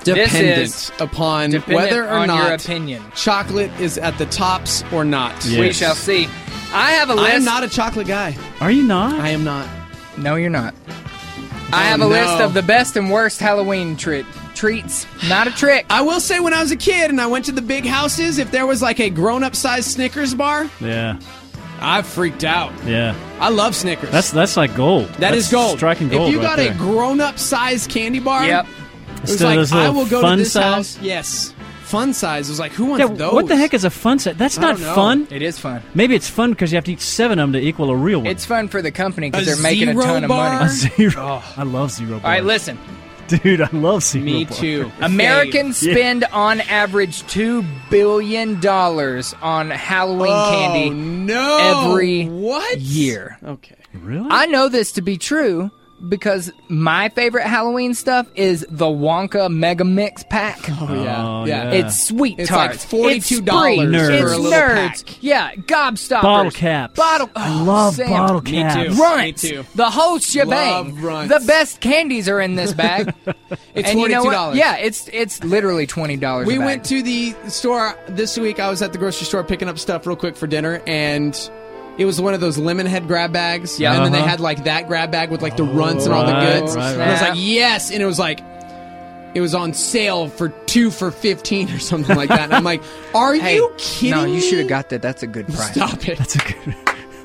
dependent This is upon dependent whether or on not your opinion. chocolate is at the tops or not. Yes. We shall see. I have a list. I am not a chocolate guy. Are you not? I am not. No, you're not. I have Oh, a no. list of the best and worst Halloween treat treats. Not a trick. I will say, when I was a kid and I went to the big houses, if there was like a grown-up sized Snickers bar, Yeah. I freaked out. Yeah. I love Snickers. That's that's like gold. That that's is gold. Striking gold. If you right got there. a grown-up sized candy bar, Yep. it was Instead of like, those I little will go fun to this size? house. Yes. Fun size. It was like, who wants Yeah, those? what the heck is a fun set? That's I not don't know. fun. It is fun. Maybe it's fun because you have to eat seven of them to equal a real one. It's fun for the company because A they're making a zero ton of bar? money. a zero. I love zero. Bars. All right, listen. Dude, I love zero. Me bars. too. Americans Yeah. spend on average two billion dollars on Halloween Oh, candy no. every what? year. Okay. Really? I know this to be true because my favorite Halloween stuff is the Wonka Mega Mix pack. Oh, yeah. Oh, yeah. yeah. It's sweet It's tarts. like forty-two dollars It's, free. Nerds. it's for a little nerds. pack. Yeah, gobstoppers. Bottle caps. Bottle. I oh, love Sam. bottle Me caps. too. Runts. Me too. The whole shebang. Love runts. The best candies are in this bag. It's And you know forty-two what? dollars. Yeah, it's it's literally twenty dollars. We a bag. went to the store this week. I was at the grocery store picking up stuff real quick for dinner, and it was one of those lemon head grab bags. Yeah. And then they Uh-huh. had like that grab bag with like the runts and all the right, goods. right, And I was right. like, yes. And it was like, it was on sale for two for fifteen or something like that. And I'm like, are Hey, you kidding no, you me? should have got that. That's a good price. Stop it. That's a good.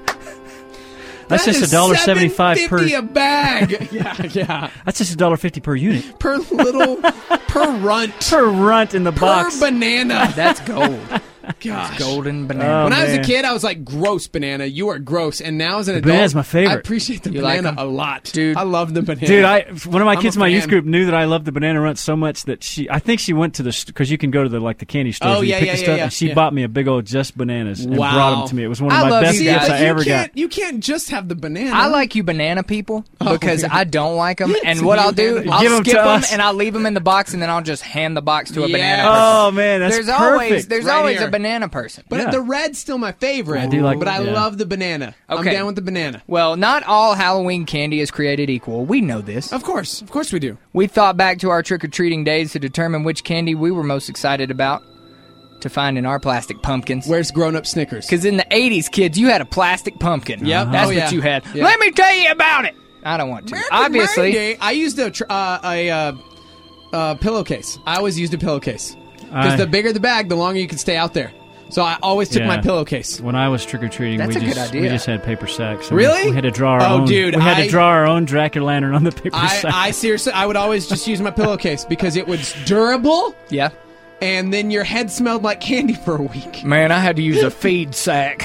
That's That just is a dollar seventy-five per. seven fifty a bag. yeah, yeah. That's just a dollar fifty per unit. Per little, per runt, Per runt in the per box. banana. That's gold. Gosh. Golden banana. Oh, When I was a man. kid, I was like, gross banana. You are gross. And now as an adult, banana's my favorite. I appreciate the You like banana 'em? a lot. Dude. I love the banana. Dude, I one of my I'm kids a in my youth fan. group knew that I loved the banana runts so much that she, I think she went to the because you can go to the like the candy stores Oh, where you yeah, pick yeah, the yeah, stuff, yeah, and she yeah. bought me a big old just bananas and Wow. brought them to me. It was one of I my love best you gifts guys. I you ever got. can't, you can't just have the banana. I like you banana people Oh, because okay. I don't like them. And So what you I'll do, hand them- I'll Give 'em skip to them us. and I'll leave them in the box, and then I'll just hand the box to a Yeah. banana person. Oh man, that's there's perfect. always there's Right always here. a banana person. But Yeah. the red's still my favorite. I do like- But I yeah. love the banana. I'm Okay. down with the banana. Well, not all Halloween candy is created equal. We know this. Of course. Of course we do. We thought back to our trick-or-treating days to determine which candy we were most excited about to find in our plastic pumpkins. Where's grown-up Snickers? Because in the eighties, kids, you had a plastic pumpkin. Yep. That's Oh, what yeah. you had. Yeah. Let me tell you about it. I don't want to. Back in Obviously. my day, I used a, tr- uh, a uh, uh, pillowcase. I always used a pillowcase. Because I- the bigger the bag, the longer you could stay out there. So I always took Yeah. my pillowcase. When I was trick or treating, That's we a good just idea. we just had paper sacks. and Really? We, we had to draw our Oh, own. dude, we had I- to draw our own Dracula lantern on the paper I, sack. I seriously, I would always just use my pillowcase because it was durable, Yeah. and then your head smelled like candy for a week. Man, I had to use a feed sack.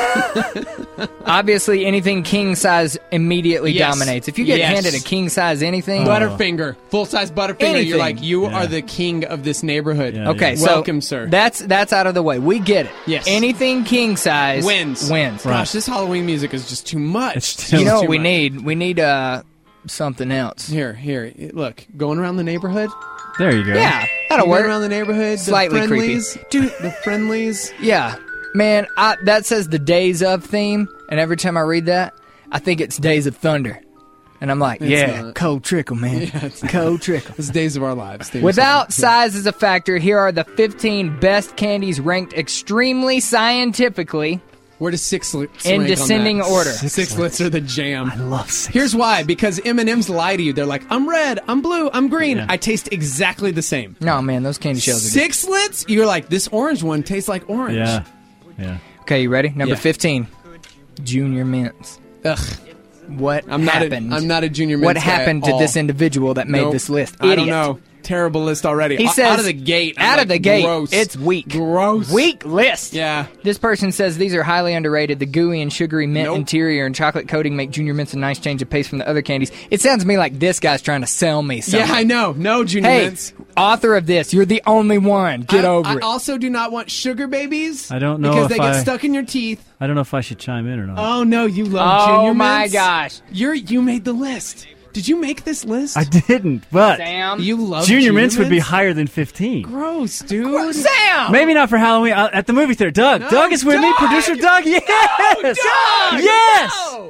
Obviously, anything king size immediately Yes. dominates. If you get Yes. handed a king size anything, Butterfinger, full-size Butterfinger. Anything. You're like, you Yeah. are the king of this neighborhood. Yeah, okay, yeah. so Welcome, sir. That's that's out of the way. We get it. Yes. Anything king size Wins. Wins. Gosh, this Halloween music is just too much. It's too- You know Too what we much. need? We need uh something else. Here, here. Look, going around the neighborhood. there you go. Yeah, that'll Going work. around the neighborhood. Slightly the creepy. friendlies, dude. The friendlies. Yeah, man, I, that says the Days of theme, and every time I read that, I think it's Days of Thunder, and I'm like, It's yeah, not. cold trickle, man, Yeah, it's cold trickle. It's Days of Our Lives. Theme Without song. size as a factor, here are the fifteen best candies ranked extremely scientifically Where does sixlets in rank on descending that? order. Sixlets are the jam. I love six. Here's why: because M and M's lie to you. They're like, I'm red, I'm blue, I'm green. Yeah. I taste exactly the same. No, man, those candy shells are good. Sixlets, you're like, this orange one tastes like orange. Yeah, yeah. Okay, you ready? Number Yeah. fifteen, Junior Mints. Ugh. What I'm not. happened? A, I'm not a junior. Mints What guy happened at to all. this individual that made Nope. this list? I don't Idiot. know. Terrible list already. He O- says out of the gate. I'm Out like, of the gate, gross. it's weak. Gross. Weak list. Yeah. This person says these are highly underrated. The gooey and sugary mint Nope. interior and chocolate coating make Junior Mints a nice change of pace from the other candies. It sounds to me like this guy's trying to sell me something. Yeah, I know. No junior Hey, mints. author of this, you're the only one. Get I, over I it. also do not want sugar babies. I don't know because if they get I- stuck in your teeth. I don't know if I should chime in or not. Oh no, you love Oh, junior my mints. gosh. You're you made the list. Did you make this list? I didn't, but Sam. You love junior, junior mints would be mints? higher than fifteen. Gross, dude. Sam! Maybe not for Halloween. Uh, at the movie theater. Doug. No, Doug is with me. Doug! Producer Doug. Yes. Doug! Yes. No!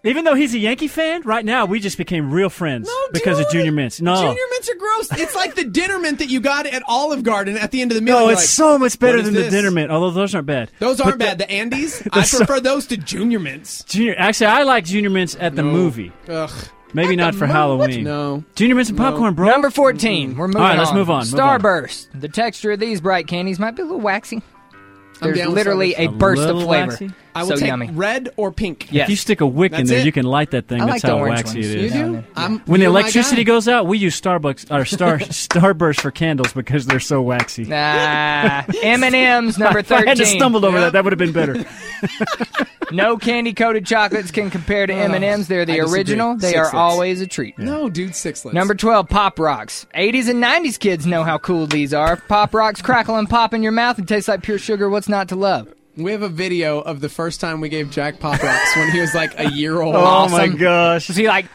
Even though he's a Yankee fan, right now we just became real friends No, because dude. of Junior Mints. No, Junior Mints are gross. It's like the dinner mint that you got at Olive Garden at the end of the meal. no, You're it's like, so much better "What is than this?" the Dinner Mint. Although those aren't bad. Those But aren't the- bad. The Andes, I so- prefer those to Junior Mints. Junior, actually, I like Junior Mints at the No. movie. Ugh. Maybe not for mo- Halloween. No. Junior Mints and No. popcorn, bro. Number fourteen. We're moving All right, on. let's move on. Move on. Starburst. The texture of these bright candies might be a little waxy. I'm There's down with literally Starburst. a burst little of flavor. waxy? I will so take yummy. red or pink. Yes. If you stick a wick in That's there, it. you can light that thing. I That's like the how orange waxy ones. it You is. do? I'm, When the you're my electricity guy. goes out, we use Starbucks or Star Starburst for candles because they're so waxy. Nah. M and M's number If I thirteen. had to stumbled over Yep. that, that would have been better. No candy-coated chocolates can compare to Ugh, M and M's. They're I the disagree. original. They Sixlets. are always a treat. No, dude, sixlets. Number twelve, Pop Rocks. eighties and nineties kids know how cool these are. Pop Rocks crackle and pop in your mouth and taste like pure sugar. What's not to love? We have a video of the first time we gave Jack Pop Rocks when he was like a year old. Oh my Awesome. gosh! Was he like,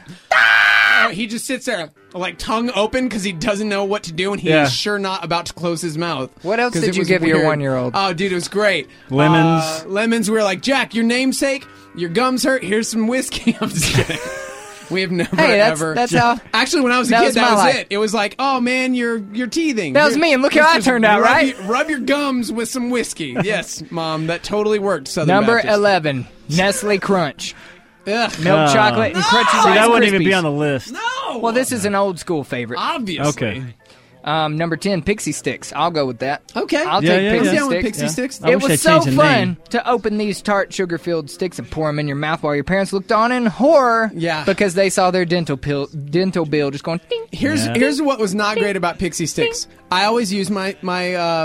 Uh, he just sits there, like tongue open, because he doesn't know what to do, and he's Yeah. sure not about to close his mouth. What else 'Cause did it you was give your weird. one-year-old? Oh, dude, it was great. Lemons. Uh, lemons. We were like, Jack, your namesake, your gums hurt. Here's some whiskey. I'm just kidding. We have never Hey, that's- ever. that's how- Actually, when I was a that kid, was that my was life. it. It was like, oh man, you're you're teething. That was Here- me, and look how let's I just turned out, rub right? your- rub your gums with some whiskey. Yes, Mom, that totally worked. Southern number Baptist. eleven, Nestle Crunch. Ugh. Milk Oh. chocolate and crunchy See, Rice that wouldn't even Krispies. be on the list. No. Well, this is an old school favorite. Obviously. Okay. Um, number ten, Pixie Sticks. I'll go with that. Okay. I'll Yeah, take yeah, Pixie yeah. I'm down with Sticks. Pixie Sticks. I It wish was they so changed the fun name. to open these tart sugar-filled sticks and pour them in your mouth while your parents looked on in horror. Yeah. Because they saw their dental pill, dental bill just going ding. Here's Yeah. here's what was not great about Pixie Sticks. I always use my my uh,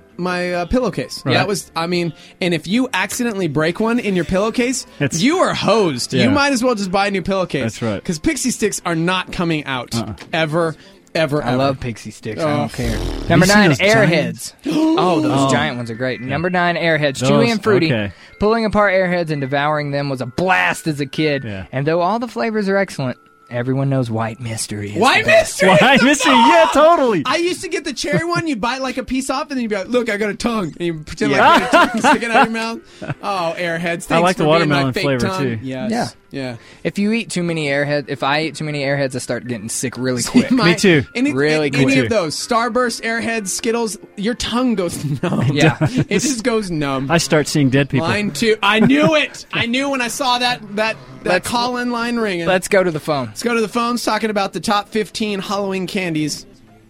my uh, pillowcase. Right. That was, I mean, and if you accidentally break one in your pillowcase, It's- you are hosed. Yeah. You might as well just buy a new pillowcase. That's right. Because Pixie Sticks are not coming out Uh-uh. ever, ever, I ever. love Pixie Sticks. I Oh. don't care. Number seen nine, those Airheads. oh, those Oh. giant ones are great. Number nine, Airheads. Those- Chewy and fruity. okay. Pulling apart Airheads and devouring them was a blast as a kid. Yeah. And though all the flavors are excellent, everyone knows White Mystery is White the best. Mystery. Why, is the Mister? bomb! Yeah, totally. I used to get the cherry one. You'd bite like a piece off, and then you'd be like, "Look, I got a tongue," and you pretend Yeah. like you got a tongue sticking out of your mouth. Oh, Airheads! Thanks I like the for being my watermelon fake flavor, tongue. too. Yes. Yeah. Yeah. If you eat too many Airheads, if I eat too many Airheads, I start getting sick really quick. My- Me too. Any, Really any quick. of those Starburst, Airheads, Skittles, your tongue goes numb. Yeah. it just goes numb. I start seeing dead people. Line two. I knew it. I knew when I saw that that that Let's- call-in line ringing. Let's go to the phone. Let's go to the phones talking about the top fifteen Halloween candies.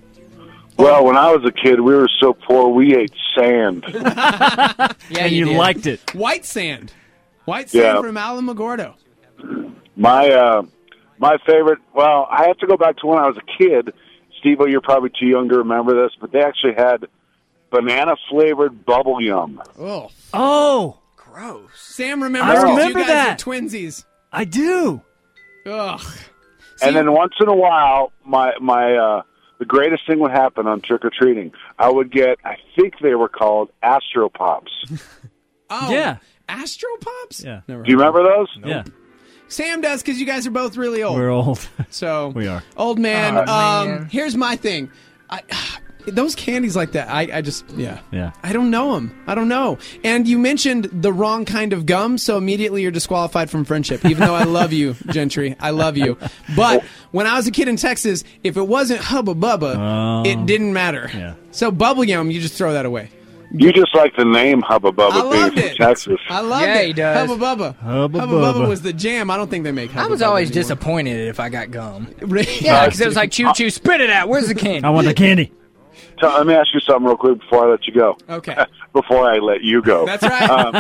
Well, when I was a kid, we were so poor we ate sand. Yeah, and you, did. liked it. White sand. White sand Yeah. from Alamogordo. My uh, my favorite. Well, I have to go back to when I was a kid. Steve-O, you're probably too young to remember this, but they actually had banana flavored bubble yum. Oh, Oh, gross. Sam remembers I 'cause remember you guys that. are twinsies. I do. Ugh. And then once in a while, my my uh, the greatest thing would happen on trick or treating. I would get. I think they were called Astro Pops. Oh, Yeah. Astro Pops? Yeah. Never Do you heard. remember those? Yeah. Sam does because you guys are both really old. We're old. So We are. old man. Oh, um, man. Here's my thing. I, those candies like that. I, I just yeah. Yeah. I don't know them. I don't know. And you mentioned the wrong kind of gum, so immediately you're disqualified from friendship. Even though I love you, Gentry, I love you. But when I was a kid in Texas, if it wasn't Hubba Bubba, Oh. it didn't matter. Yeah. So bubble yum, you just throw that away. You just like the name Hubba Bubba I being loved from it. Texas. I loved Yeah, it. he does. Hubba Bubba. Hubba Hubba Bubba Bubba. was the jam. I don't think they make Hubba I was Bubba always anymore. disappointed if I got gum. Really? Yeah, because it was like, choo choo, spit it out. Where's the candy? I want the candy. So, let me ask you something real quick before I let you go. Okay. Before I let you go. That's right. Um,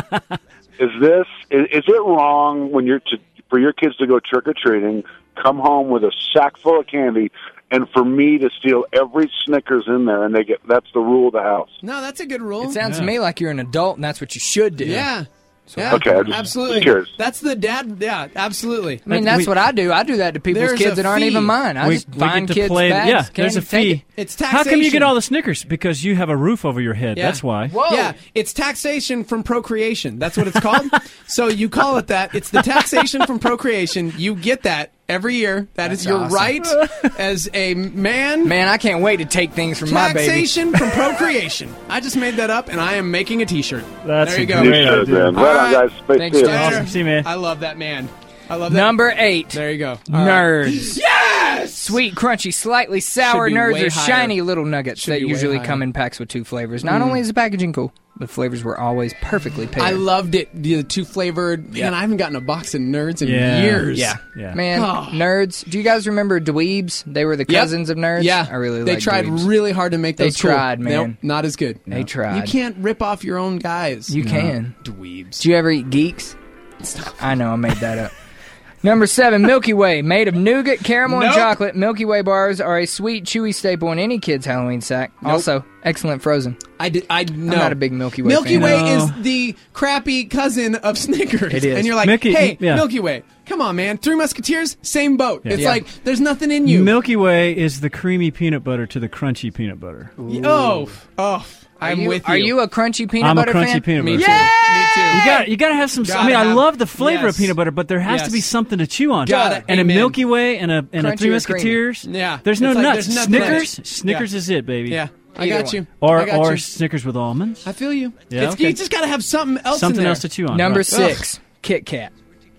is this is, is it wrong when you're to for your kids to go trick or treating, come home with a sack full of candy, and for me to steal every Snickers in there, and they get that's the rule of the house? No, that's a good rule. It sounds to me like you're an adult, and that's what you should do. Yeah. Yeah, Okay, I just- absolutely. curious. That's the dad. Yeah, absolutely. I mean, that's We- what I do. I do that to people's There's kids a that aren't fee. even mine. I we, just we find get to kids' play. bags. Yeah, candy, there's a take fee. it. It's How come you taxation. get all the Snickers? Because you have a roof over your head. Yeah. That's why. Whoa. Yeah, it's taxation from procreation. That's what it's called. So you call it that. It's the taxation from procreation. You get that every year. That is That's your awesome. right as a man. Man, I can't wait to take things from my baby. Taxation from procreation. I just made that up, and I am making a T-shirt. That's there you a go. You great should, idea. man. Right on, guys. Space Thanks, Steel. Jack. Awesome. See you, man. I love that man. I love that. Number eight. There you go. All Nerds. right. Yes! Sweet, crunchy, slightly sour Should be nerds way are higher. shiny little nuggets Should that be way usually higher. come in packs with two flavors. Not Mm. only is the packaging cool, the flavors were always perfectly paired. I loved it. The two flavored. Man, Yeah. I haven't gotten a box of Nerds in Yeah. years. Yeah. Yeah. Man, Oh. Nerds. Do you guys remember Dweebs? They were the Yep. cousins of Nerds. Yeah, I really They liked tried Dweebs. really hard to make They those cool. tried, man. Nope, not as good. They You tried. can't rip off your own guys. You can. Dweebs. Do you ever eat Geeks? I know, I made that up. Number seven, Milky Way. Made of nougat, caramel, and Nope. chocolate, Milky Way bars are a sweet, chewy staple in any kid's Halloween sack. Nope. Also, excellent frozen. I did. I no. I'm not a big Milky Way Milky fan. Way No. is the crappy cousin of Snickers. It is. And you're like, Milky- hey, yeah. Milky Way, come on, man. Three Musketeers, same boat. Yeah. It's Yeah. like there's nothing in you. Milky Way is the creamy peanut butter to the crunchy peanut butter. Oh, oh, I'm are you, with you. Are you a crunchy peanut I'm a butter crunchy fan? peanut Me butter. too. fan. Me too. You got you got to have some. I Gotta mean, I have- love the flavor yes. of peanut butter, but there has Yes. to be something to chew on. Gotta- and amen. a Milky Way and a and a Crunchy Three or Musketeers. Yeah. There's no It's like nuts. there's nothing Snickers. else. Snickers Yeah. is it, baby. Yeah, I Either got one. you. Or I got or you. Snickers with almonds. I feel you. Yeah, It's- okay. You just got to have something else. Something in there. else to chew on. Number right. six, Kit Kat.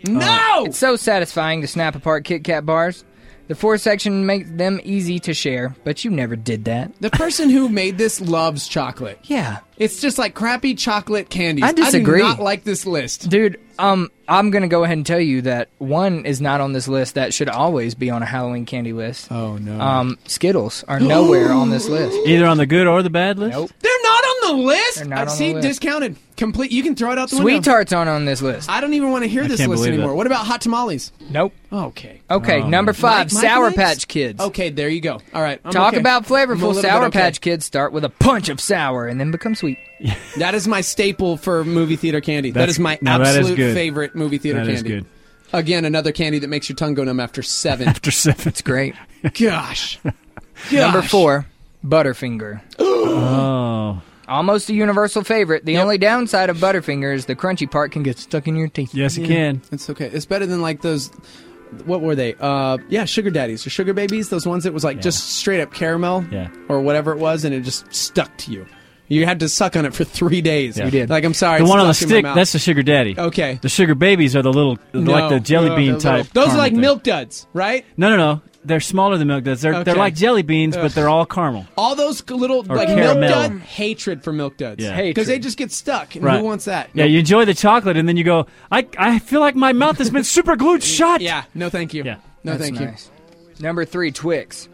No. It's so satisfying to snap apart Kit Kat bars. The four section makes them easy to share, but you never did that. The person who made this loves chocolate. Yeah. It's just like crappy chocolate candies. I disagree. I do not like this list. Dude, um, I'm going to go ahead and tell you that one is not on this list that should always be on a Halloween candy list. Oh, no. Um, Skittles are nowhere on this list. Either on the good or the bad list. Nope. They're not on the list. They're not I on see the list. discounted. Complete. You can throw it out the Sweet window. Tarts aren't on this list. I don't even want to hear I this can't list believe anymore. it. What about hot tamales? Nope. Okay. Okay, Oh, number man. five, Mike- Sour Microwaves? Patch Kids. Okay, there you go. All right. I'm Talk okay. about I'm a flavorful little bit Sour okay. Patch Kids start with a punch of sour and then become sweet. That is my staple for movie theater candy. that That's- is my no, that is absolute good. favorite movie theater That candy. is good. Again, another candy that makes your tongue go numb after seven. After seven. It's great. Gosh. Number Gosh. four, Butterfinger. Oh. Almost a universal favorite. The only downside of Butterfinger is the crunchy part can get stuck in your teeth. Yes, it Yeah, can. It's okay. It's better than like those. What were they? Uh, yeah, sugar daddies or sugar babies. Those ones that was like Yeah. just straight up caramel, Yeah. or whatever it was, and it just stuck to you. You had to suck on it for three days. Yeah. You did. Like I'm sorry, The it's one on the stuck in my stick, mouth. that's the sugar daddy. Okay. The sugar babies are the little, like the jelly uh, bean the type. little- Those are caramel like thing. milk duds, right? No, no, no. They're smaller than milk duds. They're they're Okay. like jelly beans, Ugh. but they're all caramel. All those little Or like caramel. milk dud hatred for milk duds. Yeah. Because they Hatred. just get stuck. And Right. who wants that? Yeah, you enjoy the chocolate, and then you go, I I feel like my mouth has been super glued shut. Yeah. No, thank you. Yeah. No, That's thank nice. Number three, Twix.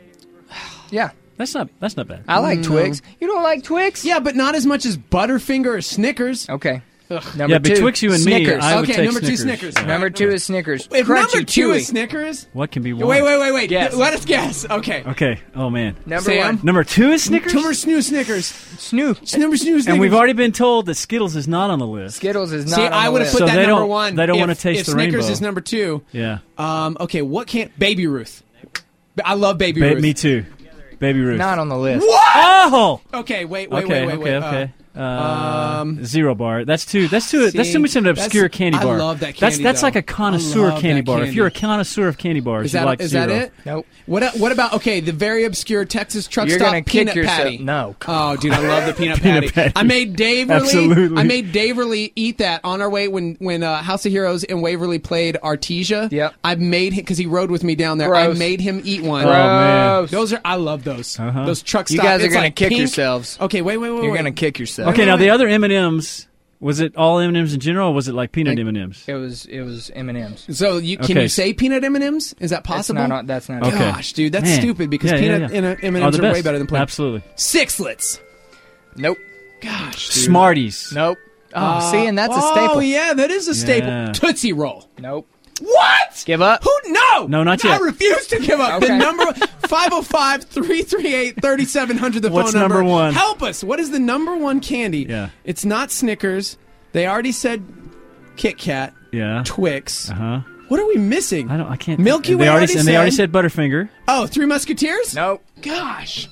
Yeah, That's not that's not bad. I like No. Twix. You don't like Twix? you. Yeah, but not as much as Butterfinger or Snickers. Okay. Ugh. Number yeah, two, betwixt you and Snickers. me, I would Okay, take number two, Snickers. Snickers. Yeah. Number two is Snickers. If Crunchy, number two chewy. is Snickers. What can be one? Wait, wait, wait, wait. Guess. Let us guess. Okay. Okay. Oh man. Number Sam? one, Number two is Snickers. Number snoo Snickers. Snoo. Number snoo Snickers. And we've already been told that Skittles is not on the list. Skittles is not See, on I the would have list. put So that they number don't- one. they don't if- wanna taste if the Snickers rainbow. is number two. Yeah. Um. Okay. What can't Baby Ruth? I love Baby Ba- Ruth. me too. Baby Ruth. Not on the list. What? Oh. Okay. Wait. Wait. Okay. wait. Wait. okay. wait. Okay. Uh, Uh, um, zero bar. That's too. That's too. that's see, too much of an that's- obscure candy I bar. love that That's candy, that's though. like a I connoisseur love candy that bar. If candy. you're a connoisseur of candy bars, Is you that like is zero. that it? Nope. What What about okay? The very obscure Texas truck You're stop gonna kick peanut yourself- patty. No. Oh, dude, I love the peanut, Peanut patty. patty. I made Dave Waverly. Absolutely. I made Dave Waverly eat that on our way when when uh, House of Heroes and Waverly played Artesia. Yep. I made him because he rode with me down there. Gross. I made him eat one. Oh, man. Gross. Those are I love those. Uh-huh. Those truck You stop. guys are it's gonna like kick pink. yourselves. Okay, wait, wait, wait. You're wait. gonna kick yourself. Okay, Wait, now wait, the wait. other M and M's. Was it all M and M's in general, or was it like peanut M and M's? It was it was M and M's. So you, can Okay. you say peanut M and M's? Is that possible? That's not. That's not. Okay. Gosh, dude, that's Man. stupid because Yeah, yeah, peanut yeah. and M and Are M's the are way best. better than plain. Absolutely. Sixlets. Nope. Gosh, dude. Smarties. Nope. Oh, Uh, see, and that's a oh, staple. yeah, that is a staple. Yeah. Tootsie Roll. Nope. What? Give up. Who? No. No, not I yet. refuse to give up. The Okay. number five oh five, three three eight, three seven zero zero, the What's phone number. number one? Help us. What is the number one candy? Yeah. It's not Snickers. They already said Kit Kat, Yeah. Twix. Uh huh. What are we missing? I don't. I can't. Milky and Way They already, already and they already said- said Butterfinger. Oh, Three Musketeers? Nope. Gosh.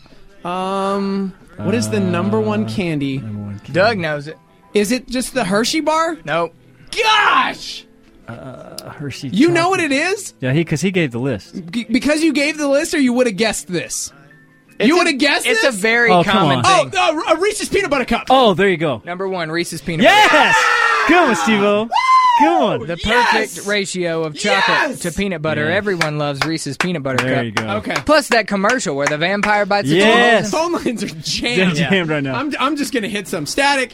Um, what is the number one candy? Doug knows it. Is it just the Hershey bar? Nope. Gosh! Uh, Hershey. You know what chocolate. it is? Yeah, he because he gave the list. G- because you gave the list, or you would have guessed this? you would have guessed It's this? a very Oh, come common on. Oh, thing. uh, a Reese's Peanut Butter Cup. Oh, there you go. Number one, Reese's peanut. Yes. Good one, Steve-O. Come on. The perfect Yes! ratio of chocolate Yes! to peanut butter. Yeah. Everyone loves Reese's peanut butter There cup. you go. Okay. Plus that commercial where the vampire bites Yes. the Phone lines are jammed. They're jammed right now. I'm, I'm just going to hit some. Static.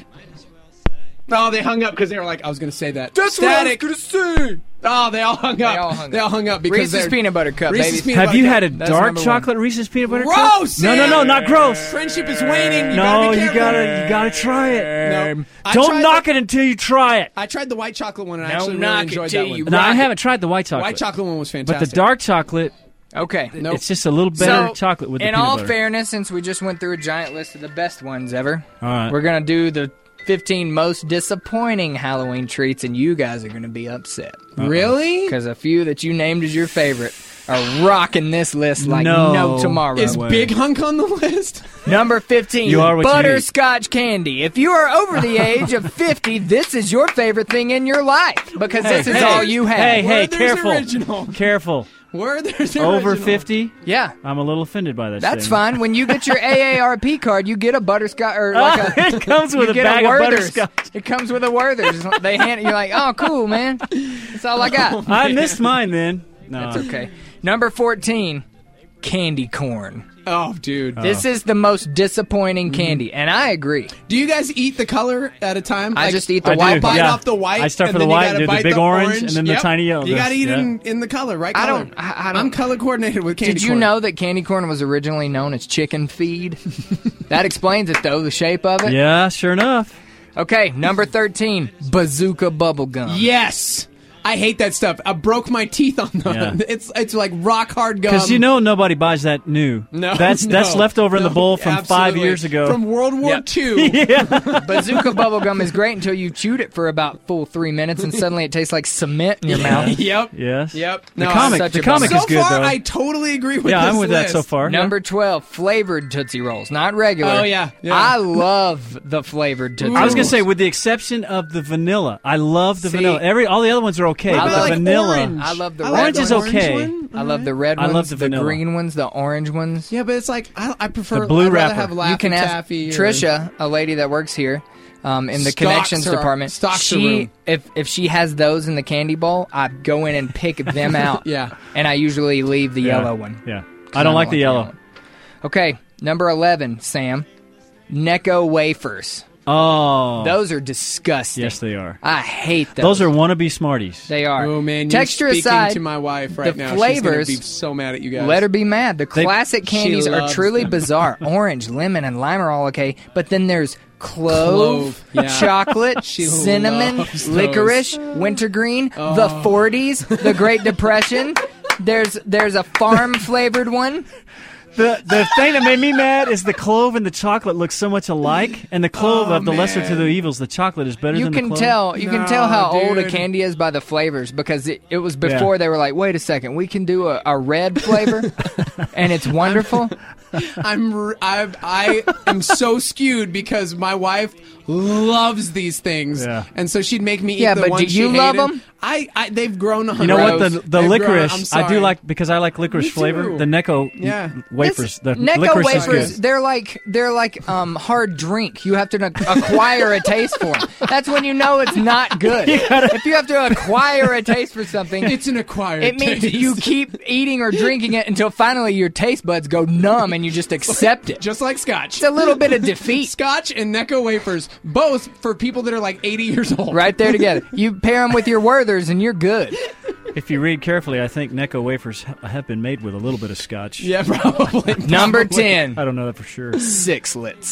Oh, they hung up because they were like, I was going to say that. That's Static. what I was going to say. Oh, they all hung up. They all hung They all up. hung up because Reese's they're- peanut butter cup, Reese's baby. peanut Have butter you cup. had a That's dark number one. chocolate Reese's peanut butter cup? Gross! No, no, no, not gross. Friendship is waning. You No, gotta be you careful. gotta, you gotta try it. No. I Don't tried knock the- it until you try it. I tried the white chocolate one and I Don't actually knock really it enjoyed till that one. you No, I rock haven't tried the white chocolate. White chocolate one was But fantastic. the dark chocolate, Okay. Nope. it's just a little better So, chocolate with the in peanut all butter. fairness, since we just went through a giant list of the best ones ever, All right. we're going to do the fifteen most disappointing Halloween treats, and you guys are going to be upset. Really? Because a few that you named as your favorite are rocking this list like no, No tomorrow. Is way. Big Hunk on the list? Number fifteen, You are what you butterscotch candy. If you are over the age of fifty, this is your favorite thing in your life because this is hey, all you have. Hey, hey, Werther's careful. original. Careful. Werther's Over original. fifty? Yeah. I'm a little offended by that That's thing. fine. When you get your A A R P card, you get a butterscotch or like a. It comes with you a get bag a of Werther's. butterscotch. It comes with a Werther's. They hand it. You're like, oh, cool, man. That's all I got. I missed mine then. No. That's okay. Number fourteen, candy corn. Oh, dude. This is the most disappointing candy, and I agree. Do you guys eat the color at a time? I Like, just eat the I white do, bite yeah. off the white. I start and for the then you white, gotta do the bite big the orange, and then the Yep. tiny yellow. You got to eat Yeah. it in, in the color, right? I Color. don't- I- I don't- I'm color coordinated with candy Did you corn. know that candy corn was originally known as chicken feed? That explains it, though, the shape of it. Yeah, sure enough. Okay, number thirteen, bazooka bubble gum. Yes. I hate that stuff. I broke my teeth on them. Yeah. It's it's like rock hard gum. Because you know nobody buys that new. No, that's no, that's left over in the no, bowl from five absolutely. years ago. From World War Yep. Two. Bazooka bubble gum is great until you chewed it for about full three minutes, and suddenly it tastes like cement in your mouth. Yep. Yes. Yep. The No, comic, such the a comic so is good far, though. I totally agree with yeah, this I'm with list. that so far. Number twelve, flavored Tootsie Rolls, not regular. Oh, yeah, yeah. I love the flavored Tootsie I was gonna Rolls. say, with the exception of the vanilla, I love the See, vanilla. Every all the other ones are okay, I but love the like vanilla. orange. I love the I red Orange ones. is okay. one. I love the red I ones, love the the vanilla. green ones, the orange ones. Yeah, but it's like I, I prefer The blue I'd rather wrapper. have Laffy You can ask Taffy or- Trisha, a lady that works here, um, in the Stocks connections her- department. stocks her she, room. if if she has those in the candy bowl, I go in and pick them out. Yeah. and I usually leave the Yeah. yellow one. Yeah, I don't like the yellow. one. Okay, number eleven, Sam, Necco wafers. Oh, Those are disgusting. yes, they are. I hate those. Those are wannabe Smarties. They are. Oh man, you're Texture speaking aside, to my wife right the now. flavors. She's gonna be so mad at you guys. Let her be mad. The They- classic candies are loves truly them. bizarre. Orange, lemon, and lime are all okay, but then there's clove, Clove, yeah. chocolate, She cinnamon, loves those. licorice, wintergreen, Oh. the forties, the Great Depression. There's there's a farm flavored one. The the thing that made me mad is the clove and the chocolate look so much alike, and the clove Oh, of the lesser to man. the evils, the chocolate is better You than the can clove. tell you can No, tell how old a dude. candy is by the flavors because it, it was before Yeah. they were like, wait a second, we can do a, a red flavor, and it's wonderful. I'm r- I I am so skewed because my wife loves these things, Yeah. and so she'd make me eat Yeah, the but ones do she you love hated. 'em? I, I they've grown on You know what? Rose. The the They've grown- licorice, I'm I do sorry. like because I like licorice Me flavor. too. The Necco Yeah. wafers. The Necco licorice wafers, is good. they're like they're like um, hard drink. You have to ac- acquire a taste for them. That's when you know it's not good. If you have to acquire a taste for something, It's an acquired. it means taste. you keep eating or drinking it until finally your taste buds go numb and you just accept it. just like Scotch. It's a little bit of defeat. Scotch and Necco wafers, both for people that are like eighty years old. Right there together. You pair them with your Werthers and you're good. If you read carefully, I think Necco wafers ha- have been made with a little bit of scotch. Yeah, probably. Number probably. ten, I don't know that for sure. Sixlets.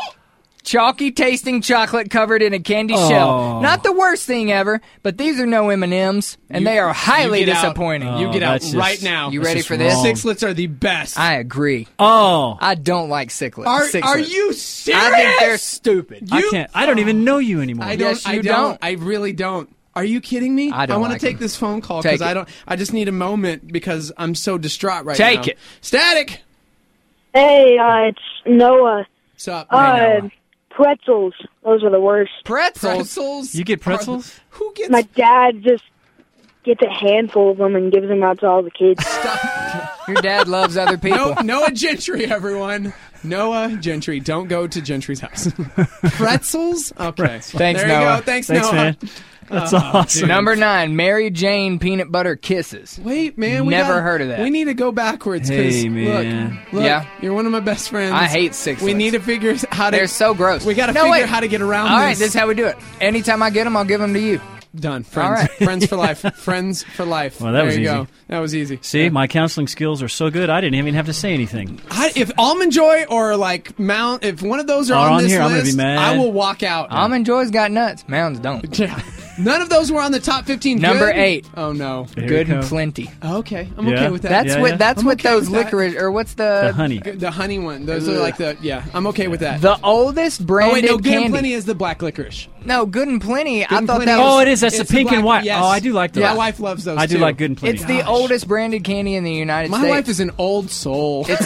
Chalky tasting chocolate covered in a candy Oh. shell. Not the worst thing ever, but these are no M and M's, and You- they are highly you get out. disappointing. You get out that's just- right now. You That's ready just for this? wrong. Sixlets are the best. I agree. Oh, I don't like sicklets. are Sixlets. are you serious? I think they're stupid. I You- can't. I don't even know you anymore. I don't. Yes, I you don't. don't. I really don't. Are you kidding me? I don't want like to take 'em. this phone call Take because I it. don't. I just need a moment because I'm so distraught right Take now. it. Static. Hey, uh, it's Noah. What's up? Uh, pretzels. Those are the worst. Pretzels. Pretzels. You get pretzels? Who gets? My dad just gets a handful of them and gives them out to all the kids. Your dad loves other people. No, Noah Gentry, everyone. Noah Gentry. Don't go to Gentry's house. Pretzels? Okay. Pretzels. Thanks, there you Noah. go. Thanks, Thanks, Noah. man. That's Oh, awesome. dude. Number nine, Mary Jane peanut butter kisses. Wait, man. We Never gotta- heard of that. We need to go backwards. 'cause Hey, man. Look, look, Yeah. you're one of my best friends. I hate six. We need to figure how to. They're so gross. We got to No, figure wait. how to get around All right, this. this is how we do it. Anytime I get them, I'll give them to you. Done. Friends. All right. Friends for life. Friends for life. Well, that there was you easy. go. That was easy. See, my counseling skills are so good, I didn't even have to say anything. I, if Almond Joy or like Mount, if one of those are Are on, on this here, I'm list, gonna be mad. I will walk out. Almond Joy's got nuts. Mounds don't. Yeah. None of those were on the top fifteen. Number Good? eight. Oh no. Here Good we and go. plenty. Okay, I'm Yeah. okay with that. That's Yeah, what. yeah. That's I'm what okay those with that. licorice or what's the The honey. the honey one. Those are like the yeah. I'm okay with that. the oldest oh branded wait, no. Good candy. and Plenty is the black licorice. No, Good and Plenty. Good I and thought Plenty that is- was. Oh, it is. That's the it's pink black- and white. yes. Oh, I do like those. My wife loves those. I do too. like Good and Plenty. It's the oldest branded candy in the United My States. wife is an old soul. It's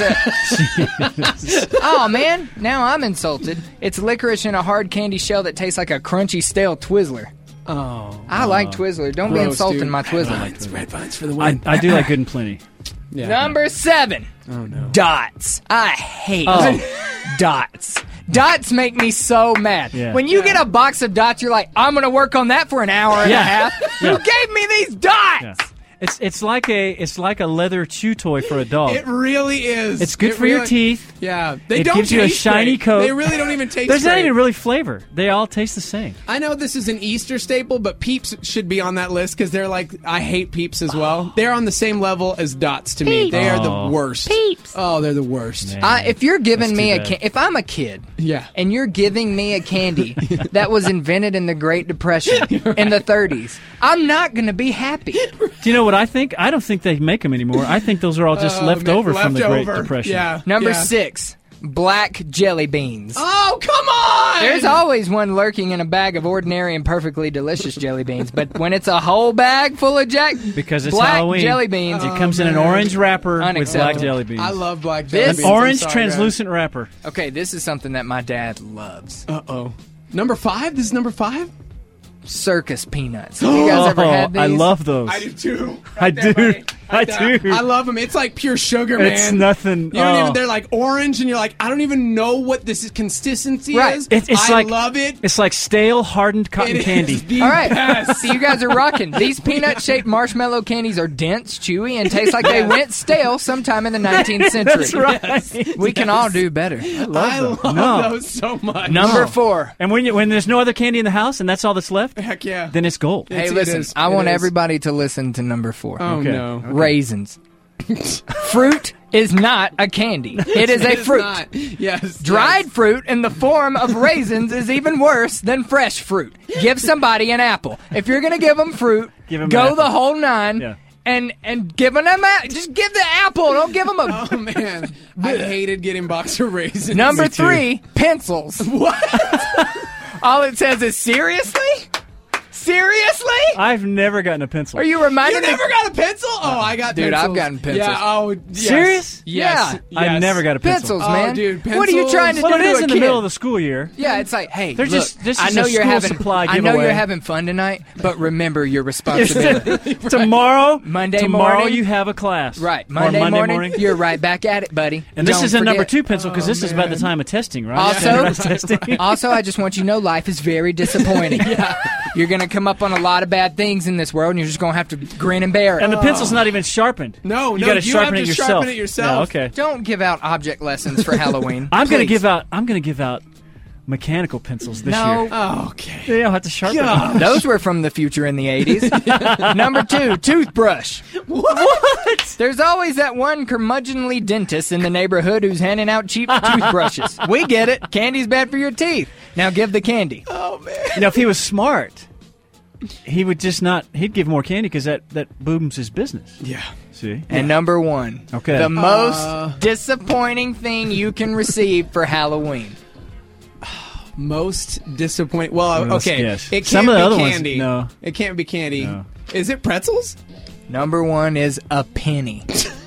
a. Oh man, now I'm insulted. It's licorice in a hard candy shell that tastes like a crunchy stale Twizzler. oh, I like Twizzler. Don't be gross, insulting dude. my Red Twizzler. vines, red vines for the I, win. I do like Good and Plenty. yeah. Number seven. Oh no. Dots. I hate Oh. dots. Dots make me so mad. Yeah. When you get a box of dots, you're like, I'm going to work on that for an hour and Yeah. a half. Yeah. You gave me these dots. Yeah. It's it's like a it's like a leather chew toy for a dog. It really is. It's good It for your really- teeth. Yeah, they It don't gives you a taste shiny great. coat. They really don't even taste. There's not great. even really flavor. They all taste the same. I know this is an Easter staple, but Peeps should be on that list because they're like, I hate Peeps as well. They're on the same level as Dots to me. Peeps. They are Oh. the worst. Peeps. Oh, they're the worst. Man. I, if you're giving That's me too a bad. ca- if I'm a kid Yeah. and you're giving me a candy that was invented in the Great Depression in the thirties, I'm not going to be happy. Do you know what I think? I don't think they make them anymore. I think those are all just Oh, left man, over from the Great leftover. Depression. Yeah. Number yeah. six, black jelly beans. Oh, come on! There's always one lurking in a bag of ordinary and perfectly delicious jelly beans, but when it's a whole bag full of jack Because it's black Halloween. jelly beans, It comes in an man. orange wrapper with black Unacceptable. jelly beans. I love black jelly This- beans. I'm Orange sorry, translucent wrapper. okay, this is something that my dad loves. Uh oh. Number five? This is number five? Circus peanuts. Have you guys ever had Oh, these? I love those. I do too. I do. I do. I love them. It's like pure sugar, man. It's nothing. You don't oh. even. They're like orange, and you're like, I don't even know what this is, consistency Right. is. It's, it's I like love it. It's like stale hardened cotton It candy. is the All right, best. so you guys are rocking. These peanut-shaped marshmallow candies are dense, chewy, and taste like they went stale sometime in the nineteenth century. That's right. We can all do better. I love I them. love no. those so much. Number No. four. And when you, when there's no other candy in the house and that's all that's left, Heck yeah. then it's gold. It's- Hey, it listen, is. I It want is. everybody to listen to number four. Oh Okay. no. Raisins. Fruit is not a candy. It is a It is fruit. not. Yes. Dried yes. fruit in the form of raisins is even worse than fresh fruit. Give somebody an apple. If you're going to give them fruit, Give 'em an go apple. the whole nine. Yeah. And and giving them a, just give the apple. Don't give them a Oh man, I hated getting box of raisins. number Me too. three. Pencils. What? All it says is seriously, seriously. I've never gotten a pencil. Are you You reminded me? never got a pencil? Oh, I got Dude, pencils. I've gotten pencils. Yeah. Oh, yes. Serious? Yes. Yeah. I've yes. never got a pencil. Pencils, Oh, man. dude, What are you pencils. trying to Well, do it to is a in the kid? middle of the school year. Yeah, it's like, hey, They're look, just- this I is know a you're school having, supply I know giveaway. you're having fun tonight, but remember your responsibility. Tomorrow, Monday tomorrow morning- you have a class. Right, Or Monday, Monday morning, morning. you're right back at it, buddy. And this Don't is a number forget. two pencil because Oh, this is about the man. time of testing, right? Also, Standardized testing. also, I just want you to know life is very disappointing. You're going to come up on a lot of bad things in this world, and you're just going to have to grin and bear it. And the pencil's not even sharpened. No, you no, got to you sharpen have it to yourself. sharpen it yourself. Yeah, okay. Don't give out object lessons for Halloween. I'm going to Please. give out. I'm going to give out mechanical pencils this No. year. Oh, okay. Yeah, I'll have to sharpen Gosh. them. Those were from the future in the eighties. Number two, toothbrush. What? There's always that one curmudgeonly dentist in the neighborhood who's handing out cheap toothbrushes. We get it. Candy's bad for your teeth. Now give the candy. Oh man. You know, if he was smart, he would just not. He'd give more candy because that that booms his business. Yeah. See. And number one, Okay. the most Uh. disappointing thing you can receive for Halloween. Most disappointing. Well, Well, okay. yes. It can't Some of the be other ones, candy. no. It can't be candy. No. Is it pretzels? Number one is a penny.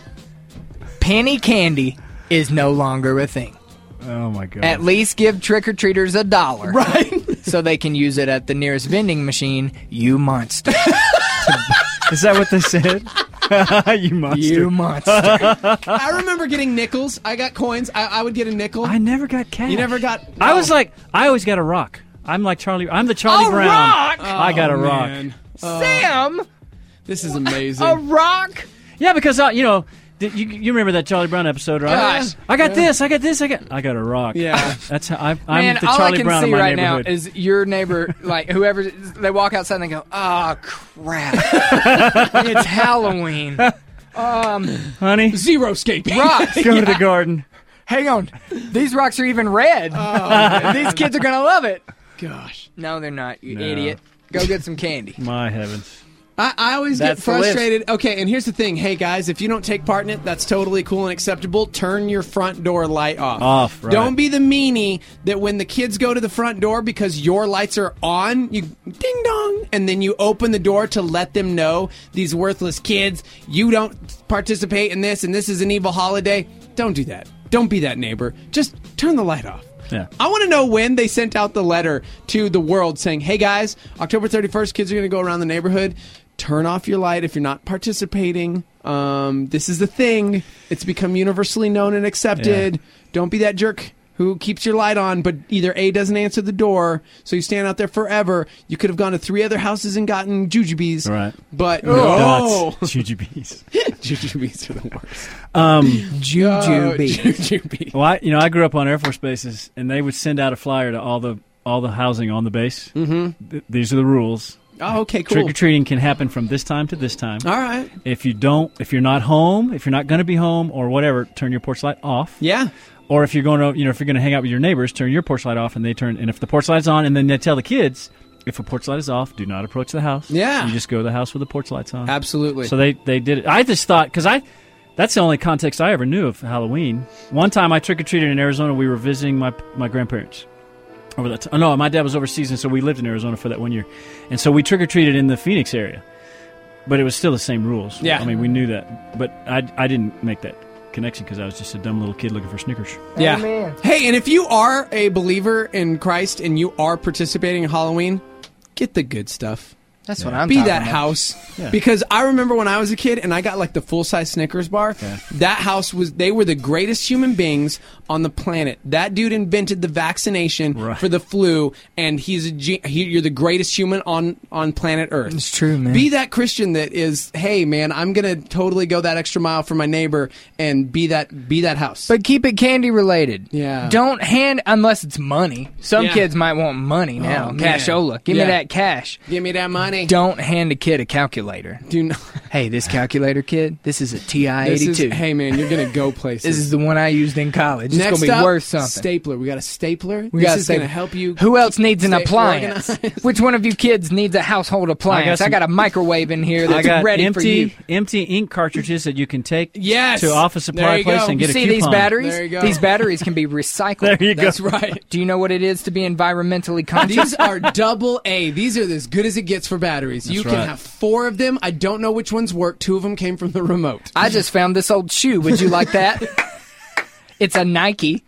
Penny candy is no longer a thing. Oh my god. At least give trick-or-treaters a dollar. Right. So they can use it at the nearest vending machine, you monster. to, Is that what they said? You monster. You monster. I remember getting nickels. I got coins. I, I would get a nickel. I never got cash. You never got... I oh. was like, I always got a rock. I'm like Charlie. I'm the Charlie A Brown. rock? I got a Oh, rock. man. Oh, Sam! this is amazing. A rock? Yeah, because, uh, you know, th- you, you remember that Charlie Brown episode, right? Gosh. I got Yeah. this, I got this, I got I got a rock. Yeah. That's how I, I'm Man, the all Charlie I can Brown see of my right neighborhood. now is your neighbor, like, whoever, they walk outside and they go, oh, crap. It's Halloween. Um, Honey, Zero escaping. rocks. go to the garden. Hang on. These rocks are even red. Oh, These kids are going to love it. gosh. No, they're not, you No. idiot. Go get some candy. My heavens. I, I always That's get the list. frustrated. Okay, and here's the thing. Hey, guys, if you don't take part in it, that's totally cool and acceptable. Turn your front door light off. Off, right. Don't be the meanie that when the kids go to the front door because your lights are on, you ding dong, and then you open the door to let them know, these worthless kids, you don't participate in this, and this is an evil holiday. Don't do that. Don't be that neighbor. Just turn the light off. Yeah. I want to know when they sent out the letter to the world saying, hey guys, October thirty-first, kids are going to go around the neighborhood. Turn off your light if you're not participating. Um, this is the thing. It's become universally known and accepted. Yeah. Don't be that jerk who keeps your light on, but either A, doesn't answer the door, so you stand out there forever. You could have gone to three other houses and gotten jujubes. Right. But Oh. no. Dots. Jujubes. Jujubes are the worst. Um, Jujube. Oh, jujube. well, I, you know, I grew up on Air Force bases, and they would send out a flyer to all the all the housing on the base. Mm-hmm. Th- these are the rules. Oh, okay, cool. Trick or treating can happen from this time to this time. All right. If you don't, if you're not home, if you're not going to be home or whatever, turn your porch light off. Yeah. Or if you're going to, you know, if you're going to hang out with your neighbors, turn your porch light off, and they turn. And if the porch light's on, and then they tell the kids, if a porch light is off, do not approach the house. Yeah. You just go to the house with the porch lights on. Absolutely. So they they did it. I just thought because I. That's the only context I ever knew of Halloween. One time I trick-or-treated in Arizona. We were visiting my my grandparents. Over that time. Oh, no, my dad was overseas, and so we lived in Arizona for that one year. And so we trick-or-treated in the Phoenix area. But it was still the same rules. Yeah. I mean, we knew that. But I, I didn't make that connection because I was just a dumb little kid looking for Snickers. Yeah. Amen. Hey, and if you are a believer in Christ and you are participating in Halloween, get the good stuff. That's what I'm Be talking that about. house. Yeah. Because I remember when I was a kid and I got like the full-size Snickers bar, Yeah. that house was, they were the greatest human beings on the planet. That dude invented the vaccination Right. for the flu, and he's a, ge- he, you're the greatest human on, on planet Earth. It's true, man. Be that Christian that is, hey man, I'm going to totally go that extra mile for my neighbor and be that, be that house. But keep it candy related. Yeah. Don't hand, unless it's money. Some Yeah. kids might want money now. Oh, man. Cashola. Give Yeah. me that cash. Give me that money. Don't hand a kid a calculator. Do not. Hey, this calculator, kid, this is a T I This eighty-two. is, hey man, you're gonna go places. This is the one I used in college. It's Next going to be up, worth something. Stapler. We got a stapler. We this got is stapler. going to help you. Who else needs an stay appliance? organized. Which one of you kids needs a household appliance? I got, some- a microwave in here I that's got ready empty, for you. empty ink cartridges that you can take Yes. to office There supply you place go. and You get a see coupon. these batteries? There you go. These batteries can be recycled. There you go. That's right. Do you know what it is to be environmentally conscious? These are double A. These are as good as it gets for batteries. you That's can right. have four of them. I don't know which ones work. Two of them came from the remote. I just found this old shoe. Would you like that? It's a Nike.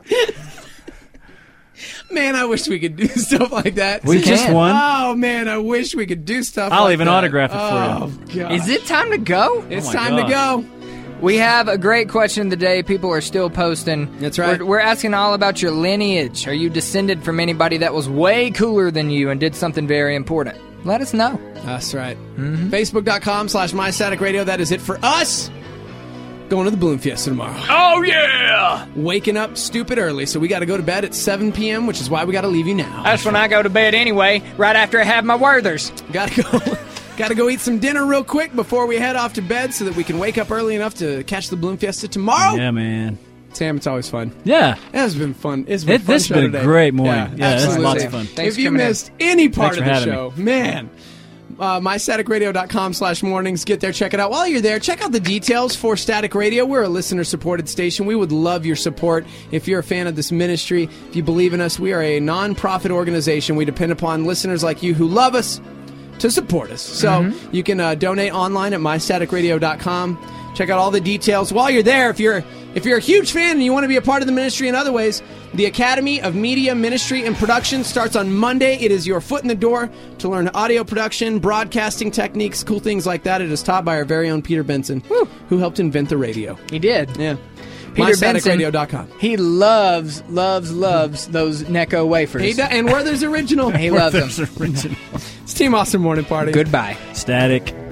Man, I wish we could do stuff like that. We just won. Oh man, I wish we could do stuff. I'll like even that. autograph it for oh, you. God. Is it time to go? It's Oh, my time to God. go. We have a great question today. People are still posting. That's right. We're, we're asking all about your lineage. Are you descended from anybody that was way cooler than you and did something very important? Let us know. That's right. Mm-hmm. Facebook.com slash My Static Radio. That is it for us. Going to the Bloom Fiesta tomorrow. Oh, yeah! Waking up stupid early, so we got to go to bed at seven p.m., which is why we got to leave you now. That's when I go to bed anyway, right after I have my Werthers. Gotta go. Gotta go eat some dinner real quick before we head off to bed so that we can wake up early enough to catch the Bloom Fiesta tomorrow. Yeah, man. Sam, it's always fun. Yeah. It has been fun. It's been It, fun this show has been today. a great morning. Yeah, absolutely. it's lots of fun. Thanks if for you coming in. missed any part Thanks of for the having show, man, uh, my static radio dot com slash mornings. Get there, check it out. While you're there, check out the details for Static Radio. We're a listener-supported station. We would love your support if you're a fan of this ministry. If you believe in us, we are a non-profit organization. We depend upon listeners like you who love us to support us. So Mm-hmm. you can uh, donate online at my static radio dot com. Check out all the details. While you're there, if you're if you're a huge fan and you want to be a part of the ministry in other ways, The Academy of Media, Ministry, and Production starts on Monday. It is your foot in the door to learn audio production, broadcasting techniques, cool things like that. It is taught by our very own Peter Benson, Woo. who helped invent the radio. He did. Yeah. Peter my static Benson, radio dot com. He loves, loves, loves those Necco wafers. He does, and Werther's Original. He loves them. Original. It's Team Awesome Morning Party. Goodbye. Static.